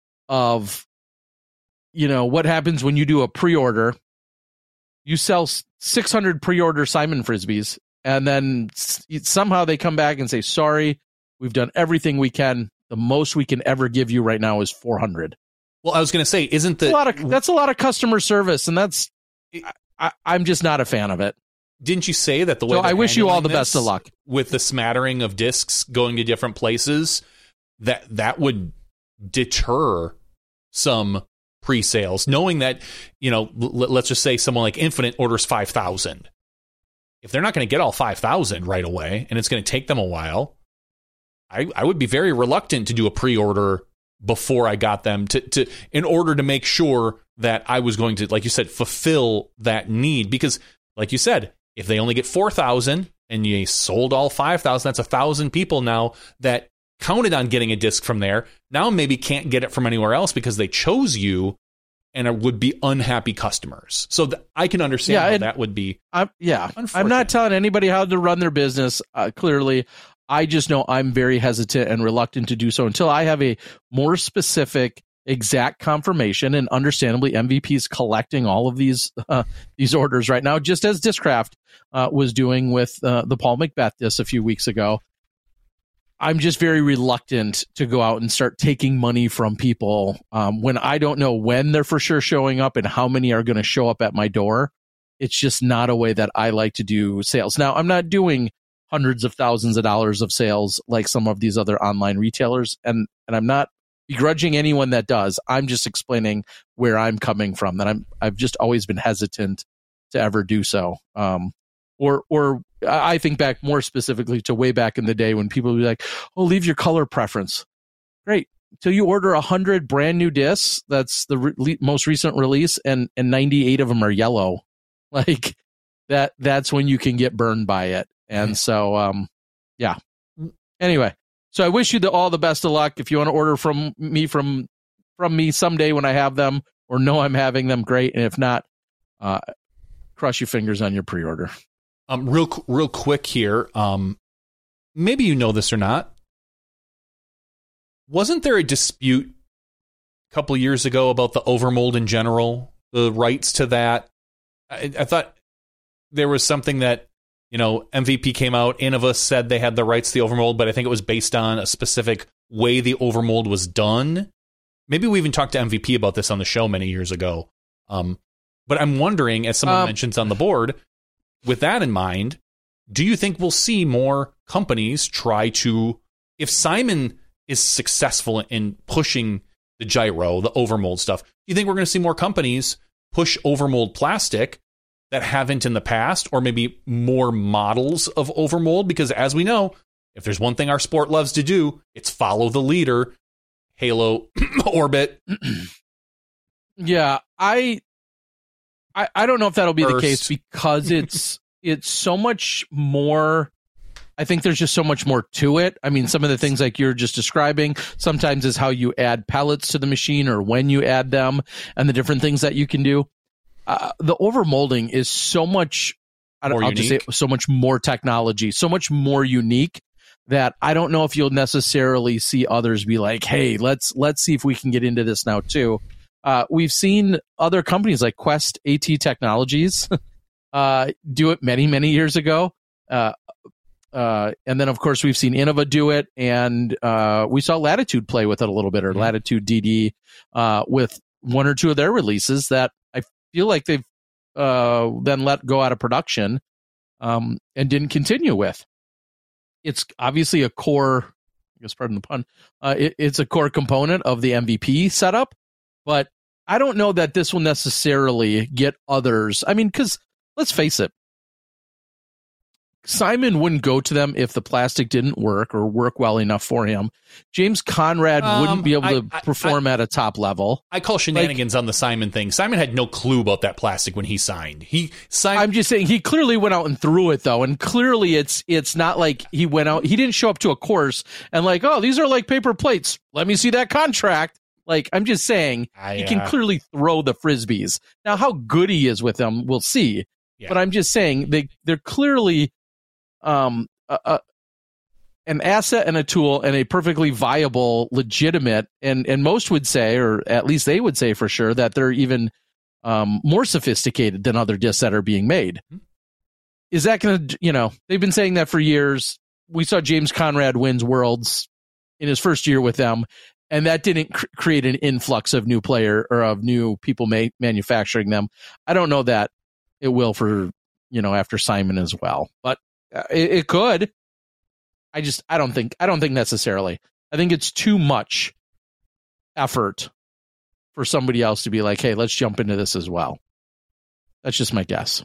of, you know, what happens when you do a pre-order. You sell six hundred pre-order Simon Frisbees, and then somehow they come back and say, sorry, we've done everything we can. The most we can ever give you right now is four hundred. Well, I was going to say, isn't the, that's a lot of, that's a lot of customer service, and that's I, I'm just not a fan of it. Didn't you say that the way so I wish you all the best of luck with the smattering of discs going to different places, that that would deter some pre-sales, knowing that, you know, l- let's just say someone like Infinite orders five thousand. If they're not going to get all five thousand right away, and it's going to take them a while, I, I would be very reluctant to do a pre-order before I got them to, to in order to make sure that I was going to, like you said, fulfill that need. Because, like you said, if they only get four thousand and you sold all five thousand, that's one thousand people now that counted on getting a disc from there, now maybe can't get it from anywhere else because they chose you and are, would be unhappy customers. So th- I can understand yeah, how it, that would be. I'm, yeah, I'm not telling anybody how to run their business. Uh, clearly, I just know I'm very hesitant and reluctant to do so until I have a more specific, exact confirmation. And understandably, M V P is collecting all of these uh, these orders right now, just as Discraft uh, was doing with uh, the Paul McBeth disc a few weeks ago. I'm just very reluctant to go out and start taking money from people um, when I don't know when they're for sure showing up and how many are going to show up at my door. It's just not a way that I like to do sales. Now, I'm not doing hundreds of thousands of dollars of sales like some of these other online retailers, and, and I'm not begrudging anyone that does. I'm just explaining where I'm coming from, that I'm, I've just always been hesitant to ever do so. Um, or, or I think back more specifically to way back in the day when people would be like, oh, leave your color preference. Great. Till you order one hundred brand new discs, that's the re- most recent release, and, and ninety-eight of them are yellow. Like, that. that's when you can get burned by it. And so, um, yeah. Anyway, so I wish you the, all the best of luck. If you want to order from me from from me someday when I have them, or know I'm having them, great. And if not, uh, cross your fingers on your pre-order. Um, real, real quick here. Um, maybe you know this or not. Wasn't there a dispute a couple of years ago about the overmold in general, the rights to that? I, I thought there was something that, you know, M V P came out, Innova said they had the rights to the overmold, but I think it was based on a specific way the overmold was done. Maybe we even talked to M V P about this on the show many years ago. Um, but I'm wondering, as someone um, mentions on the board, with that in mind, do you think we'll see more companies try to, if Simon is successful in pushing the gyro, the overmold stuff, do you think we're going to see more companies push overmold plastic that haven't in the past, or maybe more models of overmold? Because as we know, if there's one thing our sport loves to do, it's follow the leader. Halo, Orbit. Yeah, I, I, I don't know if that'll be First. the case, because it's it's so much more. I think there's just so much more to it. I mean, some of the things like you're just describing sometimes is how you add pellets to the machine or when you add them, and the different things that you can do. Uh, the overmolding is so much, I don't, I'll just say so much more technology, so much more unique, that I don't know if you'll necessarily see others be like, hey, let's let's see if we can get into this now too. Uh, we've seen other companies like Quest AT Technologies uh, do it many, many years ago. Uh, uh, and then, of course, we've seen Innova do it, and uh, we saw Latitude play with it a little bit, or mm-hmm. Latitude D D uh, with one or two of their releases that I feel like they've uh, then let go out of production um, and didn't continue with. It's obviously a core, I guess, pardon the pun, uh, it, it's a core component of the M V P setup, but I don't know that this will necessarily get others. I mean, because let's face it, Simon wouldn't go to them if the plastic didn't work or work well enough for him. James Conrad um, wouldn't be able to I, I, perform I, at a top level. I call shenanigans like, on the Simon thing. Simon had no clue about that plastic when he signed. He signed. I'm just saying he clearly went out and threw it though, and clearly it's it's not like he went out. He didn't show up to a course and like, oh, these are like paper plates. Let me see that contract. Like, I'm just saying I, he can uh, clearly throw the Frisbees. Now, how good he is with them, we'll see. Yeah. But I'm just saying they they're clearly. Um, a, a, an asset and a tool and a perfectly viable, legitimate, and, and most would say, or at least they would say for sure, that they're even um, more sophisticated than other discs that are being made. Mm-hmm. Is that going to, you know, they've been saying that for years. We saw James Conrad wins Worlds in his first year with them, and that didn't cr- create an influx of new player or of new people ma- manufacturing them. I don't know that it will for, you know, after Simon as well, but Uh, it, it could. I just I don't think I don't think necessarily. I think it's too much effort for somebody else to be like, hey, let's jump into this as well. That's just my guess.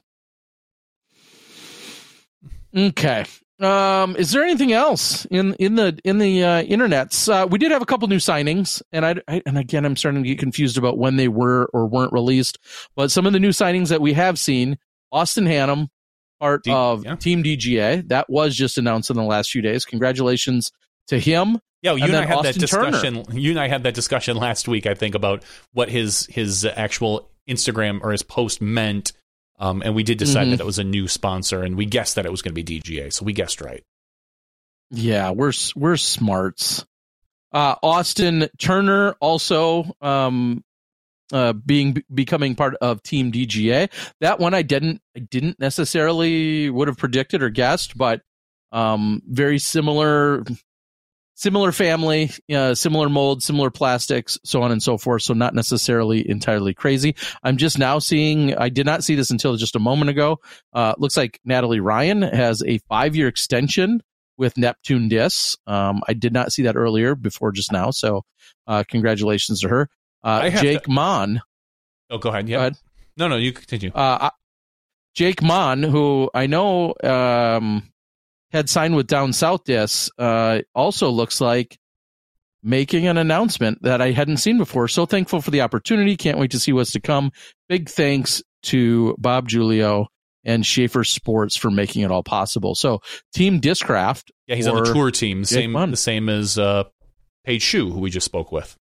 Okay. Um, is there anything else in in the in the uh, internets? Uh, we did have a couple new signings, and I, I and again I'm starting to get confused about when they were or weren't released. But some of the new signings that we have seen: Austin Hannum, part D- of yeah. Team D G A. That was just announced in the last few days. Congratulations to him. Yeah, well, you and, and I had Austin that discussion. Turner. You and I had that discussion last week, I think, about what his his actual Instagram or his post meant. Um, and we did decide mm-hmm. that it was a new sponsor, and we guessed that it was going to be D G A. So we guessed right. Yeah, we're we're smarts. Uh, Austin Turner also um, uh, being becoming part of Team D G A. That one I didn't I didn't necessarily would have predicted or guessed, but um, very similar similar family, uh, similar mold, similar plastics, so on and so forth. So not necessarily entirely crazy. I'm just now seeing. I did not see this until just a moment ago. Uh, looks like Natalie Ryan has a five year extension with Neptune Discs. Um, I did not see that earlier before just now. So uh, congratulations to her. Uh, Jake to... Mon. Oh, go ahead. Yeah. Go ahead. No, no, you continue. Uh, Jake Mon, who I know um, had signed with Down South Discs, uh, also looks like making an announcement that I hadn't seen before. So thankful for the opportunity. Can't wait to see what's to come. Big thanks to Bob Giulio and Schaefer Sports for making it all possible. So Team Discraft. Yeah, he's on the tour team. Same, the same as uh, Paige Shue, who we just spoke with.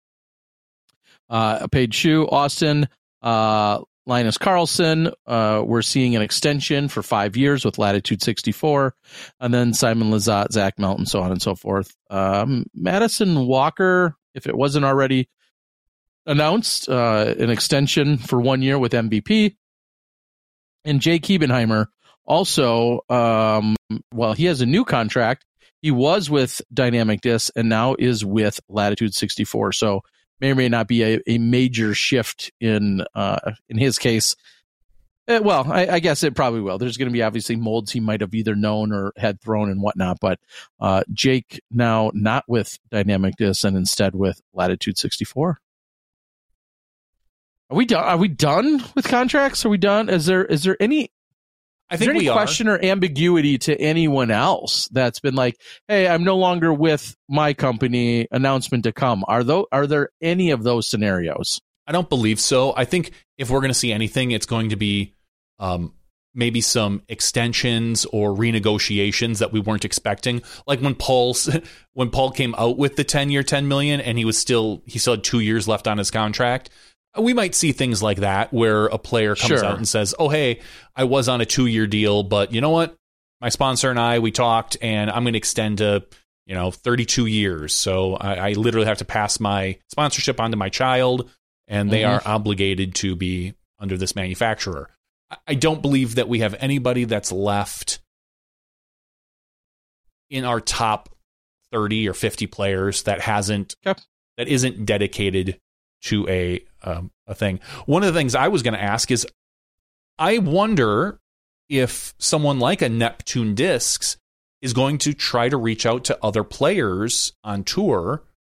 Uh, Paige Shue, Austin, uh, Linus Carlson. Uh, we're seeing an extension for five years with Latitude sixty-four. And then Simon Lizotte, Zach Melton, so on and so forth. Um, Madison Walker, if it wasn't already announced, uh, an extension for one year with M V P. And Jake Hebenheimer also, um, well, he has a new contract. He was with Dynamic Discs and now is with Latitude sixty-four. So may or may not be a, a major shift in uh, in his case. Uh, well, I, I guess it probably will. There's going to be obviously molds he might have either known or had thrown and whatnot. But uh, Jake now not with Dynamic Discs and instead with Latitude sixty-four. Are we done? Are we done with contracts? Are we done? Is there is there any? I think is there any we question are. or ambiguity to anyone else that's been like, "Hey, I'm no longer with my company." Announcement to come. Are though? Are there any of those scenarios? I don't believe so. I think if we're going to see anything, it's going to be um, maybe some extensions or renegotiations that we weren't expecting. Like when Paul's when Paul came out with the ten year, ten million, and he was still he still had two years left on his contract. We might see things like that where a player comes sure. out and says, oh, hey, I was on a two-year deal, but you know what? My sponsor and I, we talked, and I'm going to extend to, you know, thirty-two years. So I, I literally have to pass my sponsorship on to my child, and they mm-hmm. are obligated to be under this manufacturer. I don't believe that we have anybody that's left in our top thirty or fifty players that hasn't, yep. that isn't dedicated to a um, a thing. One of the things I was going to ask is, I wonder if someone like a Neptune Discs is going to try to reach out to other players on tour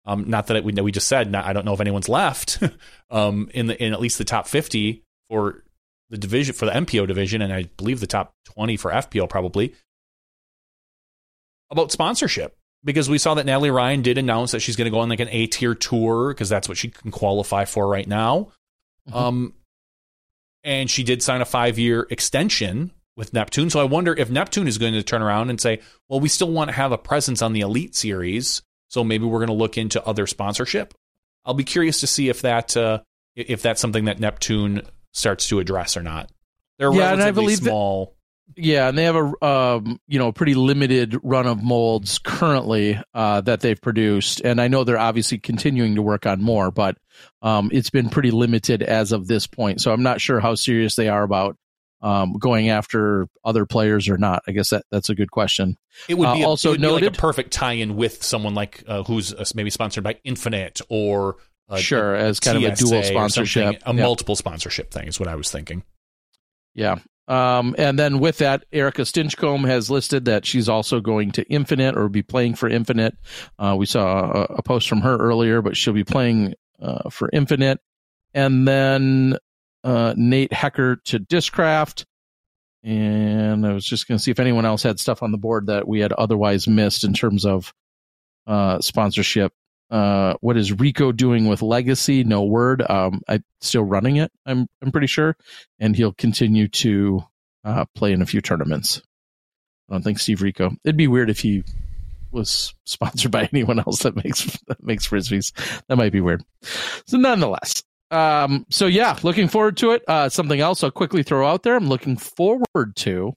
Um, not that it, we we just said. Not, I don't know if anyone's left um, in the in at least the top fifty for the division for the M P O division, and I believe the top twenty for F P O probably. About sponsorship, because we saw that Natalie Ryan did announce that she's going to go on like an A tier tour because that's what she can qualify for right now. Mm-hmm. Um, and she did sign a five year extension with Neptune. So I wonder if Neptune is going to turn around and say, well, we still want to have a presence on the Elite Series, so maybe we're going to look into other sponsorship. I'll be curious to see if that uh, if that's something that Neptune starts to address or not. They're yeah, relatively and I believe small. That, yeah, and they have a um, you know pretty limited run of molds currently uh, that they've produced, and I know they're obviously continuing to work on more, but um, it's been pretty limited as of this point. So I'm not sure how serious they are about um, going after other players or not. I guess that that's a good question. It would be uh, a, also it would be noted, like a perfect tie-in with someone like uh, who's uh, maybe sponsored by Infinite or uh, sure a, as kind T S A of a dual sponsorship, a yeah. multiple sponsorship thing is what I was thinking. Yeah. Um, and then with that, Erica Stinchcomb has listed that she's also going to Infinite or be playing for Infinite. Uh, we saw a, a post from her earlier, but she'll be playing uh, for Infinite. And then uh, Nate Hecker to Discraft. And I was just going to see if anyone else had stuff on the board that we had otherwise missed in terms of uh, sponsorship. Uh, what is Rico doing with Legacy? No word. Um, I'm still running it. I'm I'm pretty sure, and he'll continue to uh, play in a few tournaments. I don't think Steve Rico. It'd be weird if he was sponsored by anyone else that makes that makes frisbees. That might be weird. So nonetheless, um, so yeah, looking forward to it. Uh, something else I'll quickly throw out there. I'm looking forward to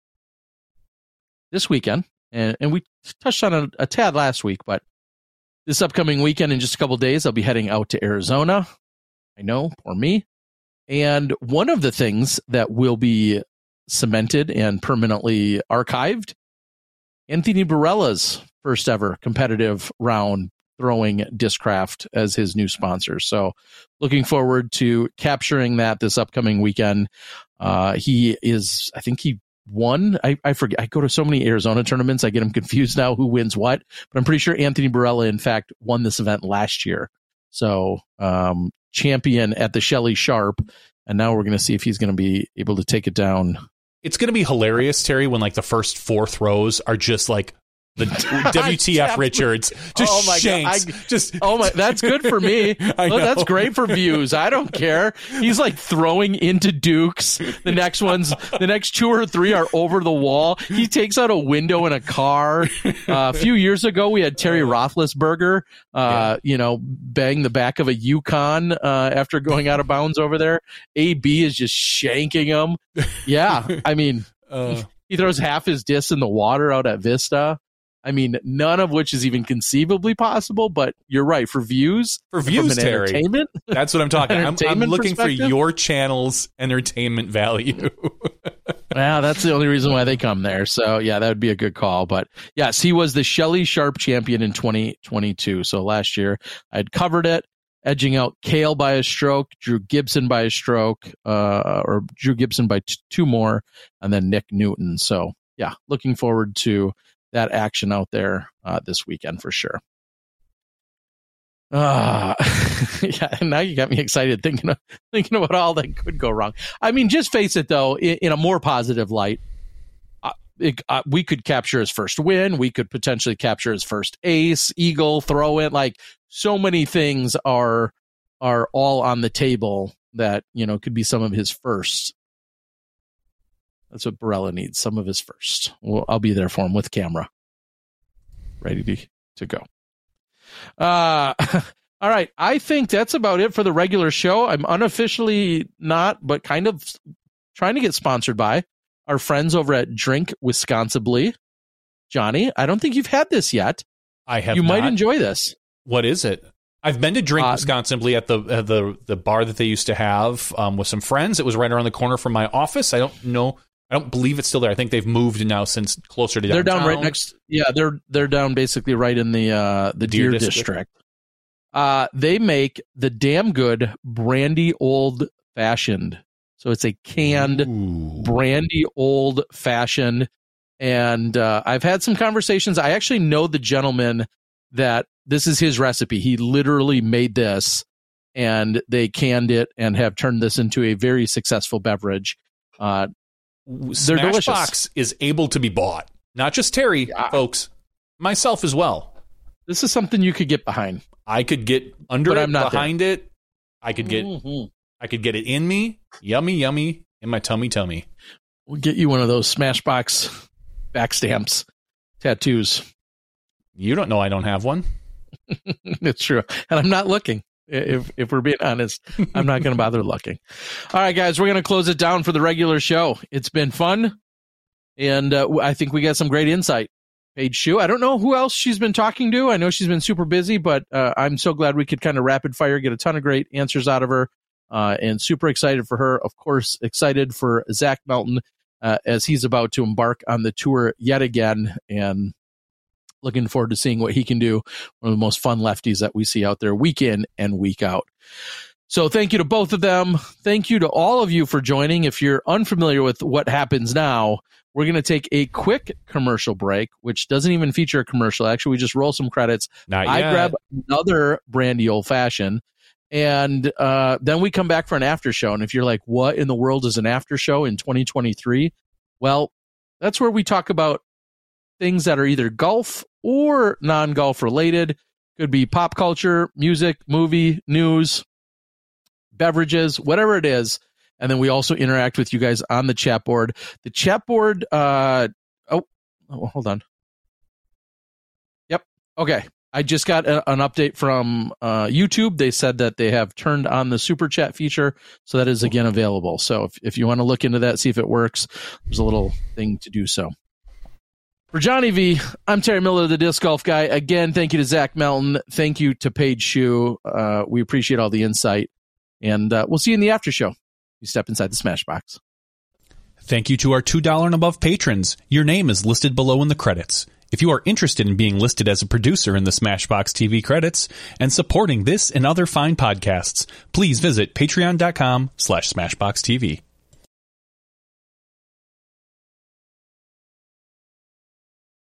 this weekend, and and we touched on a, a tad last week, but. This upcoming weekend, in just a couple of days, I'll be heading out to Arizona. I know, poor me. And one of the things that will be cemented and permanently archived, Anthony Barella's first ever competitive round throwing Discraft as his new sponsor. So looking forward to capturing that this upcoming weekend. Uh, he is, I think he One, I, I forget. I go to so many Arizona tournaments. I get them confused now who wins what. But I'm pretty sure Anthony Barella, in fact, won this event last year. So um, champion at the Shelly Sharp. And now we're going to see if he's going to be able to take it down. It's going to be hilarious, Terry, when like the first four throws are just like the W T F Richards just oh my shanks. God. I, just oh my, that's good for me. Oh, that's great for views. I don't care. He's like throwing into Dukes. The next ones, the next two or three are over the wall. He takes out a window in a car. Uh, a few years ago, we had Terry Roethlisberger, uh, yeah. you know, bang the back of a Yukon uh, after going out of bounds over there. A B is just shanking him. Yeah, I mean, uh, he, he throws half his disc in the water out at Vista. I mean, none of which is even conceivably possible, but you're right. For views, for views, Terry, entertainment, that's what I'm talking. I'm, I'm looking for your channel's entertainment value. Well, that's the only reason why they come there. So yeah, that would be a good call. But yes, he was the Shelly Sharp champion in twenty twenty-two. So last year I'd covered it, edging out Kale by a stroke, Drew Gibson by a stroke, uh, or Drew Gibson by t- two more, and then Nick Newton. So yeah, looking forward to that action out there uh, this weekend for sure. Uh, yeah, now you got me excited thinking of, thinking about all that could go wrong. I mean, just face it, though, in, in a more positive light, uh, it, uh, we could capture his first win. We could potentially capture his first ace, eagle, throw it. Like, so many things are are all on the table that, you know, could be some of his first. That's what Barella needs, some of his first. Well, I'll be there for him with camera, ready to, to go. Uh, all right. I think that's about it for the regular show. I'm unofficially not, but kind of trying to get sponsored by our friends over at Drink Wisconsibly. Johnny, I don't think you've had this yet. I have. You not. might enjoy this. What is it? I've been to Drink uh, Wisconsibly at the uh, the the bar that they used to have um, with some friends. It was right around the corner from my office. I don't know. I don't believe it's still there. I think they've moved now since closer to downtown. They're down right next. Yeah, they're they're down basically right in the uh, the Deer, Deer District. District. Uh, they make the damn good brandy old fashioned. So it's a canned Ooh. brandy old fashioned. And uh, I've had some conversations. I actually know the gentleman that this is his recipe. He literally made this, and they canned it and have turned this into a very successful beverage. Uh, they're delicious. Smashbox is able to be bought. Not just Terry, yeah. folks. Myself as well. This is something you could get behind. I could get under but it, I'm not behind there. it. I could get mm-hmm. I could get it in me. Yummy, yummy, in my tummy tummy. We'll get you one of those Smashbox back stamps tattoos. You don't know I don't have one. It's true. And I'm not looking. If if we're being honest, I'm not going to bother looking. All right, guys, we're going to close it down for the regular show. It's been fun, and uh, I think we got some great insight. Paige Shue, I don't know who else she's been talking to. I know she's been super busy, but uh, I'm so glad we could kind of rapid fire, get a ton of great answers out of her, uh, and super excited for her. Of course, excited for Zach Melton uh, as he's about to embark on the tour yet again, and looking forward to seeing what he can do. One of the most fun lefties that we see out there week in and week out. So thank you to both of them. Thank you to all of you for joining. If you're unfamiliar with what happens now, we're going to take a quick commercial break, which doesn't even feature a commercial. Actually, we just roll some credits. Not I yet. grab another brandy old fashioned, and uh, then we come back for an after show. And if you're like, what in the world is an after show in twenty twenty-three? Well, that's where we talk about things that are either golf or non-golf related. Could be pop culture, music, movie, news, beverages, whatever it is. And then we also interact with you guys on the chat board. The chat board, uh, oh, oh hold on. Yep. Okay. I just got a, an update from uh, YouTube. They said that they have turned on the super chat feature. So that is again available. So if, if you want to look into that, see if it works, there's a little thing to do so. For Johnny V, I'm Terry Miller, the Disc Golf Guy. Again, thank you to Zach Melton. Thank you to Paige Shue. Uh, we appreciate all the insight. And uh, we'll see you in the after show. You step inside the Smashbox. Thank you to our two dollars and above patrons. Your name is listed below in the credits. If you are interested in being listed as a producer in the Smashbox T V credits and supporting this and other fine podcasts, please visit patreon.com slash smashboxtv.